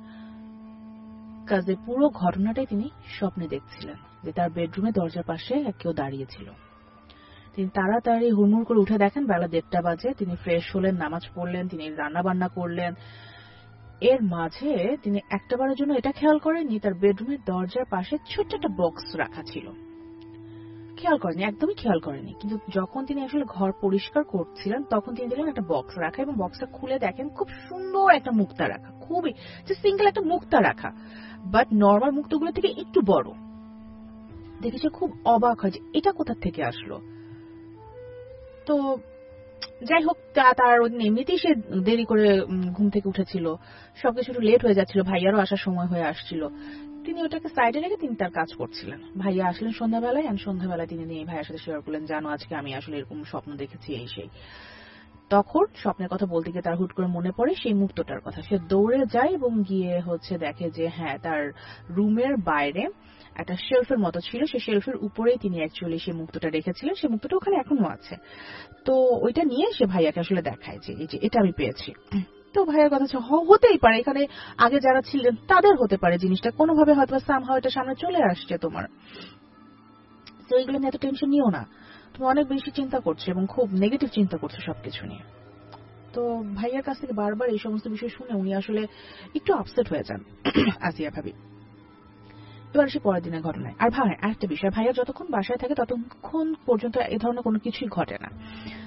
কাজে পুরো ঘটনাটাই তিনি স্বপ্নে দেখছিলেন যে তার বেডরুমে দরজার পাশে কেউ দাঁড়িয়েছিল। তিনি তাড়াতাড়ি হুড়মুড় করে উঠে দেখেন বেলা 1:30 বাজে। তিনি ফ্রেশ হলেন, নামাজ পড়লেন, তিনি রান্না বান্না করলেন। এর মাঝে তিনি একটাবারের জন্য এটা খেয়াল করেননি তার বেডরুমের দরজার পাশে ছোট্ট একটা বক্স রাখা ছিল। খেয়াল করেনি, একদমই খেয়াল করেনি। কিন্তু যখন তিনি আসলে ঘর পরিষ্কার করছিলেন তখন তিনি দেখলেন একটা বক্স রাখা এবং বক্সটা খুলে দেখেন খুব সুন্দর একটা মুক্তা রাখা, খুবই সিঙ্গেল একটা মুক্তা রাখা, বাট নর্মাল মুক্তগুলো থেকে একটু বড়। দেখে সে খুব অবাক হয় যে এটা কোথা থেকে আসলো। তো যাই হোক, তার এমনিতেই সে দেরি করে ঘুম থেকে উঠেছিল, সবকিছু একটু লেট হয়ে যাচ্ছিল, ভাইয়ারও আসার সময় হয়ে আসছিল। তিনি ওটাকে সাইডে রেখে তিনি তার কাজ করছিলেন। ভাইয়া আসলেন সন্ধ্যাবেলায়, সন্ধ্যাবেলায় তিনি নিয়ে ভাইয়ার সাথে শেয়ার করলেন, জানো আজকে আমি আসলে এরকম স্বপ্ন দেখেছি এই সেই। তখন স্বপ্নের কথা বলতে গিয়ে তার হুট করে মনে পড়ে সেই মুক্তটার কথা। সে দৌড়ে যায় এবং গিয়ে দেখে যে হ্যাঁ, তার রুমের বাইরে একটা শেলফের মতো ছিল, সেই শেলফের উপরেই তিনি অ্যাকচুয়ালি সেই মুক্তটা রেখেছিলেন। সেই মুক্তটা ওখানে এখনো আছে। তো ওইটা নিয়ে সে ভাইয়াকে আসলে দেখায় যে এই যে এটা আমি পেয়েছি। তো ভাইয়ার কথা হতেই পারে, এখানে আগে যারা ছিলেন তাদের হতে পারে জিনিসটা কোনোভাবে হয়তো সামহাও এটা সামনে চলে আসছে তোমার। তো এইগুলো নিয়ে এত টেনশন নিও না, তুমি অনেক বেশি চিন্তা করছো এবং খুব নেগেটিভ চিন্তা করছো সবকিছু নিয়ে। তো ভাইয়ার কাছ থেকে বারবার এই সমস্ত বিষয় শুনে উনি আসলে একটু আপসেট হয়ে যান আসিয়া ভাবি। এবার সে পরের দিনের ঘটনায়। আর ভাই আরেকটা বিষয়, ভাইয়া যতক্ষণ বাসায় থাকে ততক্ষণ পর্যন্ত এই ধরনের কোনো কিছুই ঘটে না।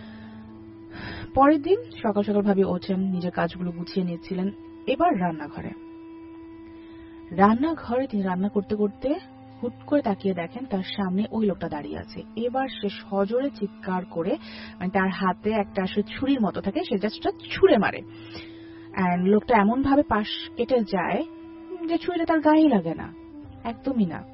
পরের দিন সকাল সকাল ভাবি ওঠেন, নিজের কাজগুলো গুছিয়ে নিচ্ছিলেন। এবার রান্নাঘরে তিনি রান্না করতে করতে হুট করে তাকিয়ে দেখেন তার সামনে ওই লোকটা দাঁড়িয়ে আছে। এবার সে সজোরে চিৎকার করে, মানে তার হাতে একটা আসলে ছুরির মতো থাকে, সে জাস্ট ছুঁড়ে মারে। এন্ড লোকটা এমন ভাবে পাশ কেটে যায় যে ছুরিটা তার গায়ে লাগে না, একদমই না।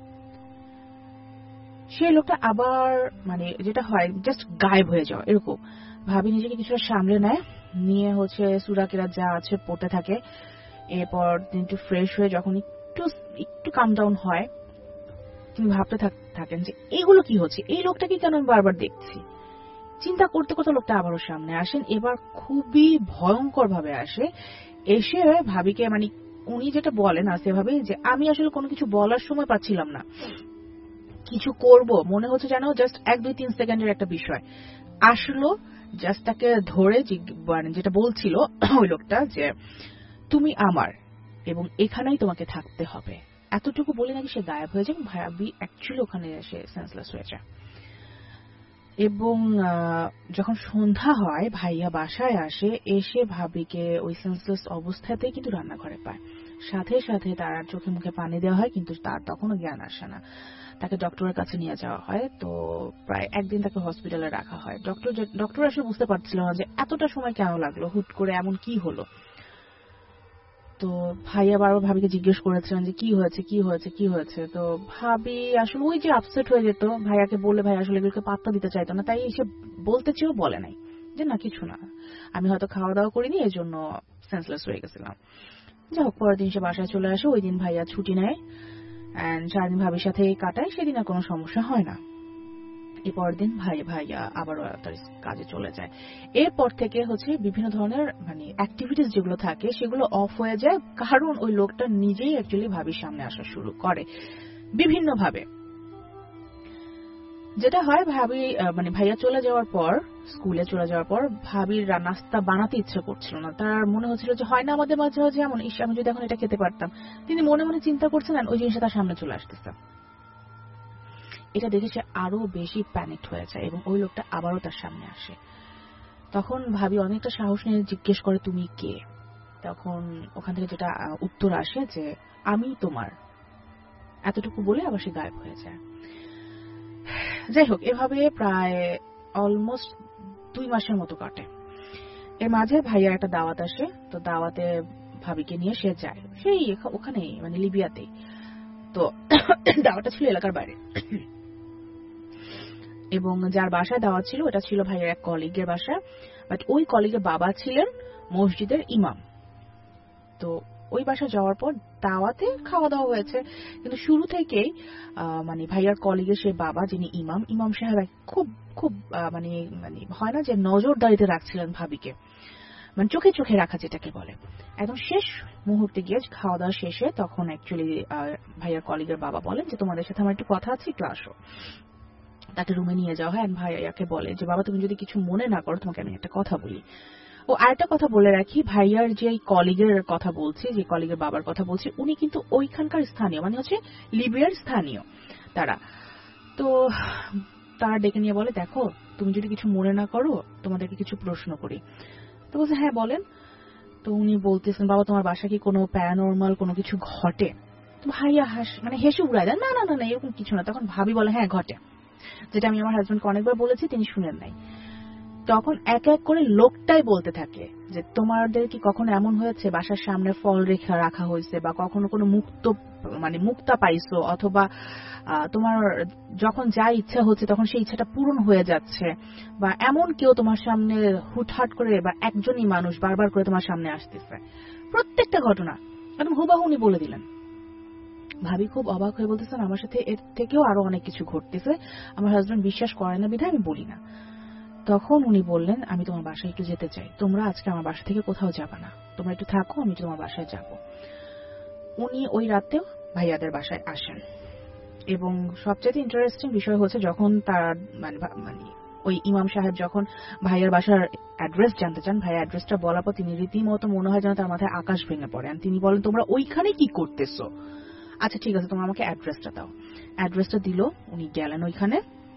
সেই লোকটা আবার মানে যেটা হয় জাস্ট গায়েব হয়ে যাওয়া এরকম। ভাবি নিজেকে কিছুটা সামলে নেয়, নিয়ে সূরা কিরাত যা আছে পড়তে থাকে। এরপর তিনি একটু ফ্রেশ হয়ে যখন একটু কাম ডাউন হয়, তিনি ভাবতে থাকেন যে এইগুলো কি হচ্ছে, এই লোকটাকে কেন আমি বারবার দেখছি। চিন্তা করতে করতে লোকটা আবারও সামনে আসেন। এবার খুবই ভয়ঙ্কর ভাবে আসে, এসে ভাবিকে মানে উনি যেটা বলেন আসে ভাবি যে আমি আসলে কোনো কিছু বলার সময় পাচ্ছিলাম না, কিছু করব মনে হচ্ছে যেন জাস্ট 1-2-3 সেকেন্ডের একটা বিষয় আসলো। জাস্ট তাকে ধরে যেটা বলছিল ওই লোকটা যে তুমি আমার এবং এখানেই তোমাকে থাকতে হবে, এতটুকু বলে নাকি সে গায়েব হয়ে যায়। ভাবি অ্যাকচুয়ালি ওখানে এসে সেন্সলেস হয়ে যায়। এবং যখন সন্ধ্যা হয় ভাইয়া বাসায় আসে, এসে ভাবিকে ওই সেন্সলেস অবস্থাতেই কিন্তু রান্নাঘরে পায়। সাথে সাথে তার চোখে মুখে পানি দেওয়া হয়, কিন্তু তার তখনও জ্ঞান আসে না। তাকে ডক্টরের কাছে নিয়ে যাওয়া হয়। তো প্রায় একদিন তাকে হসপিটালে রাখা হয়। ডক্টর আসলে বুঝতে পারছিল না যে এতটা সময় কেন লাগলো, হুট করে এমন কি হলো। তো ভাইয়া বারবার ভাবিকে জিজ্ঞেস করেছিলেন যে কি হয়েছে। তো ভাবি আসলে ওই যে আপসেট হয়ে যেত, ভাইয়াকে বললে ভাই আসলে এগুলোকে পাত্তা দিতে চাইতো না, তাই এসে বলতে চেয়েও বলে নাই যে না কিছু না, আমি হয়তো খাওয়া দাওয়া করিনি এই জন্য সেন্সলেস হয়ে গেছিলাম। যাই হোক, পরের দিন সে বাসায় চলে আসে। ওই দিন ভাইয়া ছুটি নেয়, 4 দিন ভাবির সাথে কাটায়, সেদিন আর কোনো সমস্যা হয় না। এরপরের দিন ভাইয়া আবারও তার কাজে চলে যায়। এরপর থেকে বিভিন্ন ধরনের মানে অ্যাক্টিভিটিস যেগুলো থাকে সেগুলো অফ হয়ে যায়, কারণ ওই লোকটা নিজেই অ্যাকচুয়ালি ভাবির সামনে আসা শুরু করে বিভিন্ন ভাবে। যেটা হয় ভাবি মানে ভাইয়া চলে যাওয়ার পর, স্কুলে চলে যাওয়ার পর ভাবির নাস্তা বানাতে ইচ্ছে করছিল না। তার মনে হচ্ছিল যে হয় না আমাদের মাঝে মাঝে এমন, ইস আমি যদি এখন এটা খেতে পারতাম। তিনি মনে মনে চিন্তা করছেন ওই জিনিসটা তার সামনে চলে আসতেছে। এটা দেখে সে আরো বেশি প্যানিক হয়ে যায় এবং ওই লোকটা আবারও তার সামনে আসে। তখন ভাবি অনেকটা সাহস নিয়ে জিজ্ঞেস করে তুমি কে। তখন ওখান থেকে যেটা উত্তর আসে যে আমি তোমার, এতটুকু বলে আবার সে গায়েব হয়ে যায়। যাই হোক, এভাবে প্রায় অলমোস্ট 2 মাসের মতো কাটে। এর মাঝে ভাইয়ার একটা দাওয়াত আসে, তো দাওয়াতে ভাবিকে নিয়ে সে যায়, সেই ওখানেই মানে লিবিয়াতেই। তো দাওয়াতটা ছিল এলাকার বাইরে, এবং যার বাসায় দাওয়াত ছিল ওটা ছিল ভাইয়ের এক কলিগের বাসা। বাট ওই কলিগের বাবা ছিলেন মসজিদের ইমাম। তো ওই বাসা যাওয়ার পর দাওয়াতে খাওয়া দাওয়া হয়েছে, কিন্তু শুরু থেকেই মানে ভাইয়ার কলিগের সে বাবা যিনি ইমাম সাহেব খুব খুব মানে মানে হয় না যে নজরদারিতে রাখছিলেন ভাবিকে, মানে চোখে চোখে রাখা যেটাকে বলে। একদম শেষ মুহূর্তে গিয়ে খাওয়া দাওয়া শেষে তখন অ্যাকচুয়ালি ভাইয়ার কলিগের বাবা বলেন যে তোমাদের সাথে আমার একটু কথা আছে, একটু আসো। তাকে রুমে নিয়ে যাওয়া হয়। ভাইয়াকে বলে যে বাবা তুমি যদি কিছু মনে না করো তোমাকে আমি একটা কথা বলি। ও আরেকটা কথা বলে রাখি, ভাইয়ার যে কলিগের কথা বলছি, যে কলিগের বাবার কথা বলছি, উনি কিন্তু ওইখানকার স্থানীয়, মানে হচ্ছে লিবিয়ার স্থানীয় তারা। তো তারা ডেকে নিয়ে বলে দেখো তুমি যদি কিছু মনে না করো তোমাদেরকে কিছু প্রশ্ন করি। তো বলছে হ্যাঁ বলেন। তো উনি বলতেছেন বাবা তোমার বাসা কি কোনো প্যারানরমাল কোনো কিছু ঘটে? তো ভাইয়া মানে হেসে উড়ায় দেন, না না না এরকম কিছু না। তখন ভাবি বলে হ্যাঁ ঘটে, যেটা আমি আমার হাজবেন্ডকে অনেকবার বলেছি, তিনি শুনেন নাই। তখন এক এক করে লোকটাই বলতে থাকে যে তোমাদের কি কখনো এমন হয়েছে বাসার সামনে ফল রেখা রাখা হয়েছে, বা কখনো কোনো মুক্তা পাইছো, অথবা তোমার যখন যা ইচ্ছা হচ্ছে তখন সেই ইচ্ছাটা পূরণ হয়ে যাচ্ছে, বা এমন কেউ তোমার সামনে হুটহাট করে বা একজনই মানুষ বারবার করে তোমার সামনে আসতেছে। প্রত্যেকটা ঘটনা একদম হুবাহু উনি বলে দিলেন। ভাবি খুব অবাক হয়ে বলতেছেন আমার সাথে এর থেকেও আরো অনেক কিছু ঘটতেছে, আমার হাজবেন্ড বিশ্বাস করে না বিধায় আমি বলি না। তখন উনি বললেন আমি তোমার বাসায় একটু যেতে চাই, তোমরা আজকে আমার বাসা থেকে কোথাও যাবা না, তোমরা একটু থাকো, আমি তোমার বাসায় যাব। উনি ওই রাতেও ভাইয়াদের বাসায় আসেন, এবং সবচেয়ে ইন্টারেস্টিং বিষয় হচ্ছে যখন তার মানে ওই ইমাম সাহেব যখন ভাইয়ার বাসার অ্যাড্রেস জানতে চান, ভাইয়া অ্যাড্রেসটা বলার পর তিনি রীতিমতো মনে হয় যেন তার মাথায় আকাশ ভেঙে পড়ে। তিনি বলেন তোমরা ওইখানে কি করতেছো? আচ্ছা ঠিক আছে তোমরা আমাকে অ্যাড্রেসটা দাও। অ্যাড্রেসটা দিল, উনি গেলেন ওইখানে।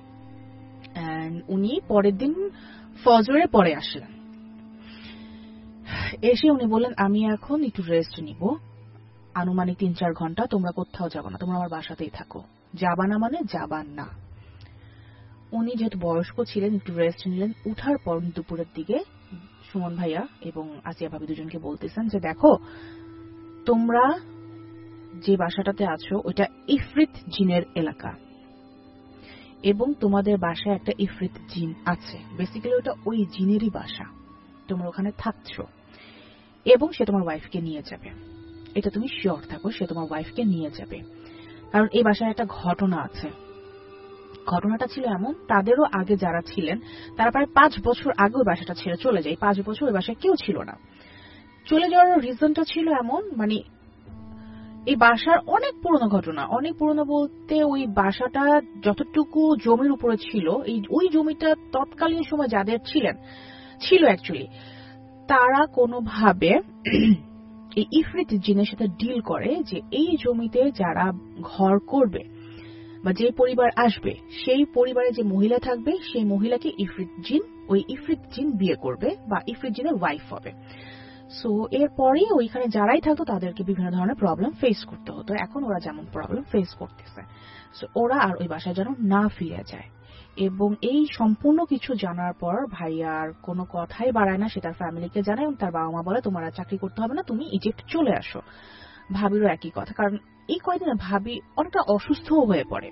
উনি পরের দিন ফজরের পরে আসলেন। এসে উনি বললেন আমি এখন একটু রেস্ট নিব, আনুমানিক 3-4 ঘন্টা, তোমরা কোথাও যাবো না, তোমরা আমার বাসাতেই থাকো, যাবা না মানে যাবা না। উনি যেহেতু বয়স্ক ছিলেন একটু রেস্ট নিলেন। উঠার পর দুপুরের দিকে সুমন ভাইয়া এবং আসিয়া ভাবি দুজনকে বলতেছেন যে দেখো তোমরা যে বাসাটাতে আছো ওইটা ইফরিত জিনের এলাকা, এবং তোমাদের বাসায় একটা ইফরিত জিন আছে, বেসিক্যালি ওটা ওই জিনেরই বাসা, তোমরা ওখানে থাকছো, এবং সে তোমার ওয়াইফকে নিয়ে যাবে, এটা তুমি শিওর থাকো, সে তোমার ওয়াইফকে নিয়ে যাবে। কারণ এই বাসায় একটা ঘটনা আছে। ঘটনাটা ছিল এমন, তাদেরও আগে যারা ছিলেন তারা প্রায় 5 বছর আগে ওই বাসাটা ছেড়ে চলে যায়। 5 বছর ওই বাসায় কেউ ছিল না। চলে যাওয়ার রিজনটা ছিল এমন, মানে এই বাসার অনেক পুরনো ঘটনা, অনেক পুরনো বলতে ওই বাসাটা যতটুকু জমির উপরে ছিল, ওই জমিটা তৎকালীন সময় যাদের ছিল অ্যাকচুয়ালি তারা কোনোভাবে এই ইফরিত জিনের সাথে ডিল করে যে এই জমিতে যারা ঘর করবে বা যে পরিবার আসবে সেই পরিবারে যে মহিলা থাকবে সেই মহিলাকে ওই ইফরিত জিন বিয়ে করবে বা ইফরিত জিনের ওয়াইফ হবে। সো এরপরেই ওইখানে যারাই থাকতো তাদেরকে বিভিন্ন ধরনের প্রবলেম ফেস করতে হতো। এখন ওরা যেমন প্রবলেম ফেস করতেছে, সো ওরা আর ওই বাসায় যেন না ফিরে যায়। এবং এই সম্পূর্ণ কিছু জানার পর ভাইয়ার কোনো কথাই বাড়ায় না, সে তার ফ্যামিলিকে জানায় এবং তার বাবা মা বলে তোমার আর চাকরি করতে হবে না, তুমি ইজিপ্ট চলে আসো। ভাবিরও একই কথা, কারণ এই কয়েকদিনে ভাবি অনেকটা অসুস্থও হয়ে পড়ে।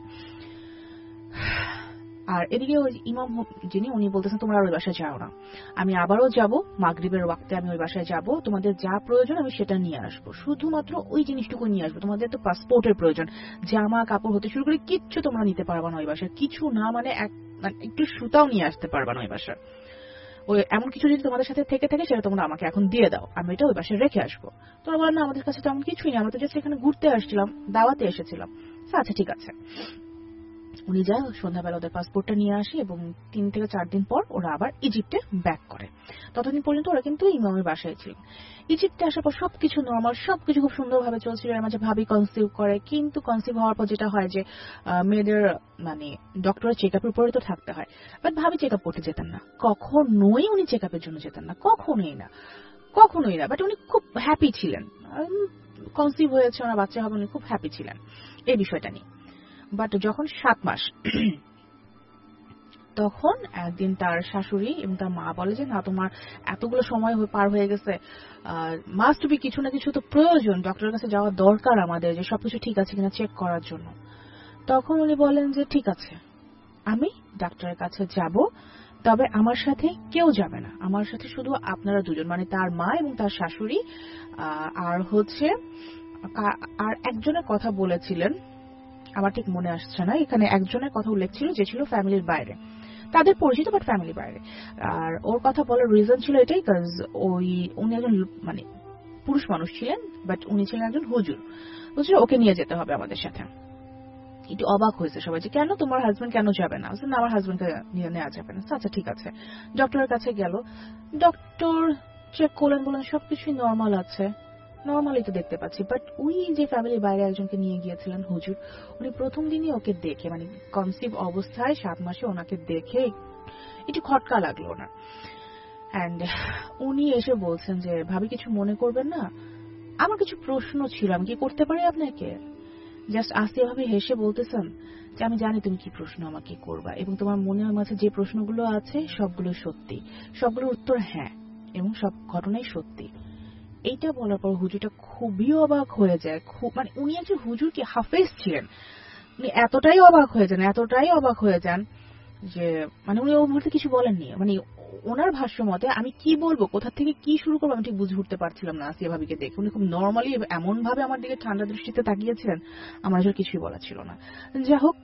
আর এদিকে ওই ইমাম যিনি উনি বলতেছেন তোমরা আর ওই বাসায় যাও না, আমি আবারও যাব, মাগরিবের ওয়াক্তে আমি ওই বাসায় যাব, তোমাদের যা প্রয়োজন আমি সেটা নিয়ে আসবো, শুধুমাত্র ওই জিনিসটুকু নিয়ে আসবো, তোমাদের তো পাসপোর্টের প্রয়োজন, জামা কাপড় হতে শুরু করে কিচ্ছু তোমরা নিতে পারবা না ওই বাসায়, কিছু না মানে একটু সুতাও নিয়ে আসতে পারবা না ওই বাসায়। ওই এমন কিছু যদি তোমাদের সাথে থেকে থাকে সেটা তোমরা আমাকে এখন দিয়ে দাও, আমি এটা ওই বাসায় রেখে আসবো। তোমরা বলো না আমাদের কাছে তো এমন কিছুই নেই, আমরা তো জাস্ট এখানে ঘুরতে আসছিলাম, দাওয়াতে এসেছিলাম। আচ্ছা ঠিক আছে। উনি যায় সন্ধ্যাবেলা ওদের পাসপোর্টটা নিয়ে আসে এবং 3 থেকে 4 দিন পর ওরা আবার ইজিপ্টে ব্যাক করে। ততদিন পর্যন্ত ওরা কিন্তু ইমামের বাসায় ছিল। ইজিপ্টে আসার পর সবকিছু নর্মাল, সবকিছু খুব সুন্দরভাবে চলছিল। এর মাঝে ভাবি কনসিভ করে, কিন্তু কনসিভ হওয়ার পর যেটা হয় যে মেয়েদের মানে ডক্টরের চেক আপের উপরে তো থাকতে হয়, বাট ভাবি চেক আপ করতে যেতেন না, কখনোই উনি চেক আপের জন্য যেতেন না, কখনোই না। বাট উনি খুব হ্যাপি ছিলেন, কনসিভ হয়েছে, ওনার বাচ্চা হবে, উনি খুব হ্যাপি ছিলেন এই বিষয়টা নিয়ে। বাট যখন 7 মাস, তখন একদিন তার শাশুড়ি এবং তার মা বলে যে না, তোমার এতগুলো সময় পার হয়ে গেছে, মাস্ট বি কিছু না কিছু তো প্রয়োজন, ডক্টরের কাছে যাওয়া দরকার আমাদের, যে সবকিছু ঠিক আছে কিনা চেক করার জন্য। তখন উনি বলেন যে ঠিক আছে, আমি ডাক্তারের কাছে যাব, তবে আমার সাথে কেউ যাবে না, আমার সাথে শুধু আপনারা দুজন, মানে তার মা এবং তার শাশুড়ি, আর হচ্ছে আর একজনের কথা বলেছিলেন, আমার ঠিক মনে আসছে না, এখানে একজনের কথা উল্লেখ ছিল যে ছিল ফ্যামিলির বাইরে, তাদের পরিচিত বাট ফ্যামিলির বাইরে। আর ওর কথা বলার রিজন ছিল এটাই, কাজ উনি একজন মানে পুরুষ মানুষ ছিলেন, বাট উনি ছিলেন একজন হুজুর, বুঝছো, ওকে নিয়ে যেতে হবে আমাদের সাথে। একটু অবাক হয়েছে সবাই যে কেন তোমার হাজবেন্ড কেন যাবে না, আমার হাজবেন্ডকে নিয়ে নেওয়া যাবে না। আচ্ছা ঠিক আছে, ডক্টরের কাছে গেল, ডক্টর চেক করলেন, বলেন সবকিছুই নর্মাল আছে, নর্মালি তো দেখতে পাচ্ছি। বাট উনি যে ফ্যামিলির বাইরে একজনকে নিয়ে গিয়েছিলেন হুজুর, উনি প্রথম দিনই ওকে দেখে, মানে কনসিভ অবস্থায় 7 মাসে ওনাকে দেখে একটু খটকা লাগলো না। অ্যান্ড উনি এসে বলছেন যে ভাবি কিছু মনে করবেন না, আমার কিছু প্রশ্ন ছিল, আমি কি করতে পারি আপনাকে? জাস্ট আসিয়া ভাবি হেসে বলতেছেন যে আমি জানি তুমি কি প্রশ্ন আমাকে করবা, এবং তোমার মনের মাঝে যে প্রশ্নগুলো আছে সবগুলো সত্যি, সবগুলোর উত্তর হ্যাঁ, এবং সব ঘটনাই সত্যি। এইটা বলার পর হুজুরটা খুবই অবাক হয়ে যায়, মানে উনি একজন হুজুর কি হাফেজ ছিলেন, উনি এতটাই অবাক হয়ে যান যে মানে উনি ওই মুহূর্তে কিছু বলেননি। মানে ওনার ভাষ্য মতে আমি কি বলবো, কোথা থেকে কি শুরু করবো আমি ঠিক বুঝে উঠতে পারছিলাম না। আসিয়া ভাবিকে দেখে উনি খুব নর্মালি এমন ভাবে আমার দিকে ঠান্ডা দৃষ্টিতে তাকিয়েছিলেন, আমার আসলে কিছুই বলা ছিল না। যাই হোক,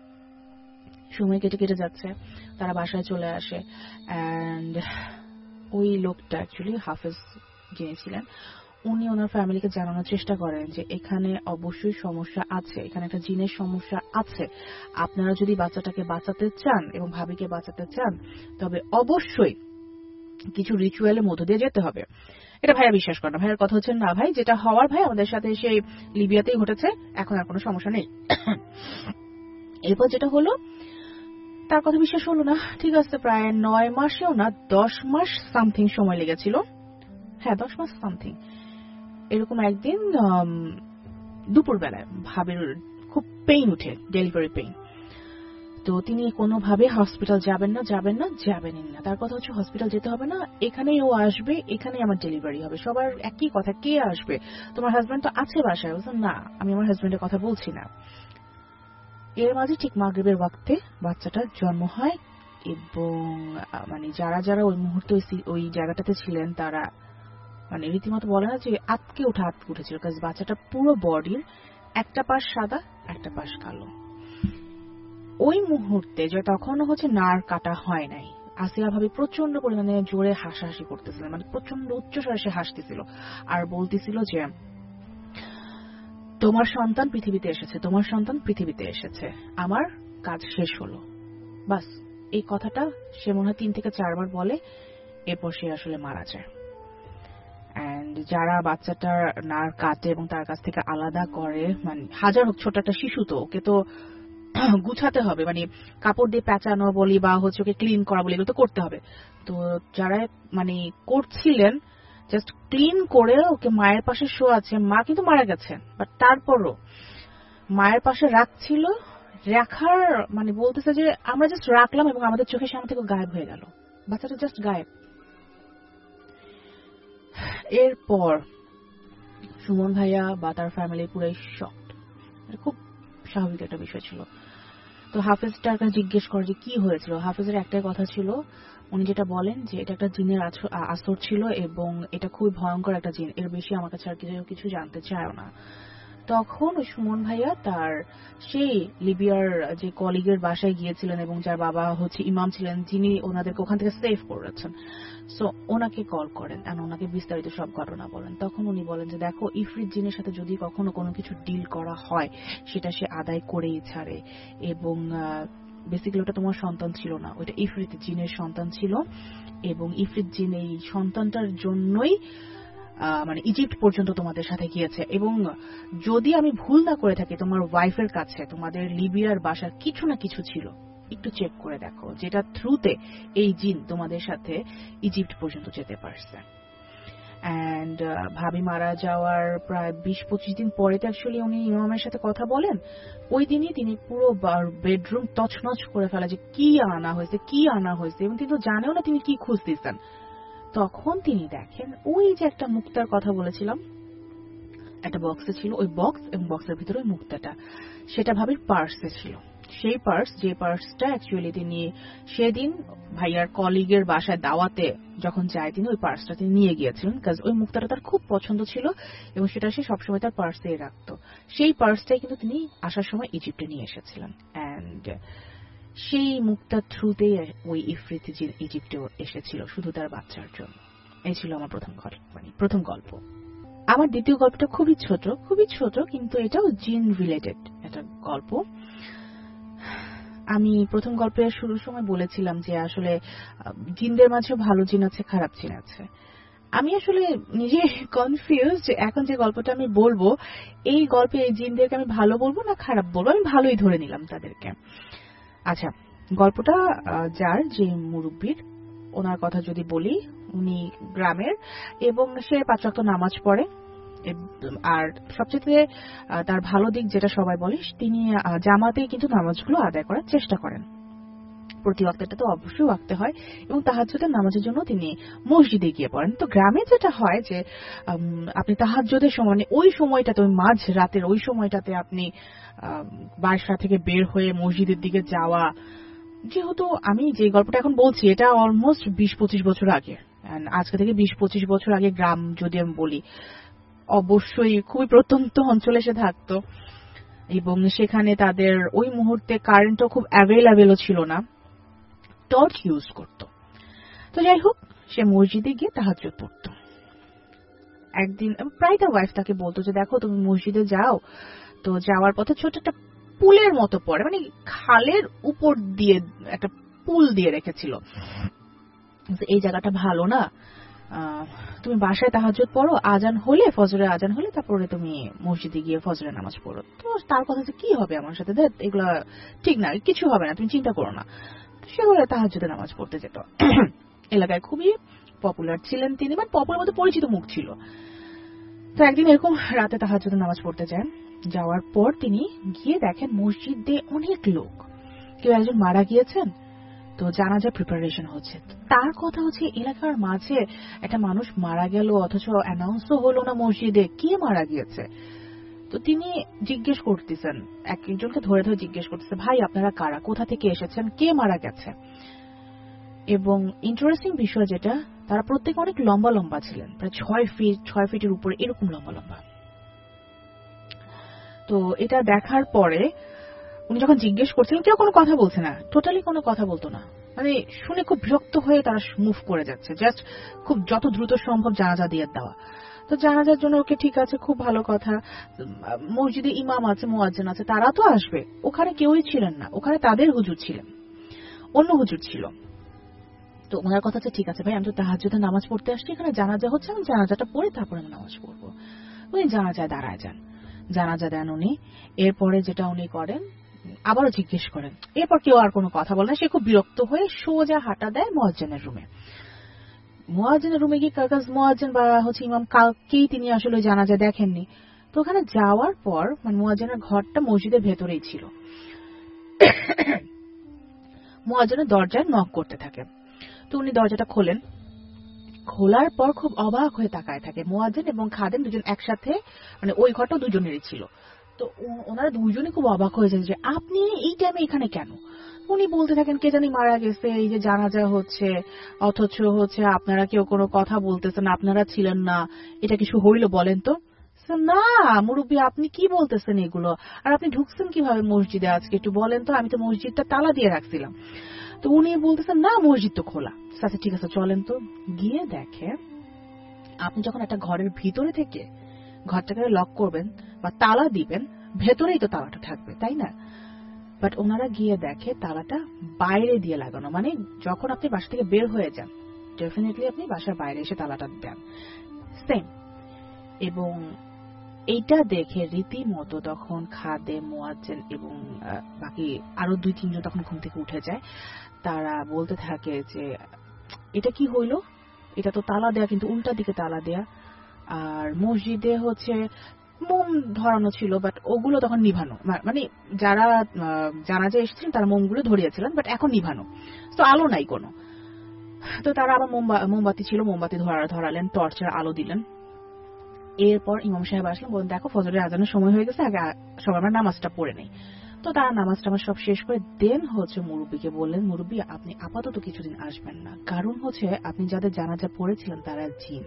সময় কেটে কেটে যাচ্ছে, তারা বাসায় চলে আসে, অ্যান্ড ওই লোকটা অ্যাকচুয়ালি হাফেজ যিনি ছিলেন, উনি ওনার ফ্যামিলিকে জানানোর চেষ্টা করেন যে এখানে অবশ্যই সমস্যা আছে, এখানে একটা জিনের সমস্যা আছে, আপনারা যদি বাচ্চাটাকে বাঁচাতে চান এবং ভাবিকে বাঁচাতে চান তবে অবশ্যই কিছু রিচুয়ালের মধ্য দিয়ে যেতে হবে। এটা ভাইয়া বিশ্বাস করে না, ভাইয়ের কথা হচ্ছে না ভাই, যেটা হওয়ার ভাই আমাদের সাথে সেই লিবিয়াতেই ঘটেছে, এখন আর কোনো সমস্যা নেই। এরপর যেটা হলো, তার কথা বিশ্বাস হলো না, ঠিক আছে, প্রায় 9 মাসেও না 10 মাস সামথিং সময় লেগেছিল, হ্যাঁ 10 মাস সামথিং। এরকম একদিন দুপুর বেলায় ভাবির খুব পেইন উঠে, ডেলিভারি পেইন, তো তিনি কোনোভাবে হসপিটাল যাবেনই না। তার কথা হচ্ছে হসপিটাল যেতে হবে না, এখানেই ও আসবে, এখানেই আমার ডেলিভারি হবে। সবার একই কথা, কে আসবে, তোমার হাজবেন্ড তো আছে বাসায়। বলছেন না, আমি আমার হাজবেন্ডের কথা বলছি না। এর মাঝে ঠিক মাগরিবের ওয়াক্তে বাচ্চাটার জন্ম হয়, এবং মানে যারা যারা ওই মুহূর্তে ওই জায়গাটাতে ছিলেন তারা মানে রীতিমতো বলে না যে আটকে উঠেছিল, কারণ বাচ্চাটা পুরো বডির একটা পাশ সাদা একটা পাশ কালো। ওই মুহূর্তে যে তখনও হচ্ছে নাড় কাটা হয় নাই, আসিয়া ভাবি প্রচন্ড পরিমাণে জোরে হাসাহাসি করতেছিল, মানে প্রচন্ড উচ্চস্বরে সে হাসতেছিল আর বলতেছিল যে তোমার সন্তান পৃথিবীতে এসেছে, আমার কাজ শেষ হলো, বাস। এই কথাটা সে মনে হয় 3 থেকে 4 বার বলে, এরপর সে আসলে মারা যায়। এন্ড যারা বাচ্চাটার নাড় কাটে এবং তার কাছ থেকে আলাদা করে, মানে হাজার হোক ছোট একটা শিশু, তো ওকে তো গুছাতে হবে, মানে কাপড় দিয়ে পেঁচানো বলি বা হচ্ছে ওকে ক্লিন করা বলি, এগুলো তো করতে হবে। তো যারা মানে করছিলেন, জাস্ট ক্লিন করে ওকে মায়ের পাশে শোয়াচ্ছে, মা কিন্তু মারা গেছে, বাট তারপরও মায়ের পাশে রাখার মানে বলতেছে যে আমরা জাস্ট রাখলাম এবং আমাদের চোখের সামনে থেকে গায়েব হয়ে গেল, বাচ্চাটা জাস্ট গায়েব। এরপর সুমন ভাইয়া বা তার ফ্যামিলি পুরাই শকড, খুব স্বাভাবিক একটা বিষয় ছিল। তো হাফেজটার কাছে জিজ্ঞেস করে যে কি হয়েছিল, হাফেজের একটাই কথা ছিল, উনি যেটা বলেন যে এটা একটা জিনের আসর ছিল এবং এটা খুবই ভয়ঙ্কর একটা জিন, এর বেশি আমার কাছে আর কিছু জানতে চায়ও না। তখন ওই সুমন ভাইয়া তার সেই লিবিয়ার যে কলিগের বাসায় গিয়েছিলেন এবং যার বাবা হচ্ছে ইমাম ছিলেন, যিনি ওনাদেরকে ওখান থেকে সেভ করেছেন, সো ওনাকে কল করেন আর ওনাকে বিস্তারিত সব ঘটনা বলেন। তখন উনি বলেন যে দেখো, ইফরিত জিনের সাথে যদি কখনো কোনো কিছু ডিল করা হয় সেটা সে আদায় করেই ছাড়ে, এবং বেসিক্যালি ওটা তোমার সন্তান ছিল না, ওইটা ইফরিত জিনের সন্তান ছিল, এবং ইফরিত জিন এই সন্তানটার জন্যই মানে ইজিপ্ট পর্যন্ত তোমাদের সাথে গিয়েছে। এবং যদি আমি ভুল না করে থাকি, তোমার ওয়াইফের কাছে তোমাদের লিবিয়ার বাসার কিছু না কিছু ছিল, একটু চেক করে দেখো, যেটা থ্রুতে এই জিন তোমাদের সাথে ইজিপ্ট পর্যন্ত যেতে পারছে। অ্যান্ড ভাবি মারা যাওয়ার প্রায় 20-25 দিন পরে তো অ্যাকচুয়ালি উনি ইমামের সাথে কথা বলেন। ওই দিনই তিনি পুরো বেডরুম তছনছ করে ফেলা, যে কি আনা হয়েছে, এবং তিনি তো জানেও না তিনি কি খুঁজতেছেন। তখন তিনি দেখেন ওই যে একটা মুক্তার কথা বলেছিলাম, একটা বক্সে ছিল, ওই বক্স এবং বক্সের ভিতরে ওই মুক্তাটা, সেটা ভাবির পার্সে ছিল। সেই পার্স, যে পার্সটা অ্যাকচুয়ালি তিনি সেদিন ভাইয়ার কলিগের বাসায় দাওয়াতে যখন যায়, তিনি ওই পার্সটা তিনি নিয়ে গিয়েছিলেন, কাজ ওই মুক্তাটা তার খুব পছন্দ ছিল এবং সেটা সে সবসময় তার পার্সে রাখতো। সেই পার্সটাই কিন্তু তিনি আসার সময় ইজিপ্টে নিয়ে এসেছিলেন। অ্যান্ড সেই মুক্তার থ্রুতেই ওই ইফরিত জিন ইজিপ্টেও এসেছিল শুধু তার বাচ্চার জন্য। এই ছিল আমার প্রথম গল্প। আমার দ্বিতীয় গল্পটা খুবই ছোট, কিন্তু এটাও জিন রিলেটেড একটা গল্প। আমি প্রথম গল্পের শুরুর সময় বলেছিলাম যে আসলে জিনদের মাঝে ভালো জিন আছে, খারাপ জিন আছে। আমি আসলে নিজে কনফিউজ যে এখন যে গল্পটা আমি বলবো, এই গল্পে এই জিনদেরকে আমি ভালো বলবো না খারাপ বলবো। আমি ভালোই ধরে নিলাম তাদেরকে। আচ্ছা, গল্পটা যার, যে মুরব্বীর, ওনার কথা যদি বলি, উনি গ্রামের এবং সে 5 ওয়াক্ত নামাজ পড়ে। আর সবচেয়ে তার ভালো দিক যেটা সবাই বলে, তিনি জামাতেই কিন্তু নামাজগুলো আদায় করার চেষ্টা করেন। প্রতি ওয়াক্তটা তো অবশ্যই ওয়াক্তে হয়, এবং তাহাজ্জুদের নামাজের জন্য তিনি মসজিদে গিয়ে পড়েন। তো গ্রামে যেটা হয় যে আপনি তাহাজ্জুদের সময়, ওই সময়টাতে, ওই মাঝ রাতের ওই সময়টাতে আপনি বাসা থেকে বের হয়ে মসজিদের দিকে যাওয়া, যেহেতু আমি যে গল্পটা এখন বলছি এটা অলমোস্ট 20-25 বছর আগে, আজকে থেকে 20-25 বছর আগে গ্রাম যদি আমি বলি, অবশ্যই খুবই প্রত্যন্ত অঞ্চলে সে থাকতো, এবং সেখানে তাদের ওই মুহূর্তে কারেন্টও খুব অ্যাভেলেবেলও ছিল না, টর্চ ইউজ করত। তো যাই হোক, সে মসজিদে গিয়ে তাহাজ্জুদ পড়ত। একদিন প্রায় তার ওয়াইফ তাকে বলতো যে দেখো তুমি মসজিদে যাও, তো যাওয়ার পথে ছোট একটা পুলের মতো পড়ে, মানে খালের উপর দিয়ে একটা পুল দিয়ে রেখেছিল, এই জায়গাটা ভালো না, তুমি বাসায় তাহাজ্জুদ পড়ো, আজান হলে, ফজরের আজান হলে তারপরে তুমি মসজিদে গিয়ে ফজরের নামাজ পড়ো। তো তার কথা যে কি হবে আমার সাথে, এগুলা ঠিক না, কিছু হবে না, তুমি চিন্তা করো না। সে বলে তাহাজ্জুদের নামাজ পড়তে যেত। এলাকায় খুবই পপুলার ছিলেন তিনি, মানে পপুলার মধ্যে পরিচিত মুখ ছিল। তো একদিন এরকম রাতে তাহাজ্জুদের নামাজ পড়তে যান। যাওয়ার পর তিনি গিয়ে দেখেন মসজিদে অনেক লোক, কেউ একজন মারা গিয়েছেন, তো জানাজা প্রিপারেশন হচ্ছে। তার কথা হচ্ছে এলাকার মাঝে একটা মানুষ মারা গেল, অথচ অ্যানাউন্সও হলো না মসজিদে কে মারা গিয়েছে। তো তিনি জিজ্ঞেস করতেছেন, একজনকে ধরে ধরে জিজ্ঞেস করতেছে, ভাই আপনারা কারা, কোথা থেকে এসেছেন, কে মারা গেছে। এবং ইন্টারেস্টিং বিষয় যেটা, তারা প্রত্যেকে অনেক লম্বা লম্বা ছিলেন, প্রায় 6 ফিটের উপরে এরকম লম্বা লম্বা। তো এটা দেখার পরে উনি যখন জিজ্ঞেস করছিলেন, কেউ কোনো কথা বলছে না, টোটালি কোনো কথা বলতো না, মানে শুনে খুব বিরক্ত হয়ে তারা মুভ করে যাচ্ছে, জাস্ট খুব যত দ্রুত সম্ভব জানাজা দিয়ে দেওয়া। তো জানাজার জন্য ওকে, ঠিক আছে, খুব ভালো কথা, মসজিদে ইমাম আছে, মুয়াজ্জিন আছে, তারা তো আসবে। ওখানে কেউই ছিলেন না, ওখানে তাদের হুজুর ছিলেন, অন্য হুজুর ছিল। তো ওনার কথা হচ্ছে, ঠিক আছে ভাই, আমি তো তাহাজ্জুদের নামাজ পড়তে আসছি, এখানে জানাজা হচ্ছে, আমি জানাজাটা পড়ে তারপরে আমি নামাজ পড়বো। উনি জানাজায় দাঁড়ায় যান, জানাজা দেন উনি। এরপরে যেটা উনি করেন, আবারও জিজ্ঞেস করেন, এরপর কেউ আর কোনো কথা বলে না। সে খুব বিরক্ত হয়ে সোজা হাঁটা দেয় মুয়াজ্জিনের রুমে। মুয়াজ্জিনের রুমে গিয়ে, কাজ মুয়াজ্জিন বা হচ্ছে ইমাম কাউকেই তিনি আসলে জানাজা দেখেননি। তো ওখানে যাওয়ার পর, মানে মুয়াজ্জিনের ঘরটা মসজিদের ভেতরেই ছিল, মুয়াজ্জিনের দরজায় নক করতে থাকে। তো উনি দরজাটা খোলেন, খোলার পর খুব অবাক হয়ে তাকায় থাকে। মুয়াজ্জিন এবং খাদেম দুজন একসাথে, মানে ওই ঘরটা দুজনেরই ছিল। তো ওনারা দুজনে খুব অবাক হয়ে যায় যে আপনি এই টাইমে এখানে কেন। উনি বলতে থাকেন, কে জানি মারা গেছে, এই যে জানাজা হচ্ছে, অথচ হচ্ছে আপনারা কেউ কোনো কথা বলতেছেন, আপনারা ছিলেন না, এটা কিছু হইল বলেন তো। না মুরব্বী, আপনি কি বলতেছেন এগুলো, আর আপনি ঢুকছেন কিভাবে মসজিদে আজকে, একটু বলেন তো, আমি তো মসজিদটা তালা দিয়ে রাখছিলাম। তো উনি বলতেছেন, না মসজিদ তো খোলা। আচ্ছা ঠিক আছে চলেন তো। গিয়ে দেখে, আপনি যখন একটা ঘরের ভিতরে থেকে ঘরটাকে লক করবেন বা তালা দিবেন, ভেতরেই তো তালাটা থাকবে, তাই না? বাট ওনারা গিয়ে দেখে তালাটা বাইরে দিয়ে লাগানো, মানে যখন আপনি বাসা থেকে বের হয়ে যান ডেফিনেটলি আপনি বাসার বাইরে এসে তালাটা দেন সেম। এবং এইটা দেখে রীতিমতো তখন খাদেম, মুয়াজ্জিন এবং বাকি আরো 2-3 জন তখন ঘুম থেকে উঠে যায়। তারা বলতে থাকে যে এটা কি হইলো, এটা তো তালা দেয়া, কিন্তু উল্টা দিকে তালা দেয়া। আর মসজিদে হচ্ছে মোম ধরানো ছিল, বাট ওগুলো তখন নিভানো, মানে যারা জানাজায় এসেছিলেন তারা মোমগুলো ধরিয়েছিলেন, বাট এখন নিভানো, তো আলো নাই কোনো। তো তারা আবার মোমবাতি ছিল, মোমবাতি ধরালেন, টর্চের আলো দিলেন। এরপর ইমাম সাহেব আসলেন, বলেন দেখো ফজরের আজানের সময় হয়ে গেছে, আগে সব আমরা নামাজটা পড়ে নেই। তো তারা নামাজ টামাজ সব শেষ করে দেন হচ্ছে মুরব্বীকে বললেন, মুরব্বী আপনি আপাতত কিছুদিন আসবেন না, কারণ হচ্ছে আপনি যাদের জানাজা পড়েছিলেন তারা জিন,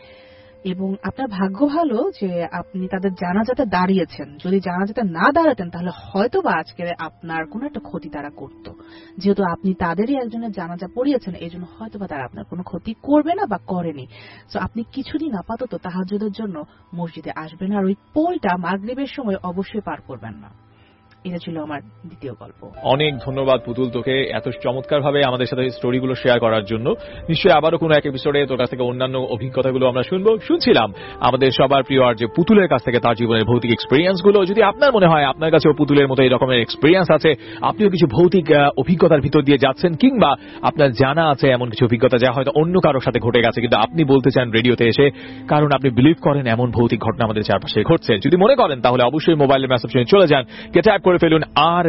এবং আপনার ভাগ্য ভালো যে আপনি তাদের জানাজাতে দাঁড়িয়েছেন। যদি জানাজাতে না দাঁড়াতেন তাহলে হয়তো বা আজকে আপনার কোনো একটা ক্ষতি তারা করত। যেহেতু আপনি তাদেরই একজনের জানাজা পড়িয়েছেন, এই জন্য হয়তো বা তারা আপনার কোনো ক্ষতি করবে না বা করেনি। তো আপনি কিছুদিন আপাতত তাহাজ্জুদের জন্য মসজিদে আসবেন, আর ওই পোলটা মাগরিবের সময় অবশ্যই পার করবেন না। এটা ছিল আমার দ্বিতীয় গল্প। অনেক ধন্যবাদ পুতুল তোকে এত চমৎকার ভাবে আমাদের সাথে স্টোরিগুলো শেয়ার করার জন্য। নিশ্চয়ই আবারও কোনো এক এপিসোডে তোর কাছ থেকে অন্যান্য অভিজ্ঞতাগুলো আমরা শুনছিলাম আমাদের সবার প্রিয় আর যে পুতুলের কাছ থেকে তার জীবনের ভৌতিক এক্সপিরিয়েন্স গুলো। যদি আপনার মনে হয় আপনার কাছেও পুতুলের মতো এই রকমের এক্সপিরিয়েন্স আছে, আপনিও কিছু ভৌতিক অভিজ্ঞতার ভিতর দিয়ে যাচ্ছেন, কিংবা আপনার জানা আছে এমন কিছু অভিজ্ঞতা যা হয়তো অন্য কারোর সাথে ঘটে গেছে কিন্তু আপনি বলতে চান রেডিওতে এসে, কারণ আপনি বিলিভ করেন এমন ভৌতিক ঘটনা আমাদের চারপাশে ঘটছে, যদি মনে করেন তাহলে অবশ্যই মোবাইলের মেসেজ শুনে চলে যান, টাইপ করে ফেলুন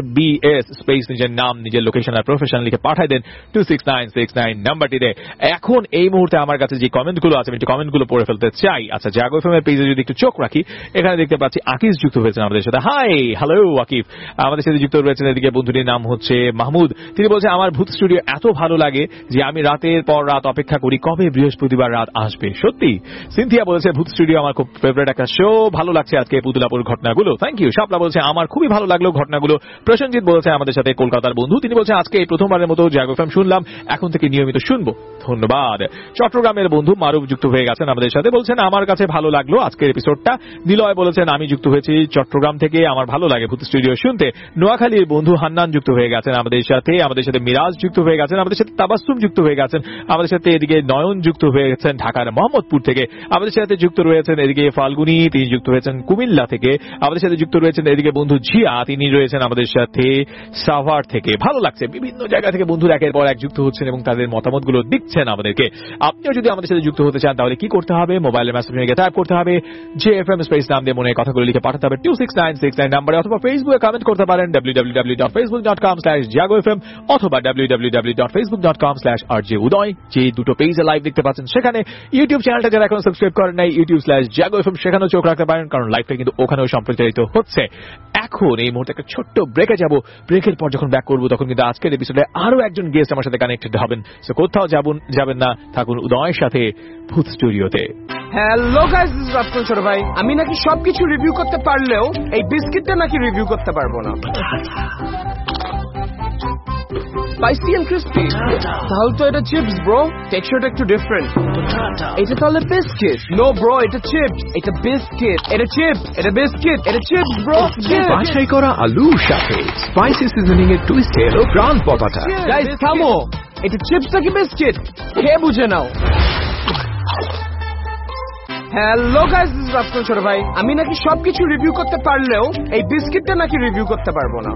RBS স্পেস নিজের নাম, নিজের লোকেশন আর প্রফেশন লিখে পাঠায় দেন 26969 নাম্বারটিতে। এখন এই মুহূর্তে আমার কাছে যে কমেন্টগুলো আছে আমি একটু কমেন্টগুলো পড়ে ফেলতে চাই। আচ্ছা, জাগো এফএম এর পেজে যদি একটু চোখ রাখি, এখানে দেখতে পাচ্ছি আকিব যুক্ত হয়েছেন আমাদের সাথে। হাই, হ্যালো আকিব, আমাদের সাথে যুক্ত রয়েছেন। এদিকে বন্ধুটির নাম হচ্ছে মাহমুদ, তিনি বলছেন আমার ভূত স্টুডিও এত ভালো লাগে যে আমি রাতের পর রাত অপেক্ষা করি কবে বৃহস্পতিবার রাত আসবে। সত্যি। সিনথিয়া বলেছে ভূত স্টুডিও আমার খুব ফেভারিট একটা শো, ভালো লাগছে আজকে পুতুলাপুর ঘটনাগুলো। Thank you. শাপলা বলছে আমার খুবই ভালো লাগলো ঘটনাগুলো। প্রসেনজিৎ বলছে আমাদের সাথে কলকাতার বন্ধু, তিনি বলছেন আজকে এই প্রথমবারের মতো জাগো এফএম শুনলাম, এখন থেকে নিয়মিত শুনবো। ধন্যবাদ। চট্টগ্রামের বন্ধু মারুফ যুক্ত হয়ে গেছেন আমাদের সাথে, বলছেন আমার কাছে ভালো লাগলো আজকের এপিসোডটা। নিলয় বলেছেন আমি যুক্ত হয়েছি চট্টগ্রাম থেকে, আমার ভালো লাগে ভূত স্টুডিও শুনতে। নোয়াখালীর বন্ধু হান্নান যুক্ত হয়ে গেছেন আমাদের সাথে মিরাজ যুক্ত হয়ে গেছেন আমাদের সাথে, তাবাসসুম যুক্ত হয়ে গেছেন আমাদের সাথে, এদিকে নয়ন যুক্ত হয়ে গেছেন ঢাকার মোহাম্মদপুর থেকে আমাদের সাথে যুক্ত রয়েছেন, এদিকে ফাল্গুনি তিনি যুক্ত হয়েছেন কুমিল্লা থেকে আমাদের সাথে যুক্ত রয়েছেন, এদিকে বন্ধু জিয়া তিনি রয়েছেন আমাদের সাথে সাভার থেকে। ভালো লাগছে, বিভিন্ন জায়গা থেকে বন্ধুরা একের পর এক যুক্ত হচ্ছেন এবং তাদের মতামতগুলো দিচ্ছেন আমাদেরকে। আপনিও যদি আমাদের সাথে যুক্ত হতে চান তাহলে কি করতে হবে, মোবাইলের মেসেজ নিয়ে টাইপ করতে হবে JFM স্পেস নাম দিয়ে মনে কথাগুলো লিখে পাঠাতে হবে 26969 নাম্বারে, অথবা ফেসবুকে কমেন্ট করতে পারেন www.facebook.com/jagofm অথবা www.facebook.com/rjudoy, যে দুটো পেজে লাইভ দেখতে পাচ্ছেন সেখানে। ইউটিউব চ্যানেলটা যারা এখন সাবস্ক্রাইব করেন নাই youtube/jagofm সেখানেও চোখ রাখতে পারেন, কারণ লাইভটা কিন্তু ওখানেও সম্প্রচারিত হচ্ছে। এখন এই মুহূর্তে একটা ছোট্ট ব্রেকে যাব, ব্রেকের পর যখন ব্যাক করবো তখন কিন্তু আজকের এপিসোডে আরো একজন গেস্ট আমার সাথে কানেক্টেড হবেন। সো কোথাও যাবেন না, থাকুন উদয়ের সাথে ভূত স্টুডিওতে। Hello guys, this is Rafsan ছোট ভাই। আমি নাকি সবকিছু রিভিউ করতে পারলেও এই বিস্কিটটা নাকি রিভিউ করতে পারবো না। স্পাইসি এন্ড ক্রিস্পি, তাহলে তো এটা চিপস ব্রো, টেক্সচারটা একটু ডিফারেন্ট। এটা তাহলে বিস্কিট? নো ব্রো, এটা চিপস, এটা বিস্কিট, এটা চিপস, এটা বিস্কিট, এটা চিপস ব্রো। বাছাই করা আলুর সাথে স্পাইসি সিজনিং এর টুইস্টে এলো প্রাণ পতাটা। গাইস থামো, এটা চিপস নাকি বিস্কিট খেয়ে বুঝে নাও। Hello guys, this is Rafsan ছোট ভাই। আমি নাকি সবকিছু রিভিউ করতে পারলেও এই বিস্কিটটা নাকি রিভিউ করতে পারবো না।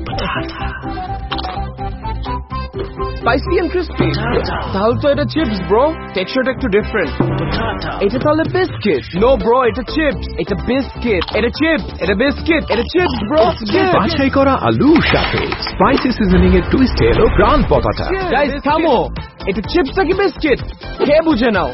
স্পাইসি এন্ড ক্রিস্পি, তাহলে তো এটা চিপস ব্রো, টেক্সচারটা একটু ডিফারেন্ট। এটা তাহলে বিস্কিট? নো ব্রো, এটা চিপস, এটা বিস্কিট, এটা চিপস, এটা বিস্কিট, এটা চিপস ব্রো। বাছাই করা আলুর সাথে স্পাইসি সিজনিং এর টুইস্টে এলো প্রাণ পতাটা। গাইস থামো, এটা চিপস নাকি বিস্কিট খেয়ে বুঝে নাও।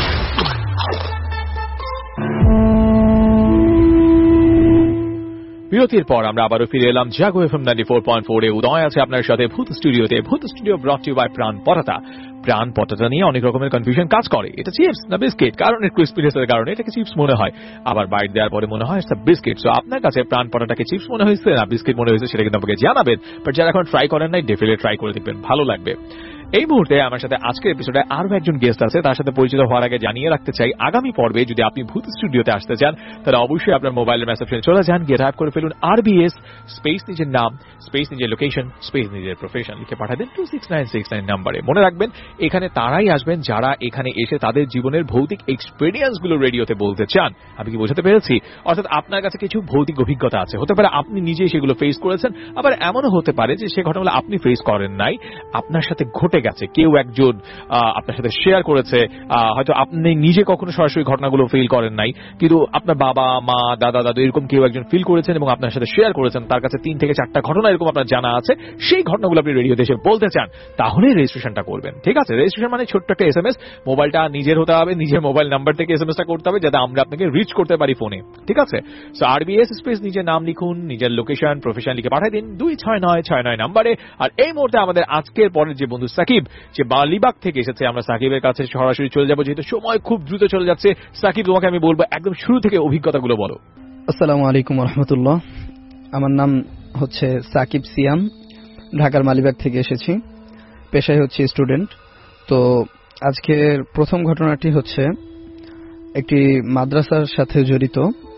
বিরতির পর আমরা আবারও ফিরে এলাম জাগো এফএম 94.4 এ। উদয় আছে আপনার সাথে ভূত স্টুডিওতে। ভূত স্টুডিও ব্রট ইউ বাই প্রাণ পতাটা। প্রাণ পতাটা নিয়ে অনেক রকমের কনফিউশন কাজ করে, এটা চিপস না বিস্কিট, কারণ এর ক্রিসপিনেসের কারণে এটাকে চিপস মনে হয়, আবার বাইট দেওয়ার পরে মনে হয় এটা বিস্কিট। সো আপনার কাছে প্রাণ পতাটাকে চিপস মনে হয়েছে না বিস্কিট মনে হয়েছে সেটা কিন্তু আমাকে জানাবেন। বাট যারা এখন ট্রাই করেন নাই ডেফিনেটলি ট্রাই করে দেখবেন, ভালো লাগবে। এই মুহূর্তে আমার সাথে আজকের এপিসোডে আরো একজন গেস্ট আছে, তার সাথে পরিচিত হওয়ার আগে জানিয়ে রাখতে চাই আগামী পর্বে যদি আপনি ভূত স্টুডিওতে আসতে চান তাহলে অবশ্যই আপনার মোবাইলের মেসেজে চলে যান, গিয়ে টাইপ করে ফেলুন RBS স্পেস নিজের নাম স্পেস নিজের লোকেশন স্পেস নিজের প্রফেশন লিখে পাঠিয়ে দেন 26969 নম্বরে। মনে রাখবেন এখানে তারাই আসবেন যারা এখানে এসে তাদের জীবনের ভৌতিক এক্সপেরিয়েন্স গুলো রেডিওতে বলতে চান। আমি কি বোঝাতে পেরেছি? অর্থাৎ আপনার কাছে কিছু ভৌতিক অভিজ্ঞতা আছে, হতে পারে আপনি নিজে সেগুলো ফেস করেছেন, আবার এমনও হতে পারে যে সে ঘটনাগুলো আপনি ফেস করেন নাই, আপনার সাথে ঘটে গেছে, কেউ একজন আপনার সাথে শেয়ার করেছে, হয়তো আপনি নিজে কখনো সরাসরি ঘটনাগুলো ফিল করেন নাই কিন্তু আপনার বাবা মা দাদা দাদু এরকম কেউ একজন ফিল করেছেন এবং আপনার সাথে শেয়ার করেছেন, তার কাছে 3 থেকে 4টা ঘটনা এরকম আপনার জানা আছে, সেই ঘটনাগুলো আপনি রেডিওতে এসে বলতে চান, তাহলে রেজিস্ট্রেশনটা করবেন। ঠিক আছে? রেজিস্ট্রেশন মানে ছোট্ট একটা SMS, মোবাইলটা নিজের হতে হবে, নিজের মোবাইল নাম্বার থেকে SMSটা করতে হবে যাতে আমরা আপনাকে রিচ করতে পারি ফোনে। ঠিক আছে? সো RBS স্পেস নিজের নাম লিখুন, নিজের লোকেশন প্রফেশন লিখে পাঠিয়ে দিন 26969 নম্বরে। আর এই মুহূর্তে আমাদের আজকের পরের যে বন্ধু সাকিব, যে বালিবাগ থেকে এসেছে, আমরা সাকিবের কাছে সরাসরি চলে যাবো যেহেতু সময় খুব দ্রুত চলে যাচ্ছে। সাকিব, তোমাকে আমি বলবো একদম শুরু থেকে অভিজ্ঞতাগুলো বলো। আসসালামু আলাইকুম রহমতুল্লাহ। আমার নাম হচ্ছে সাকিব সিয়াম, ঢাকার মালিবাগ থেকে এসেছি, পেশায় হচ্ছে স্টুডেন্ট। তো আজকের প্রথম ঘটনাটি হচ্ছে একটি মাদ্রাসার সাথে জড়িত,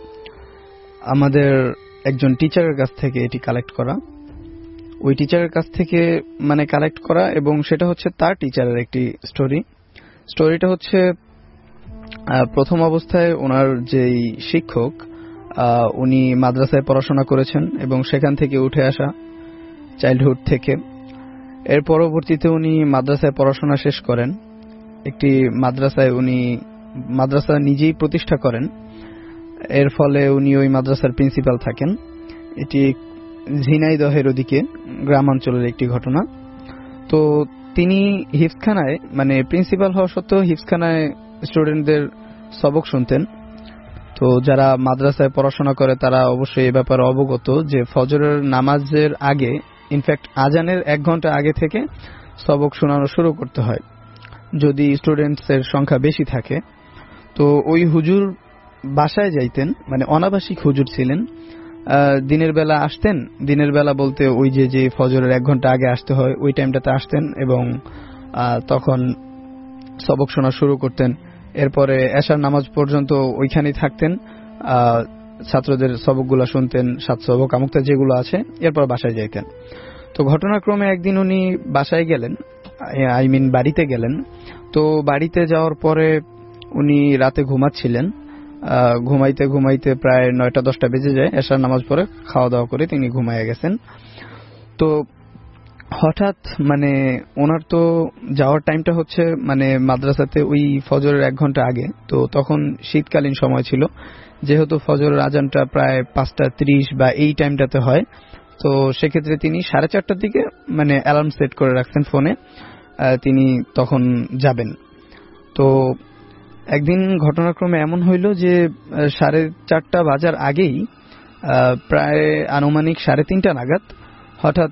আমাদের একজন টিচারের কাছ থেকে এটি কালেক্ট করা, ওই টিচারের কাছ থেকে মানে কালেক্ট করা, এবং সেটা হচ্ছে তার টিচারের একটি স্টোরিটা হচ্ছে প্রথম অবস্থায় ওনার যেই শিক্ষক উনি মাদ্রাসায় পড়াশোনা করেছেন এবং সেখান থেকে উঠে আসা চাইল্ডহুড থেকে, এর পরবর্তীতে উনি মাদ্রাসায় পড়াশোনা শেষ করেন, একটি মাদ্রাসায় উনি মাদ্রাসা নিজেই প্রতিষ্ঠা করেন, এর ফলে উনি ওই মাদ্রাসার প্রিন্সিপাল থাকেন। এটি ঝিনাইদহের ওদিকে গ্রামাঞ্চলের একটি ঘটনা। তো তিনি হিফজখানায় মানে প্রিন্সিপাল হওয়া সত্ত্বেও হিফজখানায় স্টুডেন্টদের সবক শুনতেন। তো যারা মাদ্রাসায় পড়াশোনা করে তারা অবশ্যই এ ব্যাপারে অবগত যে ফজরের নামাজের আগে, ইনফ্যাক্ট আজানের 1 ঘন্টা আগে থেকে সবক শোনানো শুরু করতে হয় যদি স্টুডেন্টসের সংখ্যা বেশি থাকে। তো ওই হুজুর বাসায় যাইতেন, মানে অনাবাসিক হুজুর ছিলেন, দিনের বেলা আসতেন, দিনের বেলা বলতে ওই যে ফজরের 1 ঘন্টা আগে আসতে হয় ওই টাইমটাতে আসতেন এবং তখন সবক শোনা শুরু করতেন। এরপরে এশার নামাজ পর্যন্ত ওইখানেই থাকতেন, ছাত্রদের সবকগুলো শুনতেন, 7 সবক আমুক্তা যেগুলো আছে, এরপর বাসায় যাইতেন। তো ঘটনাক্রমে একদিন উনি বাসায় গেলেন, বাড়িতে গেলেন। তো বাড়িতে যাওয়ার পরে উনি রাতে ঘুমাচ্ছিলেন, ঘুমাইতে ঘুমাইতে প্রায় 9টা-10টা বেজে যায়, এশার নামাজ পড়ে খাওয়া দাওয়া করে তিনি ঘুমাইয়া গেছেন। তো হঠাৎ মানে ওনার তো যাওয়ার টাইমটা হচ্ছে মানে মাদ্রাসাতে ওই ফজরের 1 ঘন্টা আগে, তো তখন শীতকালীন সময় ছিল, যেহেতু ফজরের আজানটা প্রায় 5:30 বা এই টাইমটাতে হয়, তো সেক্ষেত্রে তিনি 4:30টার দিকে মানে অ্যালার্ম সেট করে রাখছেন ফোনে, তিনি তখন যাবেন। তো একদিন ঘটনাক্রমে এমন হইল যে 4:30টা বাজার আগেই প্রায় আনুমানিক 3:30টা নাগাদ হঠাৎ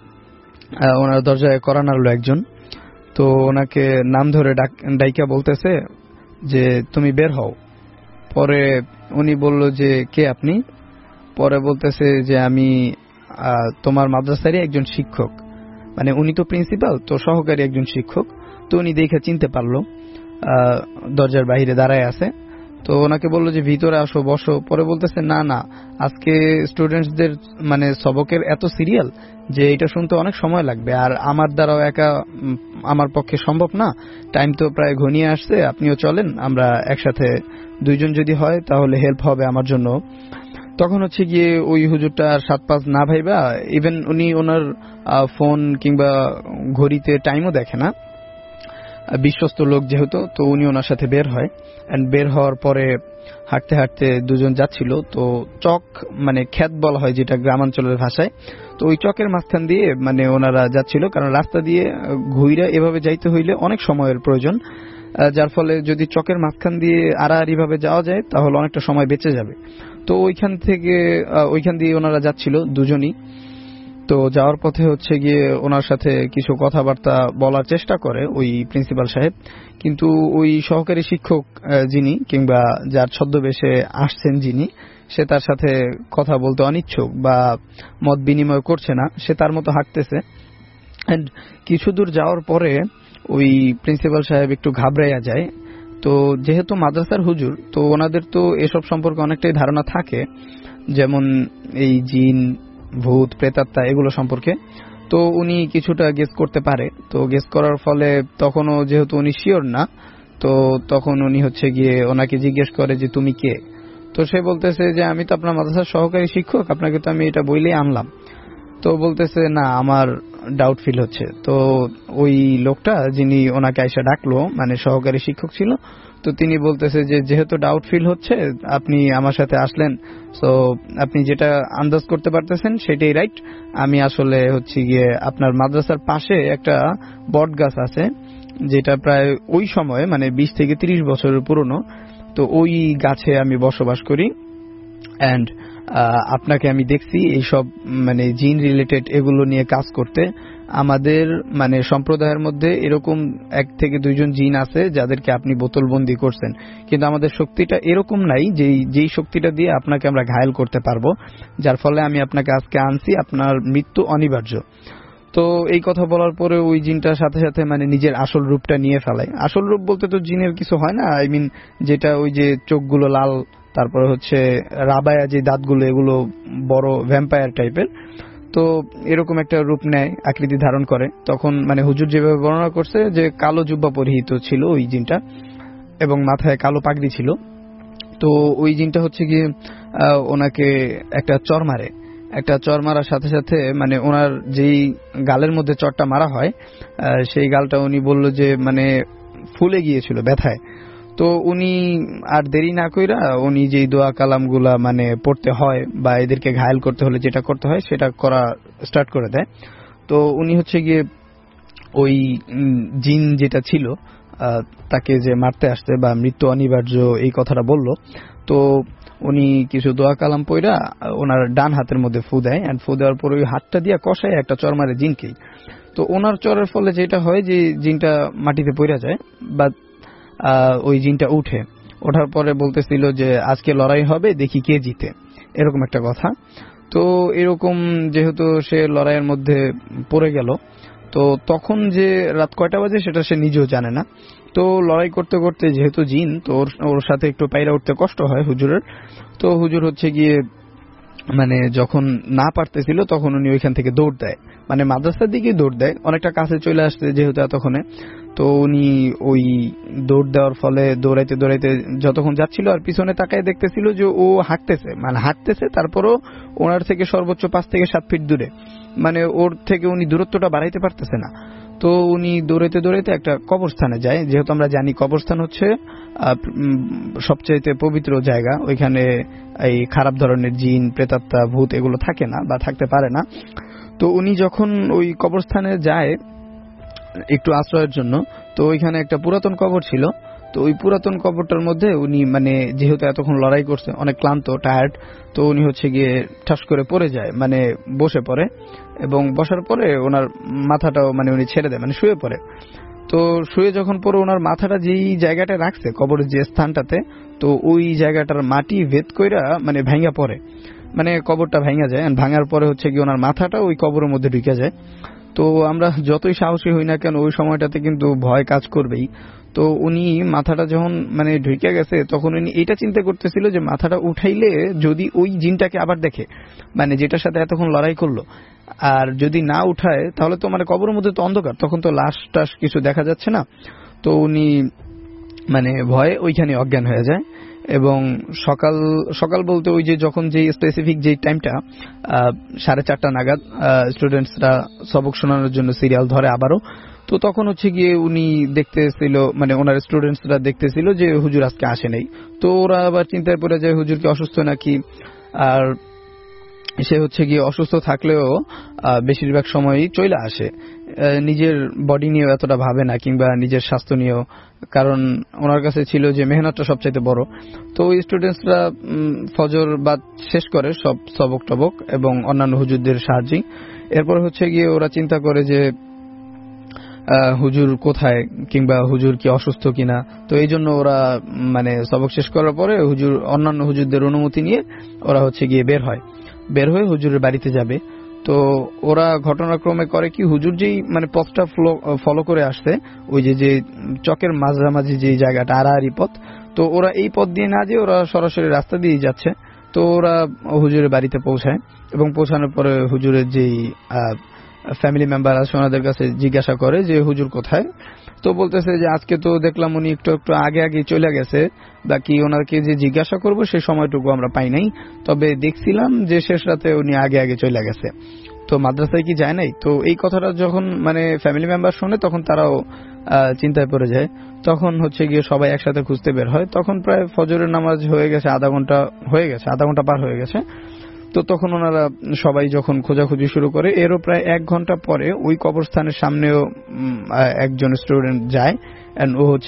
ওনার দরজায় কড়া নাড়ল একজন। তো ওনাকে নাম ধরে ডাইকা বলতেছে যে তুমি বের হও। পরে উনি বলল যে কে আপনি? পরে বলতেছে যে আমি তোমার মাদ্রাসারই একজন শিক্ষক, মানে উনি তো প্রিন্সিপাল, তো সহকারী একজন শিক্ষক। তো উনি দেখে চিনতে পারলো, দরজার বাইরে দাঁড়ায় আছে। তো ওনাকে বললো যে ভিতরে আসো, বসো। পরে বলতেছে না না, আজকে স্টুডেন্টসদের মানে সবকের এত সিরিয়াল যে এটা শুনতে অনেক সময় লাগবে, আর আমার দ্বারাও একা আমার পক্ষে সম্ভব না, টাইম তো প্রায় ঘনিয়ে আসছে, আপনিও চলেন, আমরা একসাথে 2 জন যদি হয় তাহলে হেল্প হবে আমার জন্য। তখন হচ্ছে গিয়ে ওই হুজুরটা 7-5 না ভাইবা, ইভেন উনি ওনার ফোন কিংবা ঘড়িতে টাইমও দেখে না, বিশ্বস্ত লোক যেহেতু, তো উনি ওনার সাথে বের হয়। এন্ড বের হওয়ার পরে হাঁটতে হাঁটতে 2 জন যাচ্ছিল, তো চক মানে ক্ষেত বলা হয় যেটা গ্রামাঞ্চলের ভাষায়, তো ওই চকের মাঝখান দিয়ে মানে ওনারা যাচ্ছিল, কারণ রাস্তা দিয়ে ঘুইরা এভাবে যাইতে হইলে অনেক সময়ের প্রয়োজন, যার ফলে যদি চকের মাঝখান দিয়ে আড়াআড়ি ভাবে যাওয়া যায় তাহলে অনেকটা সময় বেঁচে যাবে। তো ওইখান দিয়ে ওনারা যাচ্ছিল 2 জনই। তো যাওয়ার পথে হচ্ছে গিয়ে ওনার সাথে কিছু কথাবার্তা বলার চেষ্টা করে ওই প্রিন্সিপাল সাহেব, কিন্তু ওই সহকারী শিক্ষক যিনি কিংবা যার ছদ্মবেশে আসছেন যিনি, সে তার সাথে কথা বলতে অনিচ্ছুক বা মত বিনিময় করছে না, সে তার মতো হাঁটতেছে। এন্ড কিছু দূর যাওয়ার পরে ওই প্রিন্সিপাল সাহেব একটু ঘাবড়াইয়া যায়। তো যেহেতু মাদ্রাসার হুজুর, তো ওনাদের তো এসব সম্পর্কে অনেকটাই ধারণা থাকে, যেমন এই জিন, ভূত, প্রেতাত্মা এগুলো সম্পর্কে। তো উনি কিছুটা গেস করতে পারে। তো গেস করার ফলে তখনও যেহেতু উনি শিওর না, তো তখন উনি হচ্ছে গিয়ে ওনাকে জিজ্ঞেস করে যে তুমি কে। তো সে বলতেছে যে আমি তো আপনার মাদ্রাসার সহকারী শিক্ষক, আপনাকে তো আমি এটা বইলেই আনলাম। তো বলতেছে না, আমার ডাউট ফিল হচ্ছে। তো ওই লোকটা যিনি ওনাকে আইসা ডাকলো, মানে সহকারী শিক্ষক ছিল, তো তিনি বলতেছে যে যেহেতু ডাউট ফিল হচ্ছে, আপনি আমার সাথে আসলেন, সো আপনি যেটা আন্দাজ করতে পারতেছেন সেটাই রাইট। আমি আসলে হচ্ছে গিয়ে আপনার মাদ্রাসার পাশে একটা বট গাছ আছে, যেটা প্রায় ওই সময় মানে 20 থেকে 30 বছরের পুরনো। তো ওই গাছে আমি বসবাস করি, অ্যান্ড আপনাকে আমি দেখছি এইসব মানে জিন রিলেটেড এগুলো নিয়ে কাজ করতে। আমাদের মানে সম্প্রদায়ের মধ্যে এরকম 1 থেকে 2 জন জিন আছে যাদেরকে আপনি বোতলবন্দি করছেন, কিন্তু আমাদের শক্তিটা এরকম নাই যেই শক্তিটা দিয়ে আপনাকে আমরা ঘায়েল করতে পারবো, যার ফলে আমি আপনাকে আজকে আনছি, আপনার মৃত্যু অনিবার্য। তো এই কথা বলার পরে ওই জিনটার সাথে সাথে মানে নিজের আসল রূপটা নিয়ে ফেলায়। আসল রূপ বলতে তো জিনের কিছু হয় না, আই মিন যেটা ওই যে চোখগুলো লাল, তারপরে হচ্ছে রাবায়া যে দাঁতগুলো, এগুলো বড় ভ্যাম্পায়ার টাইপের। তো এরকম একটা রূপ নেয়, আকৃতি ধারণ করে। তখন মানে হুজুর যেভাবে বর্ণনা করছে যে কালো জুব্বা পরিহিত ছিল ওই জিনটা, এবং মাথায় কালো পাগড়ি ছিল। তো ওই জিনটা হচ্ছে গিয়ে ওনাকে একটা চর মারে। একটা চর মারার সাথে সাথে মানে ওনার যেই গালের মধ্যে চরটা মারা হয়, সেই গালটা উনি বলল যে মানে ফুলে গিয়েছিল ব্যথায়। তো উনি আর দেরি না কইরা উনি যেই দোয়া কালামগুলা মানে পড়তে হয় বা এদেরকে ঘায়েল করতে হলে যেটা করতে হয় সেটা করা স্টার্ট করে দেয়। তো উনি হচ্ছে গিয়ে ওই জিন যেটা ছিল তাকে যে মারতে আসছে বা মৃত্যু অনিবার্য এই কথাটা বলল, তো উনি কিছু দোয়া কালাম পড়া ওনার ডান হাতের মধ্যে ফু দেয়, এন্ড ফু দেওয়ার পর ওই হাতটা দিয়ে কষায় একটা চর মারে জিনকেই। তো ওনার চরের ফলে যেটা হয় যে জিনটা মাটিতে পড়া যায়, বা ওই জিনটা ওঠার পরে বলতেছিল যে আজকে লড়াই হবে, দেখি কে জিতে, এরকম একটা কথা। তো এরকম যেহেতু সে লড়াইয়ের মধ্যে পড়ে গেল, তো তখন যে রাত কয়টা বাজে সেটা সে নিজেও জানে না। তো লড়াই করতে করতে যেহেতু জিন, তো ওর সাথে একটু পায়রা উঠতে কষ্ট হয় হুজুরের। তো হুজুর হচ্ছে গিয়ে মানে যখন না পারতেছিল তখন উনি ওইখান থেকে দৌড় দেয়, মানে মাদ্রাসার দিকে দৌড় দেয়, অনেকটা কাছে চলে আসছে যেহেতু এতক্ষণে। তো উনি ওই দৌড় দেওয়ার ফলে দৌড়াইতে দৌড়াইতে যতক্ষণ যাচ্ছিল আর পিছনে তাকায় দেখতেছিল যে ও হাঁটতেছে, তারপরও ওনার থেকে সর্বোচ্চ 5 থেকে 7 ফিট দূরে, মানে ওর থেকে উনি দূরত্বটা বাড়াইতে পারতেছে না। তো উনি দৌড়াইতে দৌড়াইতে একটা কবরস্থানে যায়, যেহেতু আমরা জানি কবরস্থান হচ্ছে সবচেয়ে পবিত্র জায়গা, ওইখানে এই খারাপ ধরনের জিন, প্রেতাত্মা, ভূত এগুলো থাকে না বা থাকতে পারে না। তো উনি যখন ওই কবরস্থানে যায় একটু আশ্রয়ের জন্য, তো ওইখানে একটা পুরাতন কবর ছিল। তো ওই পুরাতন কবরটার মধ্যে উনি মানে যেহেতু এতক্ষণ লড়াই করছে, অনেক ক্লান্ত, টায়ার্ড, তো উনি হচ্ছে গিয়ে ঠাস করে পড়ে যায়, মানে বসে পড়ে, এবং বসার পরে ওনার মাথাটাও মানে উনি ছেড়ে দেয়, মানে শুয়ে পড়ে। তো শুয়ে যখন পরে ওনার মাথাটা যেই জায়গাটা রাখছে কবরের যে স্থানটাতে, তো ওই জায়গাটার মাটি ভেদ কইরা মানে ভাঙা পড়ে, মানে কবরটা ভাঙা যায়। ভাঙার পরে হচ্ছে কি ওনার মাথাটা ওই কবরের মধ্যে ঢুকে যায়। তো আমরা যতই সাহসী হই না কেন ওই সময়টাতে কিন্তু ভয় কাজ করবেই। তো উনি মাথাটা যখন মানে ঢুকে গেছে, তখন উনি এটা চিন্তা করতেছিল যে মাথাটা উঠাইলে যদি ওই জিনটাকে আবার দেখে, মানে যেটার সাথে এতক্ষণ লড়াই করলো, আর যদি না উঠায় তাহলে তো মানে কবরের মধ্যে তো অন্ধকার, তখন তো লাশ টাশ কিছু দেখা যাচ্ছে না। তো উনি মানে ভয়ে ওইখানে অজ্ঞান হয়ে যায়। এবং সকাল বলতে ওই যে যখন যে স্পেসিফিক যে টাইমটা 4:30 নাগাদ স্টুডেন্টসরা সবক শোনানোর জন্য সিরিয়াল ধরে আবারও, তো তখন হচ্ছে গিয়ে উনি দেখতেছিল, মানে ওনার স্টুডেন্টসরা দেখতেছিল যে হুজুর আজকে আসে নাই। তো ওরা আবার চিন্তায় পড়ে যায় হুজুর কি অসুস্থ নাকি। আর সে হচ্ছে গিয়ে অসুস্থ থাকলেও বেশিরভাগ সময়ই চলে আসে, নিজের বডি নিয়েও এতটা ভাবে না, কিংবা নিজের স্বাস্থ্য নিয়েও, কারণ ওনার কাছে ছিল যে মেহনতটা সবচাইতে বড়। তো ওই স্টুডেন্টসরা ফজর বাদ শেষ করে সব সবক টবক এবং অন্যান্য হুজুরদের সাহায্যে। এরপর হচ্ছে গিয়ে ওরা চিন্তা করে যে হুজুর কোথায়, কিংবা হুজুর কি অসুস্থ কিনা। তো এই জন্য ওরা মানে সবক শেষ করার পরে অন্যান্য হুজুরদের অনুমতি নিয়ে ওরা হচ্ছে গিয়ে বের হয়ে হুজুরের বাড়িতে যাবে। তো ওরা ঘটনাক্রমে করে কি, হুজুর যেই মানে পথটা ফলো করে আসছে, ওই যে চকের মাঝামাঝি যে জায়গাটা আড়াআড়ি পথ, তো ওরা এই পথ দিয়ে না যেয়ে ওরা সরাসরি রাস্তা দিয়ে যাচ্ছে। তো ওরা হুজুরের বাড়িতে পৌঁছায় এবং পৌঁছানোর পরে হুজুরের যেই ফ্যামিলি মেম্বার আছে ওনাদের কাছে জিজ্ঞাসা করে যে হুজুর কোথায়। তো বলতেছে যে আজকে তো দেখলাম উনি একটু আগে চলে গেছে, বাকি ওনাকে যে জিজ্ঞাসা করবো সে সময়টুকু আমরা পাই নাই, তবে দেখছিলাম যে শেষ রাতে উনি আগে চলে গেছে। তো মাদ্রাসায় কি যায় নাই? তো এই কথাটা যখন মানে ফ্যামিলি মেম্বার শোনে তখন তারাও চিন্তায় পড়ে যায়। তখন হচ্ছে গিয়ে সবাই একসাথে খুঁজতে বের হয়। তখন প্রায় ফজরের নামাজ হয়ে গেছে, আধা ঘন্টা পার হয়ে গেছে। তো তখন ওনারা সবাই যখন খোঁজাখুঁজি শুরু করে, এরও প্রায় 1 ঘন্টা পরে ওই কবরস্থানের সামনেও একজন স্টুডেন্ট যায়, এন্ড ও হচ্ছে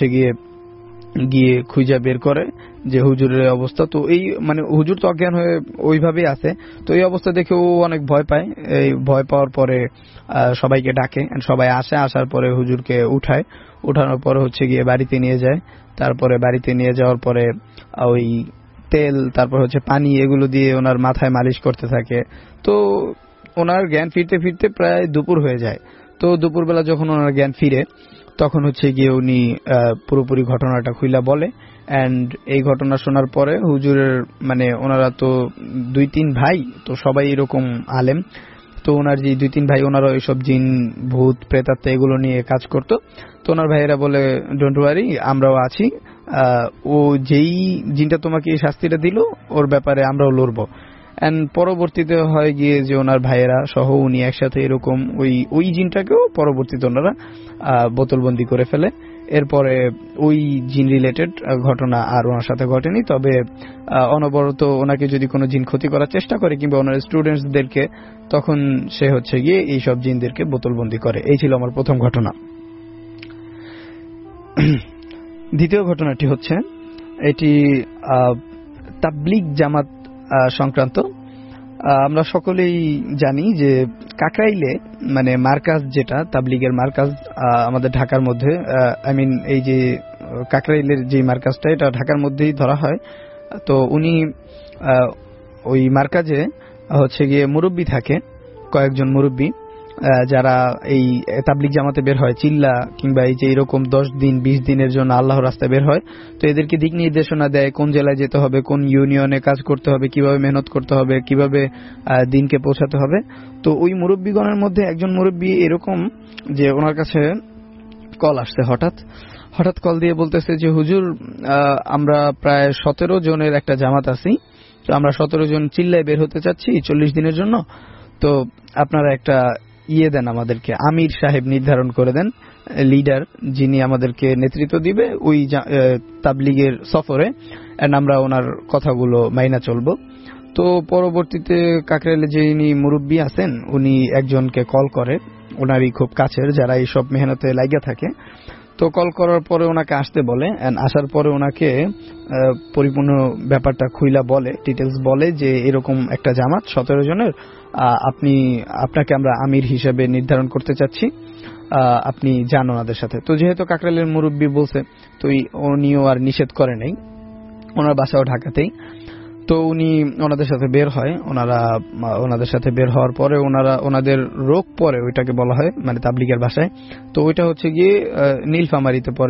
গিয়ে খুঁজা বের করে যে হুজুরের অবস্থা। তো এই মানে হুজুর তো অজ্ঞান হয়ে ওইভাবেই আছে। তো এই অবস্থা দেখে ও অনেক ভয় পায়। এই ভয় পাওয়ার পরে সবাইকে ডাকে, সবাই আসার পরে হুজুরকে উঠানোর পরে হচ্ছে গিয়ে বাড়িতে নিয়ে যায়। তারপরে বাড়িতে নিয়ে যাওয়ার পরে ওই তেল, তারপর হচ্ছে পানি, এগুলো দিয়ে ওনার মাথায় মালিশ করতে থাকে। তো ওনার জ্ঞান ফিরতে প্রায় দুপুর হয়ে যায়। তো দুপুরবেলা যখন ওনার জ্ঞান ফিরে তখন হচ্ছে গিয়ে উনি পুরোপুরি ঘটনাটা খুইলা বলে। এন্ড এই ঘটনা শোনার পরে হুজুরের মানে ওনারা তো 2-3 ভাই, তো সবাই এরকম আলেম। তো ওনার যে 2-3 ভাই, ওনারা ওইসব জিন ভূত প্রেতাত্মা এগুলো নিয়ে কাজ করতো। তো ওনার ভাইয়েরা বলে ডোন্ট ওয়ারি, আমরাও আছি, ও যেই জিনটা তোমাকে এই শাস্তিটা দিল ওর ব্যাপারে আমরাও লড়বো। এন্ড পরবর্তীতে হয় গিয়ে যে ওনার ভাইয়েরা সহ উনি একসাথে এরকম ওই জিনটাকেও পরবর্তীতে ওনারা বোতলবন্দি করে ফেলে। এরপরে ওই জিন রিলেটেড ঘটনা আর ওনার সাথে ঘটেনি, তবে অনবরত ওনাকে যদি কোনো জিন ক্ষতি করার চেষ্টা করে কিংবা ওনার স্টুডেন্টসদেরকে, তখন সে হচ্ছে গিয়ে এইসব জিনদেরকে বোতলবন্দি করে। এই ছিল আমার প্রথম ঘটনা। দ্বিতীয় ঘটনাটি হচ্ছে এটি তাবলিগ জামাত সংক্রান্ত। আমরা সকলেই জানি যে কাকরাইলে মানে মার্কাজ, যেটা তাবলিগের মার্কাজ আমাদের ঢাকার মধ্যে, এই যে কাকরাইলের যে মার্কাজটা, এটা ঢাকার মধ্যেই ধরা হয়। তো উনি ওই মার্কাজে হচ্ছে গিয়ে মুরব্বী থাকে, কয়েকজন মুরব্বী যারা এই তাবলিগ জামাতে বের হয়, চিল্লা কিংবা এই যে এরকম 10 দিন 20 দিনের জন্য আল্লাহর রাস্তায় বের হয়। তো এদেরকে দিক নির্দেশনা দেয়, কোন জেলায় যেতে হবে, কোন ইউনিয়নে কাজ করতে হবে, কিভাবে মেহনত করতে হবে, কিভাবে দিনকে পৌঁছাতে হবে। তো ওই মুরব্বীগণের মধ্যে একজন মুরব্বী এরকম যে ওনার কাছে কল আসছে, হঠাৎ কল দিয়ে বলতেছে যে হুজুর, আমরা প্রায় 17 জনের একটা জামাত আছি, তো আমরা 17 জন চিল্লায় বের হতে চাচ্ছি 40 দিনের জন্য। তো আপনারা একটা দেন, আমাদেরকে আমির সাহেব নির্ধারণ করে দেন, লিডার যিনি আমাদেরকে নেতৃত্ব দিবে ওই তাবলিগের সফরে, এন্ড আমরা ওনার কথাগুলো মাইনা চলবো। তো পরবর্তীতে কাকরাইলে যিনি মুরব্বী আছেন উনি একজনকে কল করে, ওনারই খুব কাছের, যারা এইসব মেহনতে লাগিয়া থাকে। তো কল করার পরে ওনাকে আসতে বলে, এন্ড আসার পরে ওনাকে পরিপূর্ণ ব্যাপারটা খুইলা বলে, ডিটেলস বলে যে এরকম একটা জামাত 17 জনের, আপনাকে আমরা আমির হিসেবে নির্ধারণ করতে চাচ্ছি, আপনি যান ওনাদের সাথে। তো যেহেতু কাকরাইলের মুরব্বী বলছে, তো উনিও আর নিষেধ করে নাই, ওনার বাসাও ঢাকাতেই। তো উনি ওনাদের সাথে বের হয়। ওনাদের সাথে বের হওয়ার পরে ওনাদের রোগ পরে, ওইটাকে বলা হয় মানে তাবলিগের ভাষায়। তো ওইটা হচ্ছে গিয়ে নীলফামারীতে পড়ে,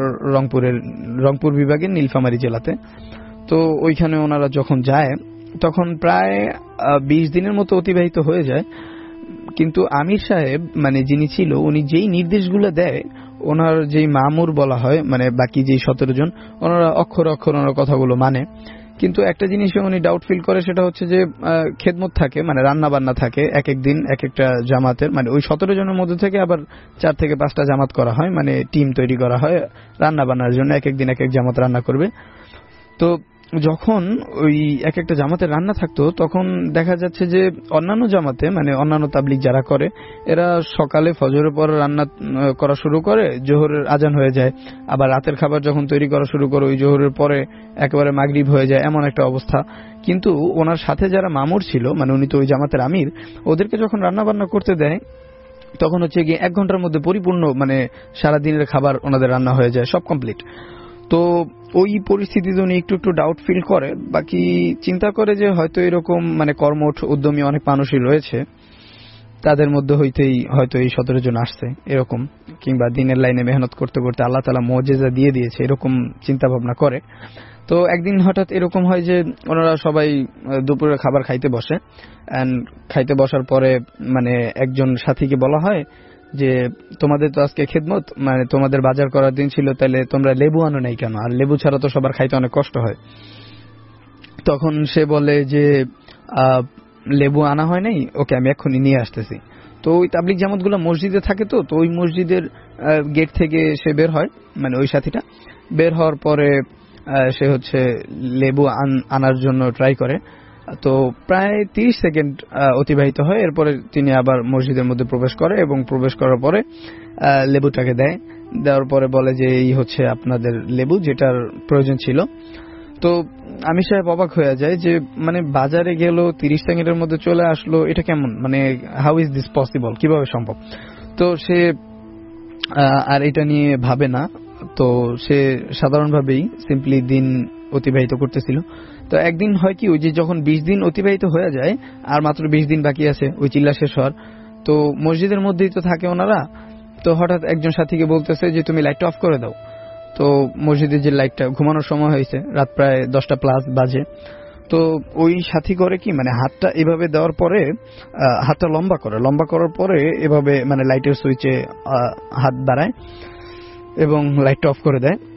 রংপুর বিভাগের নীলফামারী জেলাতে। তো ওইখানে ওনারা যখন যায় তখন প্রায় 20 দিনের মতো অতিবাহিত হয়ে যায়। কিন্তু আমির সাহেব মানে যিনি ছিল, উনি যেই নির্দেশগুলো দেয়, ওনার যেই মামুর বলা হয় মানে বাকি যেই 17 জন, ওনারা অক্ষর ওনার কথাগুলো মানে। কিন্তু একটা জিনিসে উনি ডাউট ফিল করে, সেটা হচ্ছে যে খেদমত থাকে, মানে রান্না বান্না থাকে এক এক দিন এক একটা জামাতের, মানে ওই 17 জনের মধ্যে থেকে আবার 4 থেকে 5টা জামাত করা হয়, মানে টিম তৈরি করা হয় রান্না বান্নার জন্য, এক এক দিন এক এক জামাত রান্না করবে। তো যখন ওই এক একটা জামাতের রান্না থাকতো, তখন দেখা যাচ্ছে যে অন্যান্য জামাতে মানে অন্যান্য তাবলিগ যারা করে, এরা সকালে ফজরের পর রান্না করা শুরু করে, জোহরের আজান হয়ে যায়, আবার রাতের খাবার যখন তৈরি করা শুরু করে ওই জোহরের পরে একেবারে মাগরিব হয়ে যায়, এমন একটা অবস্থা। কিন্তু ওনার সাথে যারা মামুর ছিল, মানে উনি তো ওই জামাতের আমির, ওদেরকে যখন রান্না বান্না করতে দেয় তখন হচ্ছে গিয়ে 1 ঘন্টার মধ্যে পরিপূর্ণ মানে সারা দিনের খাবার ওনাদের রান্না হয়ে যায়, সব কমপ্লিট। তো ওই পরিস্থিতিতে উনি একটু ডাউট ফিল করে, বাকি চিন্তা করে যে হয়তো এরকম মানে কর্মঠ উদ্যমী অনেক মানুষই রয়েছে, তাদের মধ্যে হইতেই হয়তো এই 17 জন আসছে এরকম, কিংবা দিনের লাইনে মেহনত করতে করতে আল্লাহ তাআলা মুজিজা দিয়ে দিয়েছে এরকম চিন্তা ভাবনা করে। তো একদিন হঠাৎ এরকম হয় যে ওনারা সবাই দুপুরের খাবার খাইতে বসে, এন্ড খাইতে বসার পরে মানে একজন সাথীকে বলা হয় যে তোমাদের তো আজকে খেদমত, মানে তোমাদের বাজার করার দিন ছিল, তাহলে তোমরা লেবু আনো নাই কেন? আর লেবু ছাড়া তো সবার খাইতে অনেক কষ্ট হয়। তখন সে বলে যে লেবু আনা হয় নাই, ওকে আমি এক্ষুনি নিয়ে আসতেছি। তো ওই তাবলিগ জামাতগুলো মসজিদে থাকে, তো ওই মসজিদের গেট থেকে সে বের হয়, মানে ওই সাথীটা বের হওয়ার পরে সে হচ্ছে লেবু আনার জন্য ট্রাই করে। তো প্রায় 30 সেকেন্ড অতিবাহিত হয়, এরপরে তিনি আবার মসজিদের মধ্যে প্রবেশ করে এবং প্রবেশ করার পরে লেবুটাকে দেয়। দেওয়ার পরে বলে যে এই হচ্ছে আপনাদের লেবু, যেটার প্রয়োজন ছিল। তো আমি সাহেব অবাক হয়ে যায় যে মানে বাজারে গেল 30 সেকেন্ডের মধ্যে চলে আসলো, এটা কেমন, মানে হাউ ইজ দিস পসিবল, কিভাবে সম্ভব? তো সে আর এটা নিয়ে ভাবে না, তো সে সাধারণভাবেই সিম্পলি দিন অতিবাহিত করতেছিল। তো একদিন হয় কি, ওই যে যখন 20 দিন অতিবাহিত হয়ে যায় আর মাত্র 20 দিন বাকি আছে ওই চিল্লা শেষ হওয়ার, তো মসজিদের মধ্যেই তো থাকে ওনারা। তো হঠাৎ একজন সাথীকে বলতেছে যে তুমি লাইটটা অফ করে দাও। তো মসজিদের যে লাইটটা, ঘুমানোর সময় হয়েছে, রাত প্রায় 10টা প্লাস বাজে। তো ওই সাথী করে কি, মানে হাতটা এভাবে দেওয়ার পরে হাতটা লম্বা করার পরে এভাবে মানে লাইটের সুইচে হাত বাড়ায় এবং লাইটটা অফ করে দেয়।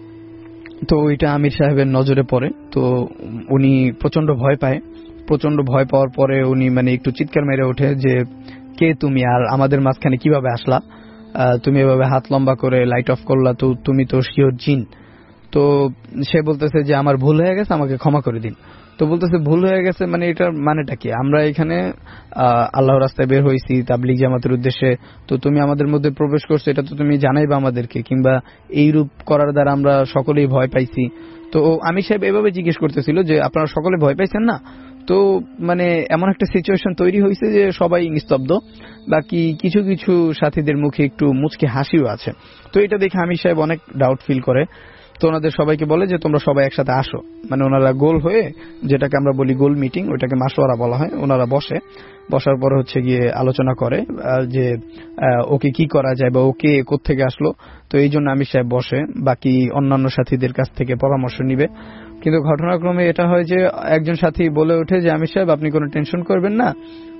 তো ওইটা আমির সাহেবের নজরে পড়ে। তো উনি প্রচন্ড ভয় পায়। প্রচন্ড ভয় পাওয়ার পরে উনি মানে একটু চিৎকার মেরে ওঠে যে কে তুমি, আর আমাদের মাঝখানে কিভাবে আসলা? তুমি এভাবে হাত লম্বা করে লাইট অফ করলা, তো তুমি তো শিওর জিন। তো সে বলতেছে যে আমার ভুল হয়ে গেছে, আমাকে ক্ষমা করে দিন। তো বলতেছে ভুল হয়ে গেছে মানে এটার মানেটা কি? আমরা এখানে আল্লাহর রাস্তায় বের হয়েছি তাবলিগ জামাতের উদ্দেশ্যে, তো তুমি আমাদের মধ্যে প্রবেশ করছো, এটা তো তুমি জানাইবা আমাদেরকে, কিংবা এইরূপ করার দ্বারা আমরা সকলেই ভয় পাইছি। তো আমির সাহেব এভাবে জিজ্ঞেস করতেছিল যে আপনারা সকলে ভয় পাইছেন না? তো মানে এমন একটা সিচুয়েশন তৈরি হয়েছে যে সবাই নিস্তব্ধ, বাকি কিছু কিছু সাথীদের মুখে একটু মুচকি হাসিও আছে। তো এটা দেখে আমির সাহেব অনেক ডাউট ফিল করে। তো ওনাদের সবাইকে বলে যে তোমরা সবাই একসাথে আসো, মানে ওনারা গোল হয়ে, যেটাকে আমরা বলি গোল মিটিং, ওইটাকে মাশওয়ারা বলা হয়, ওনারা বসার পর হচ্ছে গিয়ে আলোচনা করে যে ওকে কি করা যায় বা ওকে কোত্থেকে আসলো। তো এই জন্য আমির সাহেব বসে, বাকি অন্যান্য সাথীদের কাছ থেকে পরামর্শ নিবে। কিন্তু ঘটনাক্রমে এটা হয় যে একজন সাথী বলে ওঠে যে আমির সাহেব আপনি কোনো টেনশন করবেন না,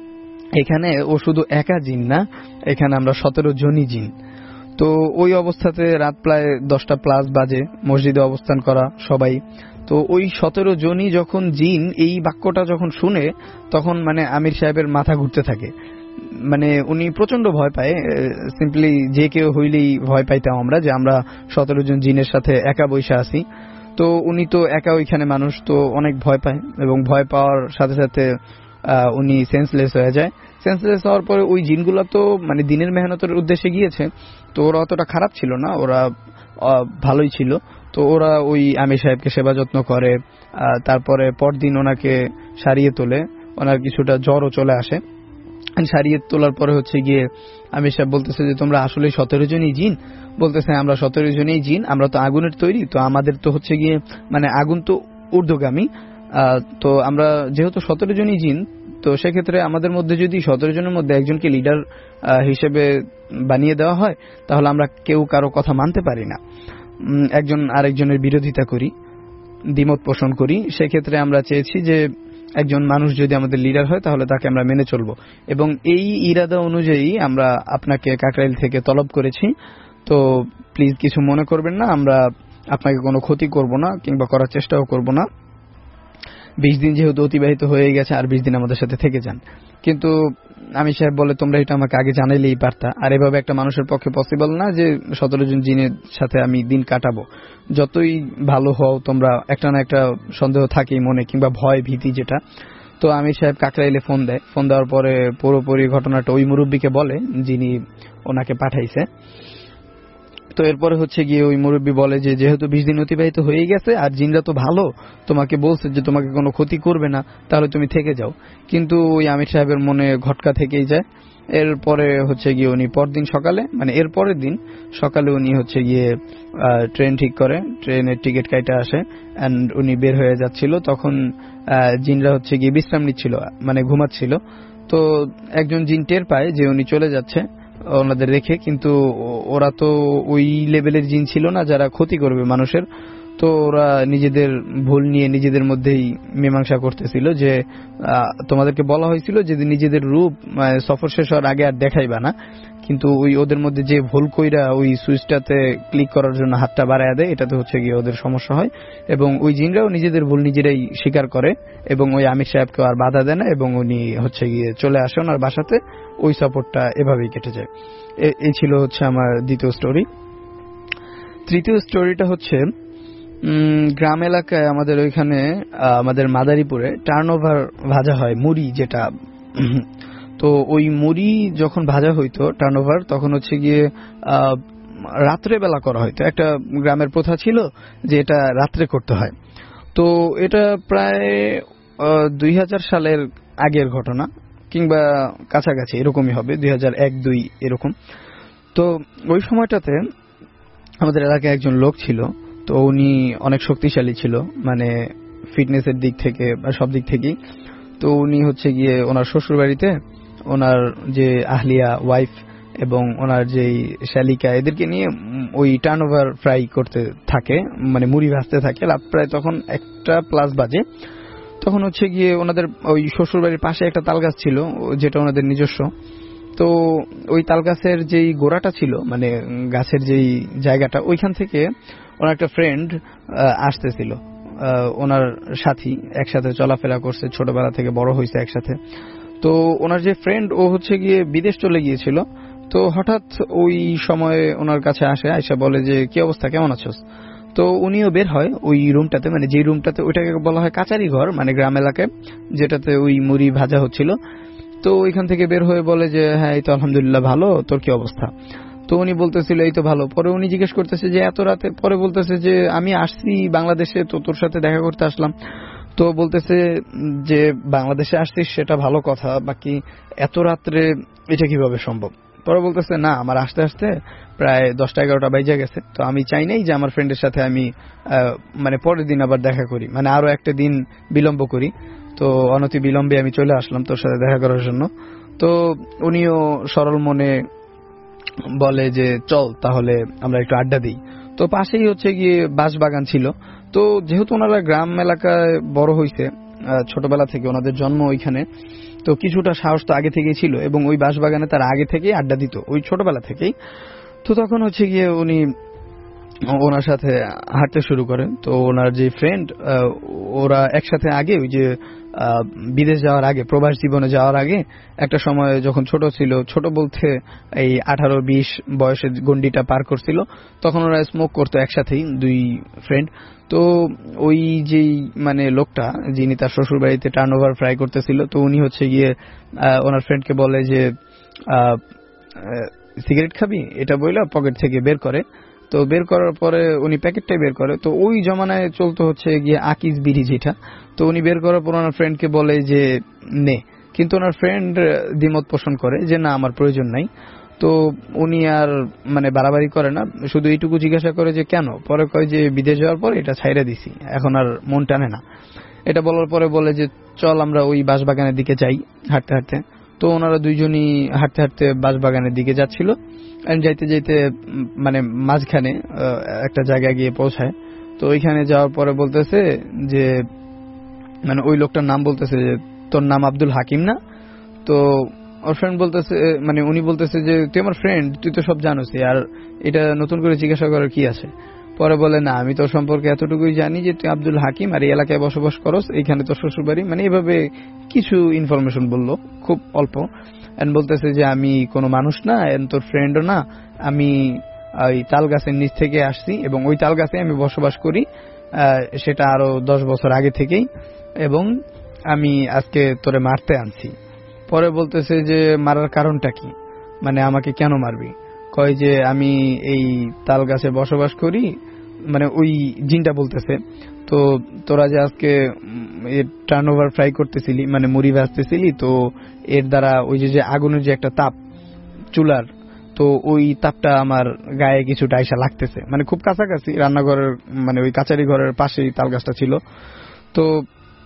এখানে ও শুধু একা জিন না, এখানে আমরা 17 জনই জিন। তো ওই অবস্থাতে রাত প্রায় 10টা প্লাস বাজে, মসজিদে অবস্থান করা সবাই। তো ওই 17 জনই যখন জিন, এই বাক্যটা যখন শুনে তখন মানে আমির সাহেবের মাথা ঘুরতে থাকে। মানে উনি প্রচন্ড ভয় পায়। সিম্পলি যে কেউ হইলেই ভয় পাইতাম আমরা, যে আমরা 17 জন জিনের সাথে একা বৈশা আছি। তো উনি তো একা ওইখানে মানুষ, তো অনেক ভয় পায় এবং ভয় পাওয়ার সাথে সাথে উনি সেন্সলেস হয়ে যায়। সেন্সলেস হওয়ার পরে ওই জিনগুলো তো মানে দিনের মেহনতের উদ্দেশ্যে গিয়েছে, তো ওরা অতটা খারাপ ছিল না, ওরা ভালোই ছিল। তো ওরা ওই আমির সাহেবকে সেবা যত্ন করে, তারপরে পরদিন ওনাকে সারিয়ে তোলে। ওনার কিছুটা জ্বরও চলে আসে। সারিয়ে তোলার পরে হচ্ছে গিয়ে আমির সাহেব বলতেছে যে তোমরা আসলে 17 জনই জিন? বলতেছে আমরা 17 জনই জিন, আমরা তো আগুনের তৈরি, তো আমাদের তো হচ্ছে গিয়ে মানে আগুন তো ঊর্ধ্বগামী, তো আমরা যেহেতু 17 জনই জিন, তো সেক্ষেত্রে আমাদের মধ্যে যদি 17 জনের মধ্যে একজনকে লিডার হিসেবে বানিয়ে দেওয়া হয়, তাহলে আমরা কেউ কারো কথা মানতে পারি না, একজন আরেকজনের বিরোধিতা করি, দ্বিমত পোষণ করি। সেক্ষেত্রে আমরা চেয়েছি যে একজন মানুষ যদি আমাদের লিডার হয় তাহলে তাকে আমরা মেনে চলবো, এবং এই ইরাদা অনুযায়ী আমরা আপনাকে কাকরাইল থেকে তলব করেছি। তো প্লিজ কিছু মনে করবেন না, আমরা আপনাকে কোনো ক্ষতি করব না কিংবা করার চেষ্টাও করব না। 20 দিন যেহেতু অতিবাহিত হয়ে গেছে, আর 20 দিন আমাদের সাথে থেকে যান। কিন্তু আমির সাহেব বলে তোমরা এটা আমাকে আগে জানাইলেই পারতা, আর এভাবে একটা মানুষের পক্ষে পসিবল না যে 17 জন জিনের সাথে আমি দিন কাটাবো। যতই ভালো হও তোমরা, একটা না একটা সন্দেহ থাকেই মনে, কিংবা ভয় ভীতি যেটা। তো আমির সাহেব কাকরাইলে ফোন দেয়। ফোন দেওয়ার পরে পুরোপুরি ঘটনাটা ওই মুরব্বীকে বলে যিনি ওনাকে পাঠাইছে। তো এরপরে হচ্ছে গিয়ে ওই মুরব্বী বলে যে যেহেতু 20 দিন অতিবাহিত হয়ে গেছে আর জিনরা তো ভালো, তোমাকে বলছে যে তোমাকে কোনো ক্ষতি করবে না, তাহলে তুমি থেকে যাও। কিন্তু ওই আমির সাহেবের মনে ঘটকা থেকেই যায়। এরপরে হচ্ছে গিয়ে উনি পরদিন সকালে, মানে এর পরের দিন সকালে উনি হচ্ছে গিয়ে ট্রেন ঠিক করে, ট্রেনের টিকিট কাইটা আসে, এন্ড উনি বের হয়ে যাচ্ছিল। তখন জিনরা হচ্ছে গিয়ে বিশ্রাম নিচ্ছিল, মানে ঘুমাচ্ছিল। তো একজন জিন টের পায় যে উনি চলে যাচ্ছে ওনাদের রেখে, কিন্তু ওরা তো ওই লেভেলের জিন ছিল না যারা ক্ষতি করবে মানুষের। তো ওরা নিজেদের ভুল নিয়ে নিজেদের মধ্যেই মীমাংসা করতেছিল যে তোমাদেরকে বলা হয়েছিল যে নিজেদের রূপ সফর শেষ হওয়ার আগে আর দেখাইবা না, কিন্তু ওই ওদের মধ্যে যে ভুল কইরা ওই সুইচটাতে ক্লিক করার জন্য হাতটা বাড়ায় দেয়, এটাতে হচ্ছে গিয়ে ওদের সমস্যা হয় এবং ওই জিনরাও নিজেদের ভুল নিজেরাই স্বীকার করে এবং ওই আমির সাহেবকে আর বাধা দেয় না এবং উনি হচ্ছে গিয়ে চলে আসে ওনার বাসাতে। ওই সাপোর্টটা এভাবেই কেটে যায়। এই ছিল হচ্ছে আমার দ্বিতীয় স্টোরি। তৃতীয় স্টোরিটা হচ্ছে গ্রাম এলাকায় আমাদের ওইখানে আমাদের মাদারীপুরে টার্নওভার ভাজা হয়, মুড়ি যেটা। তো ওই মুড়ি যখন ভাজা হইতো টার্নওভার, তখন হচ্ছে গিয়ে রাত্রে বেলা করা হইতো। একটা গ্রামের প্রথা ছিল যে এটা রাত্রে করতে হয়। তো এটা প্রায় 2000 সালের আগের ঘটনা কিংবা কাছাকাছি এরকমই হবে, 2001-2 এরকম। তো ওই সময়টাতে আমাদের এলাকায় একজন লোক ছিল, তো উনি অনেক শক্তিশালী ছিল, মানে ফিটনেসের দিক থেকে বা সব দিক থেকেই। তো উনি হচ্ছে গিয়ে ওনার শ্বশুর বাড়িতে ওনার যে আহলিয়া ওয়াইফ এবং ওনার যে শালিকা এদেরকে নিয়ে ওই টার্নওভার ফ্রাই করতে থাকে, মানে মুড়ি ভাজতে থাকে। রাত প্রায় তখন 1+ বাজে। তখন হচ্ছে গিয়ে ওনাদের ওই শ্বশুর বাড়ির পাশে একটা তাল গাছ ছিল যেটা ওনাদের নিজস্ব। তো ওই তাল গাছের যেই গোড়াটা ছিল, মানে গাছের যেই জায়গাটা, ওইখান থেকে ওনার একটা ফ্রেন্ড আসতেছিল, ওনার সাথী, একসাথে চলাফেরা করছে, ছোটবেলা থেকে বড় হয়েছে একসাথে। তো ওনার যে ফ্রেন্ড ও হচ্ছে গিয়ে বিদেশ চলে গিয়েছিল। তো হঠাৎ ওই সময়ে ওনার কাছে আসে, আয়সা বলে যে কি অবস্থা, কেমন আছোস? তো উনিও বের হয় ওই রুমটাতে, মানে যে রুমটাতে, ওইটাকে বলা হয় কাচারি ঘর, মানে গ্রাম এলাকায় যেটাতে ওই মুড়ি ভাজা হচ্ছিল। তো ওইখান থেকে বের হয়ে বলে যে হ্যাঁ এই তো আলহামদুলিল্লাহ ভালো, তোর কি অবস্থা? তো উনি বলতেছিল এই তো ভালো। পরে উনি জিজ্ঞেস করতেছে যে এত রাতে, পরে বলতেছে যে আমি আসছি বাংলাদেশে, তো তোর সাথে দেখা করতে আসলাম। তো বলতেছে যে বাংলাদেশে আসছিস সেটা ভালো কথা, বাকি এত রাত্রে এটা কিভাবে সম্ভব? পরে বলতেছে না, আমার আসতে আসতে প্রায় 10টা-11টা বাজে গেছে, তো আমি চাই নাই যে আমার ফ্রেন্ডের সাথে আমি মানে পরের দিন আবার দেখা করি, মানে আরো একটা দিন বিলম্ব করি। তো অনতি বিলম্বে আমি চলে আসলাম তোর সাথে দেখা করার জন্য। তো উনিও সরল মনে বলে যে চল তাহলে আমরা একটু আড্ডা দিই। তো পাশেই হচ্ছে গিয়ে বাঁশবাগান ছিল। তো যেহেতু ওনারা গ্রাম এলাকায় বড় হয়েছে, ছোটবেলা থেকে ওনাদের জন্ম ওইখানে, তো কিছুটা সাহস তো আগে থেকেই ছিল এবং ওই বাঁশবাগানে তারা আগে থেকেই আড্ডা দিত ওই ছোটবেলা থেকেই। তো তখন হচ্ছে গিয়ে উনি ওনার সাথে হাঁটতে শুরু করেন। তো ওনার যে ফ্রেন্ড, ওরা একসাথে আগে ওই যে বিদেশ যাওয়ার আগে, প্রবাস জীবনে যাওয়ার আগে একটা সময় যখন ছোট ছিল, ছোট বলতে এই 18-20 বয়সের গন্ডিটা পার করছিল, তখন ওরা স্মোক করতো একসাথেই দুই ফ্রেন্ড। তো ওই যেই মানে লোকটা যিনি তার শ্বশুর বাড়িতে টার্নওভার ফ্রাই করতেছিল, তো উনি হচ্ছে গিয়ে ওনার ফ্রেন্ডকে বলে যে সিগারেট খাবি, এটা বইলা পকেট থেকে বের করে। তো বের করার পরে উনি প্যাকেটটাই বের করে। তো ওই জমানায় চলতো হচ্ছে গিয়ে আকিস বিড়ি যেটা। তো উনি বের করার পর ওনার ফ্রেন্ডকে বলে যে নে, কিন্তু ওনার ফ্রেন্ড দ্বিমত পোষণ করে যে না আমার প্রয়োজন নাই। তো উনি আর মানে বাড়াবাড়ি করে না, শুধু এইটুকু জিজ্ঞাসা করে যে কেন? পরে কয় যে বিদেশ যাওয়ার পর এটা ছাইড়া দিছি, এখন আর মন টানে না। এটা বলার পরে বলে যে চল আমরা ওই বাঁশবাগানের দিকে যাই হাঁটতে হাঁটতে। তো ওনারা দুইজনই হাঁটতে হাঁটতে বাঁশবাগানের দিকে যাচ্ছিল। যাইতে যাইতে মানে মাঝখানে একটা জায়গায় গিয়ে পৌঁছায়। তো ওইখানে যাওয়ার পরে বলতেছে যে মানে ওই লোকটার নাম বলতেছে যে তোর নাম আব্দুল হাকিম না? তো ওর ফ্রেন্ড বলতেছে, মানে উনি বলতেছে যে তুই আমার ফ্রেন্ড, তুই তো সব জানোস, আর এটা নতুন করে জিজ্ঞাসা করার কি আছে? পরে বলে না, আমি তোর সম্পর্কে এতটুকুই জানি যে তুই আব্দুল হাকিম আর এই এলাকায় বসবাস করস, এইখানে তোর শ্বশুর বাড়ি, মানে এভাবে কিছু ইনফরমেশন বললো, খুব অল্প। এন্ড বলতেছে যে আমি কোনো মানুষ না, এন্ড তোর ফ্রেন্ডও না, আমি ওই তাল গাছের নিচ থেকে আসছি এবং ওই তাল গাছে আমি বসবাস করি, সেটা আরো 10 বছর আগে থেকেই, এবং আমি আজকে তোরে মারতে আনছি। পরে বলতেছে যে মারার কারণটা কি, মানে আমাকে কেন মারবি? কয় যে আমি এই তাল গাছে বসবাস করি, মানে ওই জিনটা বলতেছে তো তোরা যে আজকে টার্নওভার ফ্রাই করতেছিলি, মানে মুড়ি ভাজতেছিলি, তো এর দ্বারা ওই যে আগুনের যে একটা তাপ চুলার, তো ওই তাপটা আমার গায়ে কিছু ডাইসা লাগতেছে, মানে খুব কাছাকাছি রান্নাঘরের, মানে ওই কাচারি ঘরের পাশেই তাল গাছটা ছিল। তো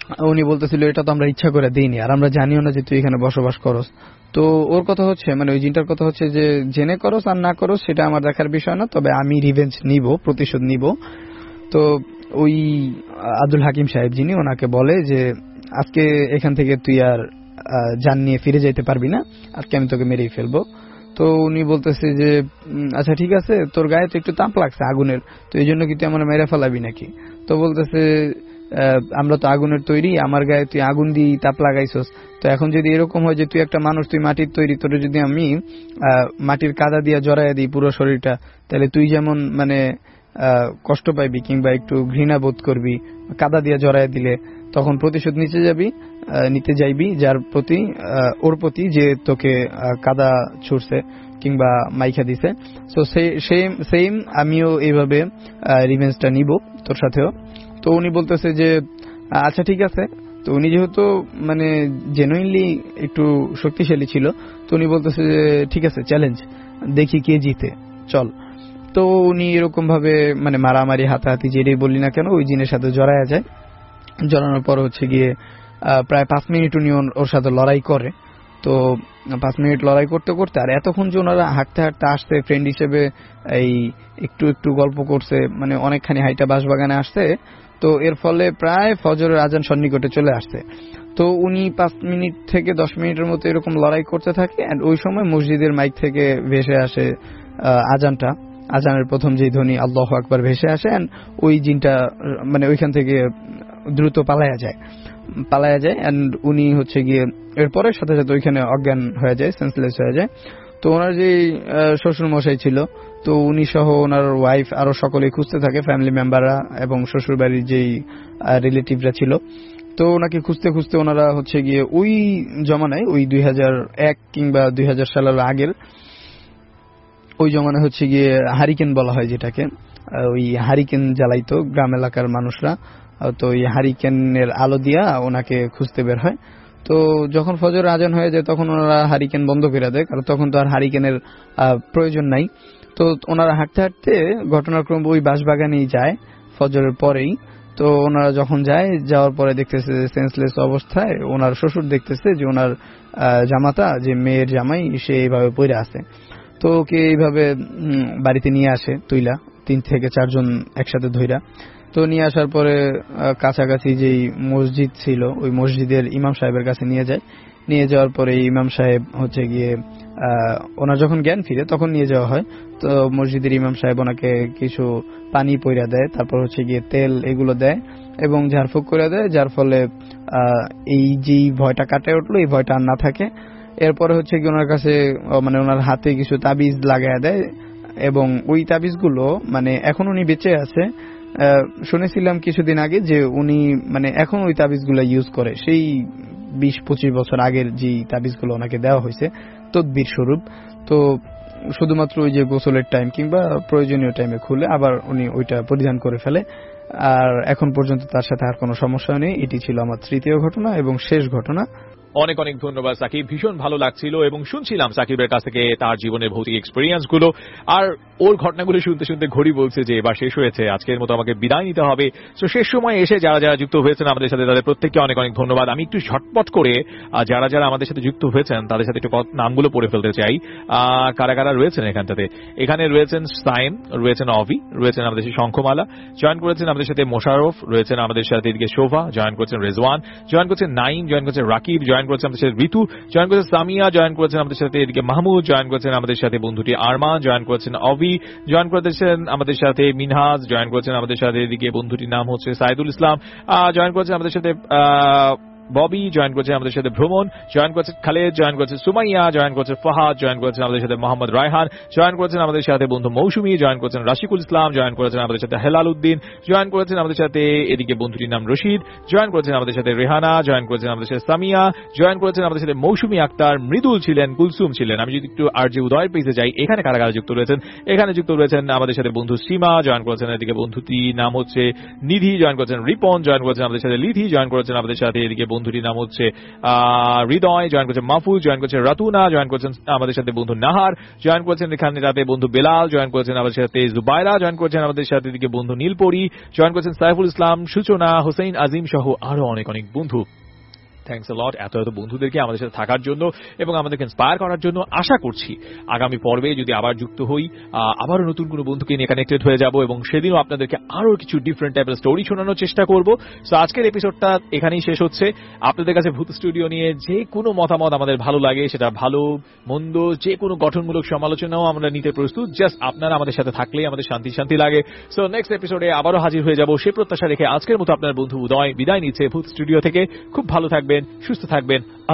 উনি বলতেছিল এটা তো আমরা ইচ্ছা করে দিইনি, আর আমরা জানিও না যে তুই এখানে বসবাস করস। তো ওর কথা হচ্ছে, মানে ওই জিনটার কথা হচ্ছে যে জেনে করস আর না করস সেটা আমার দেখার বিষয় না, তবে আমি রিভেঞ্জ নিব, প্রতিশোধ নিব। তো ওই আব্দুল হাকিম সাহেব যিনি, ওনাকে বলে যে আজকে এখান থেকে তুই আর জান নিয়ে ফিরে যাইতে পারবি না, আজকে আমি তোকে মেরেই ফেলবো। তো উনি বলতেছে যে আচ্ছা ঠিক আছে, তোর গায়ে তো একটু তাপ লাগছে আগুনের, তো এই জন্য কি তুই আমার মেরে ফেলাবি নাকি? তো বলতেছে আমরা তো আগুনের তৈরি, আমার গায়ে তুই আগুন দিয়ে তাপ লাগাইছস, তো এখন যদি এরকম হয় যে তুই একটা মানুষ, তুই মাটির তৈরি, তোর যদি আমি মাটির কাদা দিয়ে জড়াইয়া দিই পুরো শরীরটা, তাহলে তুই যেমন মানে কষ্ট পাইবি কিংবা একটু ঘৃণা বোধ করবি, কাদা দিয়ে জড়াইয়া দিলে তখন প্রতিশোধ নিতে যাইবি যার প্রতি ওর প্রতি যে তোকে কাদা ছুড়ছে কিংবা মাইখা দিছে। সো সেম আমিও এইভাবে রিভেঞ্জটা নিব তোর সাথেও। তো উনি বলতেছে যে আচ্ছা ঠিক আছে। তো উনি যেহেতু মানে জেনুইনলি একটু শক্তিশালী ছিল, তো উনি বলতেছে যে ঠিক আছে, চ্যালেঞ্জ, দেখি কে জিতে, চল। তো উনি এরকম ভাবে মানে মারামারি হাতাহাতি যেটাই বললি না কেন ওই জিনের সাথে জড়ায়া যায়। জড়ানোর পর হচ্ছে গিয়ে প্রায় 5 মিনিট উনি ওর সাথে লড়াই করে। তো 5 মিনিট লড়াই করতে করতে, আর এতক্ষণ যে ওনারা হাঁটতে হাঁটতে আসছে, ফ্রেন্ড হিসেবে এই একটু একটু গল্প করছে, মানে অনেকখানি হাইটা বাঁশবাগানে আসছে, তো এর ফলে প্রায় ফজরের আজান সন্নিকটে চলে আসছে। তো উনি 5 মিনিট থেকে 10 মিনিটের মতো এরকম লড়াই করতে থাকে। এন্ড ওই সময় মসজিদের মাইক থেকে ভেসে আসে আজানের প্রথম যে ধ্বনি আল্লাহু আকবার ভেসে আসে, এন্ড ওই জিনটা মানে ওইখান থেকে দ্রুত পালায়া যায়। এন্ড উনি হচ্ছে গিয়ে এরপরে সাথে সাথে ওইখানে অজ্ঞান হয়ে যায়, সেন্সলেস হয়ে যায়। তো ওনার যে শ্বশুর মশাই ছিল, তো উনি সহ ওনার ওয়াইফ আরো সকলেই খুঁজতে থাকে, ফ্যামিলি মেম্বাররা এবং শ্বশুর বাড়ির যেই রিলেটিভরা ছিল। তো ওনাকে খুঁজতে খুঁজতে ওনারা হচ্ছে গিয়ে ওই জমানায়, ওই 2001 কিংবা 2000 সালের আগের ওই জমানায় হচ্ছে গিয়ে হারিকেন বলা হয় যেটাকে, ওই হারিকেন জ্বালাইতো গ্রাম এলাকার মানুষরা। তো এই হারিকেনের আলো দিয়া ওনাকে খুঁজতে বের হয়। তো যখন ফজর আজান হয়ে যায় তখন ওনারা হারিকেন বন্ধ করে দেয়, কারণ তখন তো আর হারিকেনের প্রয়োজন নাই। তো ওনারা হাঁটতে হাঁটতে ঘটনাক্রম ওই বাঁশবাগানেই যায় ফজরের পরেই। তো ওনারা যখন যাওয়ার পরে দেখতেছে সেন্সলেস অবস্থায় ওনার শ্বশুর দেখতেছে যে ওনার জামাতা, যে মেয়ের জামাই, সে এইভাবে পড়ে আছে। তো ওকে এইভাবে বাড়িতে নিয়ে আসে তুইলা, 3 থেকে 4 জন একসাথে ধইরা। তো নিয়ে আসার পরে কাছাকাছি যেই মসজিদ ছিল ওই মসজিদের ইমাম সাহেবের কাছে নিয়ে যায়। নিয়ে যাওয়ার পরে ইমাম সাহেব হচ্ছে গিয়ে ওনার যখন জ্ঞান ফিরে তখন নিয়ে যাওয়া হয়। তো মসজিদের ইমাম সাহেব ওনাকে কিছু পানি পয়রা দেয়, তারপর হচ্ছে গিয়ে তেল এগুলো দেয় এবং ঝাড়ফুঁক করে দেয়, যার ফলে এই যেই ভয়টা কাটে উঠলো এই ভয়টা আর না থাকে। এরপরে হচ্ছে কি ওনার কাছে মানে ওনার হাতে কিছু তাবিজ লাগায় দেয়, এবং ওই তাবিজগুলো মানে এখন উনি বেঁচে আছে। শুনেছিলাম কিছুদিন আগে যে উনি মানে এখন ওই তাবিজগুলো ইউজ করে, সেই 20-25 বছর আগের যে তাবিজগুলো ওনাকে দেওয়া হয়েছে তদবির স্বরূপ। তো শুধুমাত্র ওই যে গোসলের টাইম কিংবা প্রয়োজনীয় টাইমে খুলে আবার উনি ওইটা পরিধান করে ফেলে। আর এখন পর্যন্ত তার সাথে আর কোনো সমস্যা নেই। এটি ছিল আমার 3য় ঘটনা এবং শেষ ঘটনা। অনেক অনেক ধন্যবাদ সাকিব, ভীষণ ভালো লাগছিল এবং শুনছিলাম সাকিবের কাছ থেকে তার জীবনের ভৌতিক এক্সপেরিয়েন্স গুলো, আর ওর ঘটনাগুলো শুনতে শুনতে ঘড়ি বলছে যে এবার শেষ হয়েছে, আজকের মতো আমাকে বিদায় নিতে হবে। তো শেষ সময় এসে যারা যারা যুক্ত হয়েছেন আমাদের সাথে তাদের প্রত্যেককে অনেক অনেক ধন্যবাদ। আমি একটু ঝটপট করে যারা যারা আমাদের সাথে যুক্ত হয়েছেন তাদের সাথে একটু নামগুলো পড়ে ফেলতে চাই। কারা কারা রয়েছেন এখানটাতে? এখানে রয়েছেন সাইম, রয়েছেন অভি, রয়েছেন আমাদের সাথে শঙ্খমালা, জয়েন করেছেন আমাদের সাথে মোশাররফ, রয়েছেন আমাদের সাথে এদিকে শোভা, জয়েন করেছেন রেজওয়ান, জয়েন করেছেন নাইম, জয়েন করেছেন রাকিব, জয়েন করেছেন আমাদের সাথে ঋতু, জয়েন করেছেন সামিয়া, জয়েন করেছেন আমাদের সাথে এদিকে মাহমুদ, জয়েন করেছেন আমাদের সাথে বন্ধুটি আরমান, জয়েন করেছেন অভি, জয়েন করেছেন আমাদের সাথে মিনহাজ, জয়েন করেছেন আমাদের সাথে এদিকে বন্ধুটির নাম হচ্ছে সাইদুল ইসলাম, জয়েন করেছেন আমাদের সাথে ববি, জয়েন করেছেন আমাদের সাথে ভ্রমণ, জয়েন করেছেন খালেদ, জয়েন করেছেন সুমাইয়া, জয়েন করেছেন ফাহাদ, জয়েন করেছেন আমাদের সাথে মোহাম্মদ রায়হান, জয়েন করেছেন আমাদের সাথে বন্ধু মৌসুমী, জয়েন করেছেন রাশিকুল ইসলাম, জয়েন করেছেন আমাদের সাথে হেলাল উদ্দিন, জয়েন করেছেন আমাদের সাথে এদিকে বন্ধুটির নাম রশিদ, জয়েন করেছেন আমাদের সাথে রেহানা, জয়েন করেছেন আমাদের সাথে সামিয়া, জয়েন করেছেন আমাদের সাথে মৌসুমী আক্তার, মৃদুল ছিলেন, কুলসুম ছিলেন। আমি যদি একটু আর যে উদয়ের পেজে যাই, এখানে কারা কারা যুক্ত রয়েছেন? এখানে যুক্ত রয়েছেন আমাদের সাথে বন্ধু সীমা, জয়েন করেছেন এদিকে বন্ধুটির নাম হচ্ছে নিধি, জয়েন করেছেন রিপন, জয়েন করেছেন আমাদের সাথে লিধি, জয়েন করেছেন আমাদের সাথে এদিকে বন্ধুটির নাম হচ্ছে হৃদয়, জয়েন করছেন মাহফুজ, জয়েন করছেন রাতুনা, জয়েন করছেন আমাদের সাথে বন্ধু নাহার, জয়েন করছেন এখানে রাতে বন্ধু বেলাল, জয়েন করছেন আমাদের সাথে জুবাইরা, জয়েন করছেন আমাদের সাথে দিকে বন্ধু নীলপরি, জয়েন করছেন সাইফুল ইসলাম, সূচনা, হোসেন আজিম সহ আরো অনেক অনেক বন্ধু। থ্যাংকস লট এত বন্ধুদেরকে আমাদের সাথে থাকার জন্য এবং আমাদেরকে ইন্সপায়ার করার জন্য। আশা করছি আগামী পর্বে যদি আবার যুক্ত হই, আবারও নতুন কোনো বন্ধুকে নিয়ে কানেক্টেড হয়ে যাব এবং সেদিনও আপনাদেরকে আরো কিছু ডিফারেন্ট টাইপের স্টোরি শোনানোর চেষ্টা করব। সো আজকের এপিসোডটা এখানেই শেষ হচ্ছে। আপনাদের কাছে ভূত স্টুডিও নিয়ে যে কোনো মতামত আমাদের ভালো লাগে, সেটা ভালো মন্দ যে কোনো গঠনমূলক সমালোচনাও আমরা নিতে প্রস্তুত। জাস্ট আপনারা আমাদের সাথে থাকলেই আমাদের শান্তি শান্তি লাগে। সো নেক্সট এপিসোডে আবারও হাজির হয়ে যাব সে প্রত্যাশা রেখে আজকের মতো আপনার বন্ধু উদয় বিদায় নিচ্ছে ভূত স্টুডিও থেকে। খুব ভালো থাকবেন, সুস্থ থাকবেন।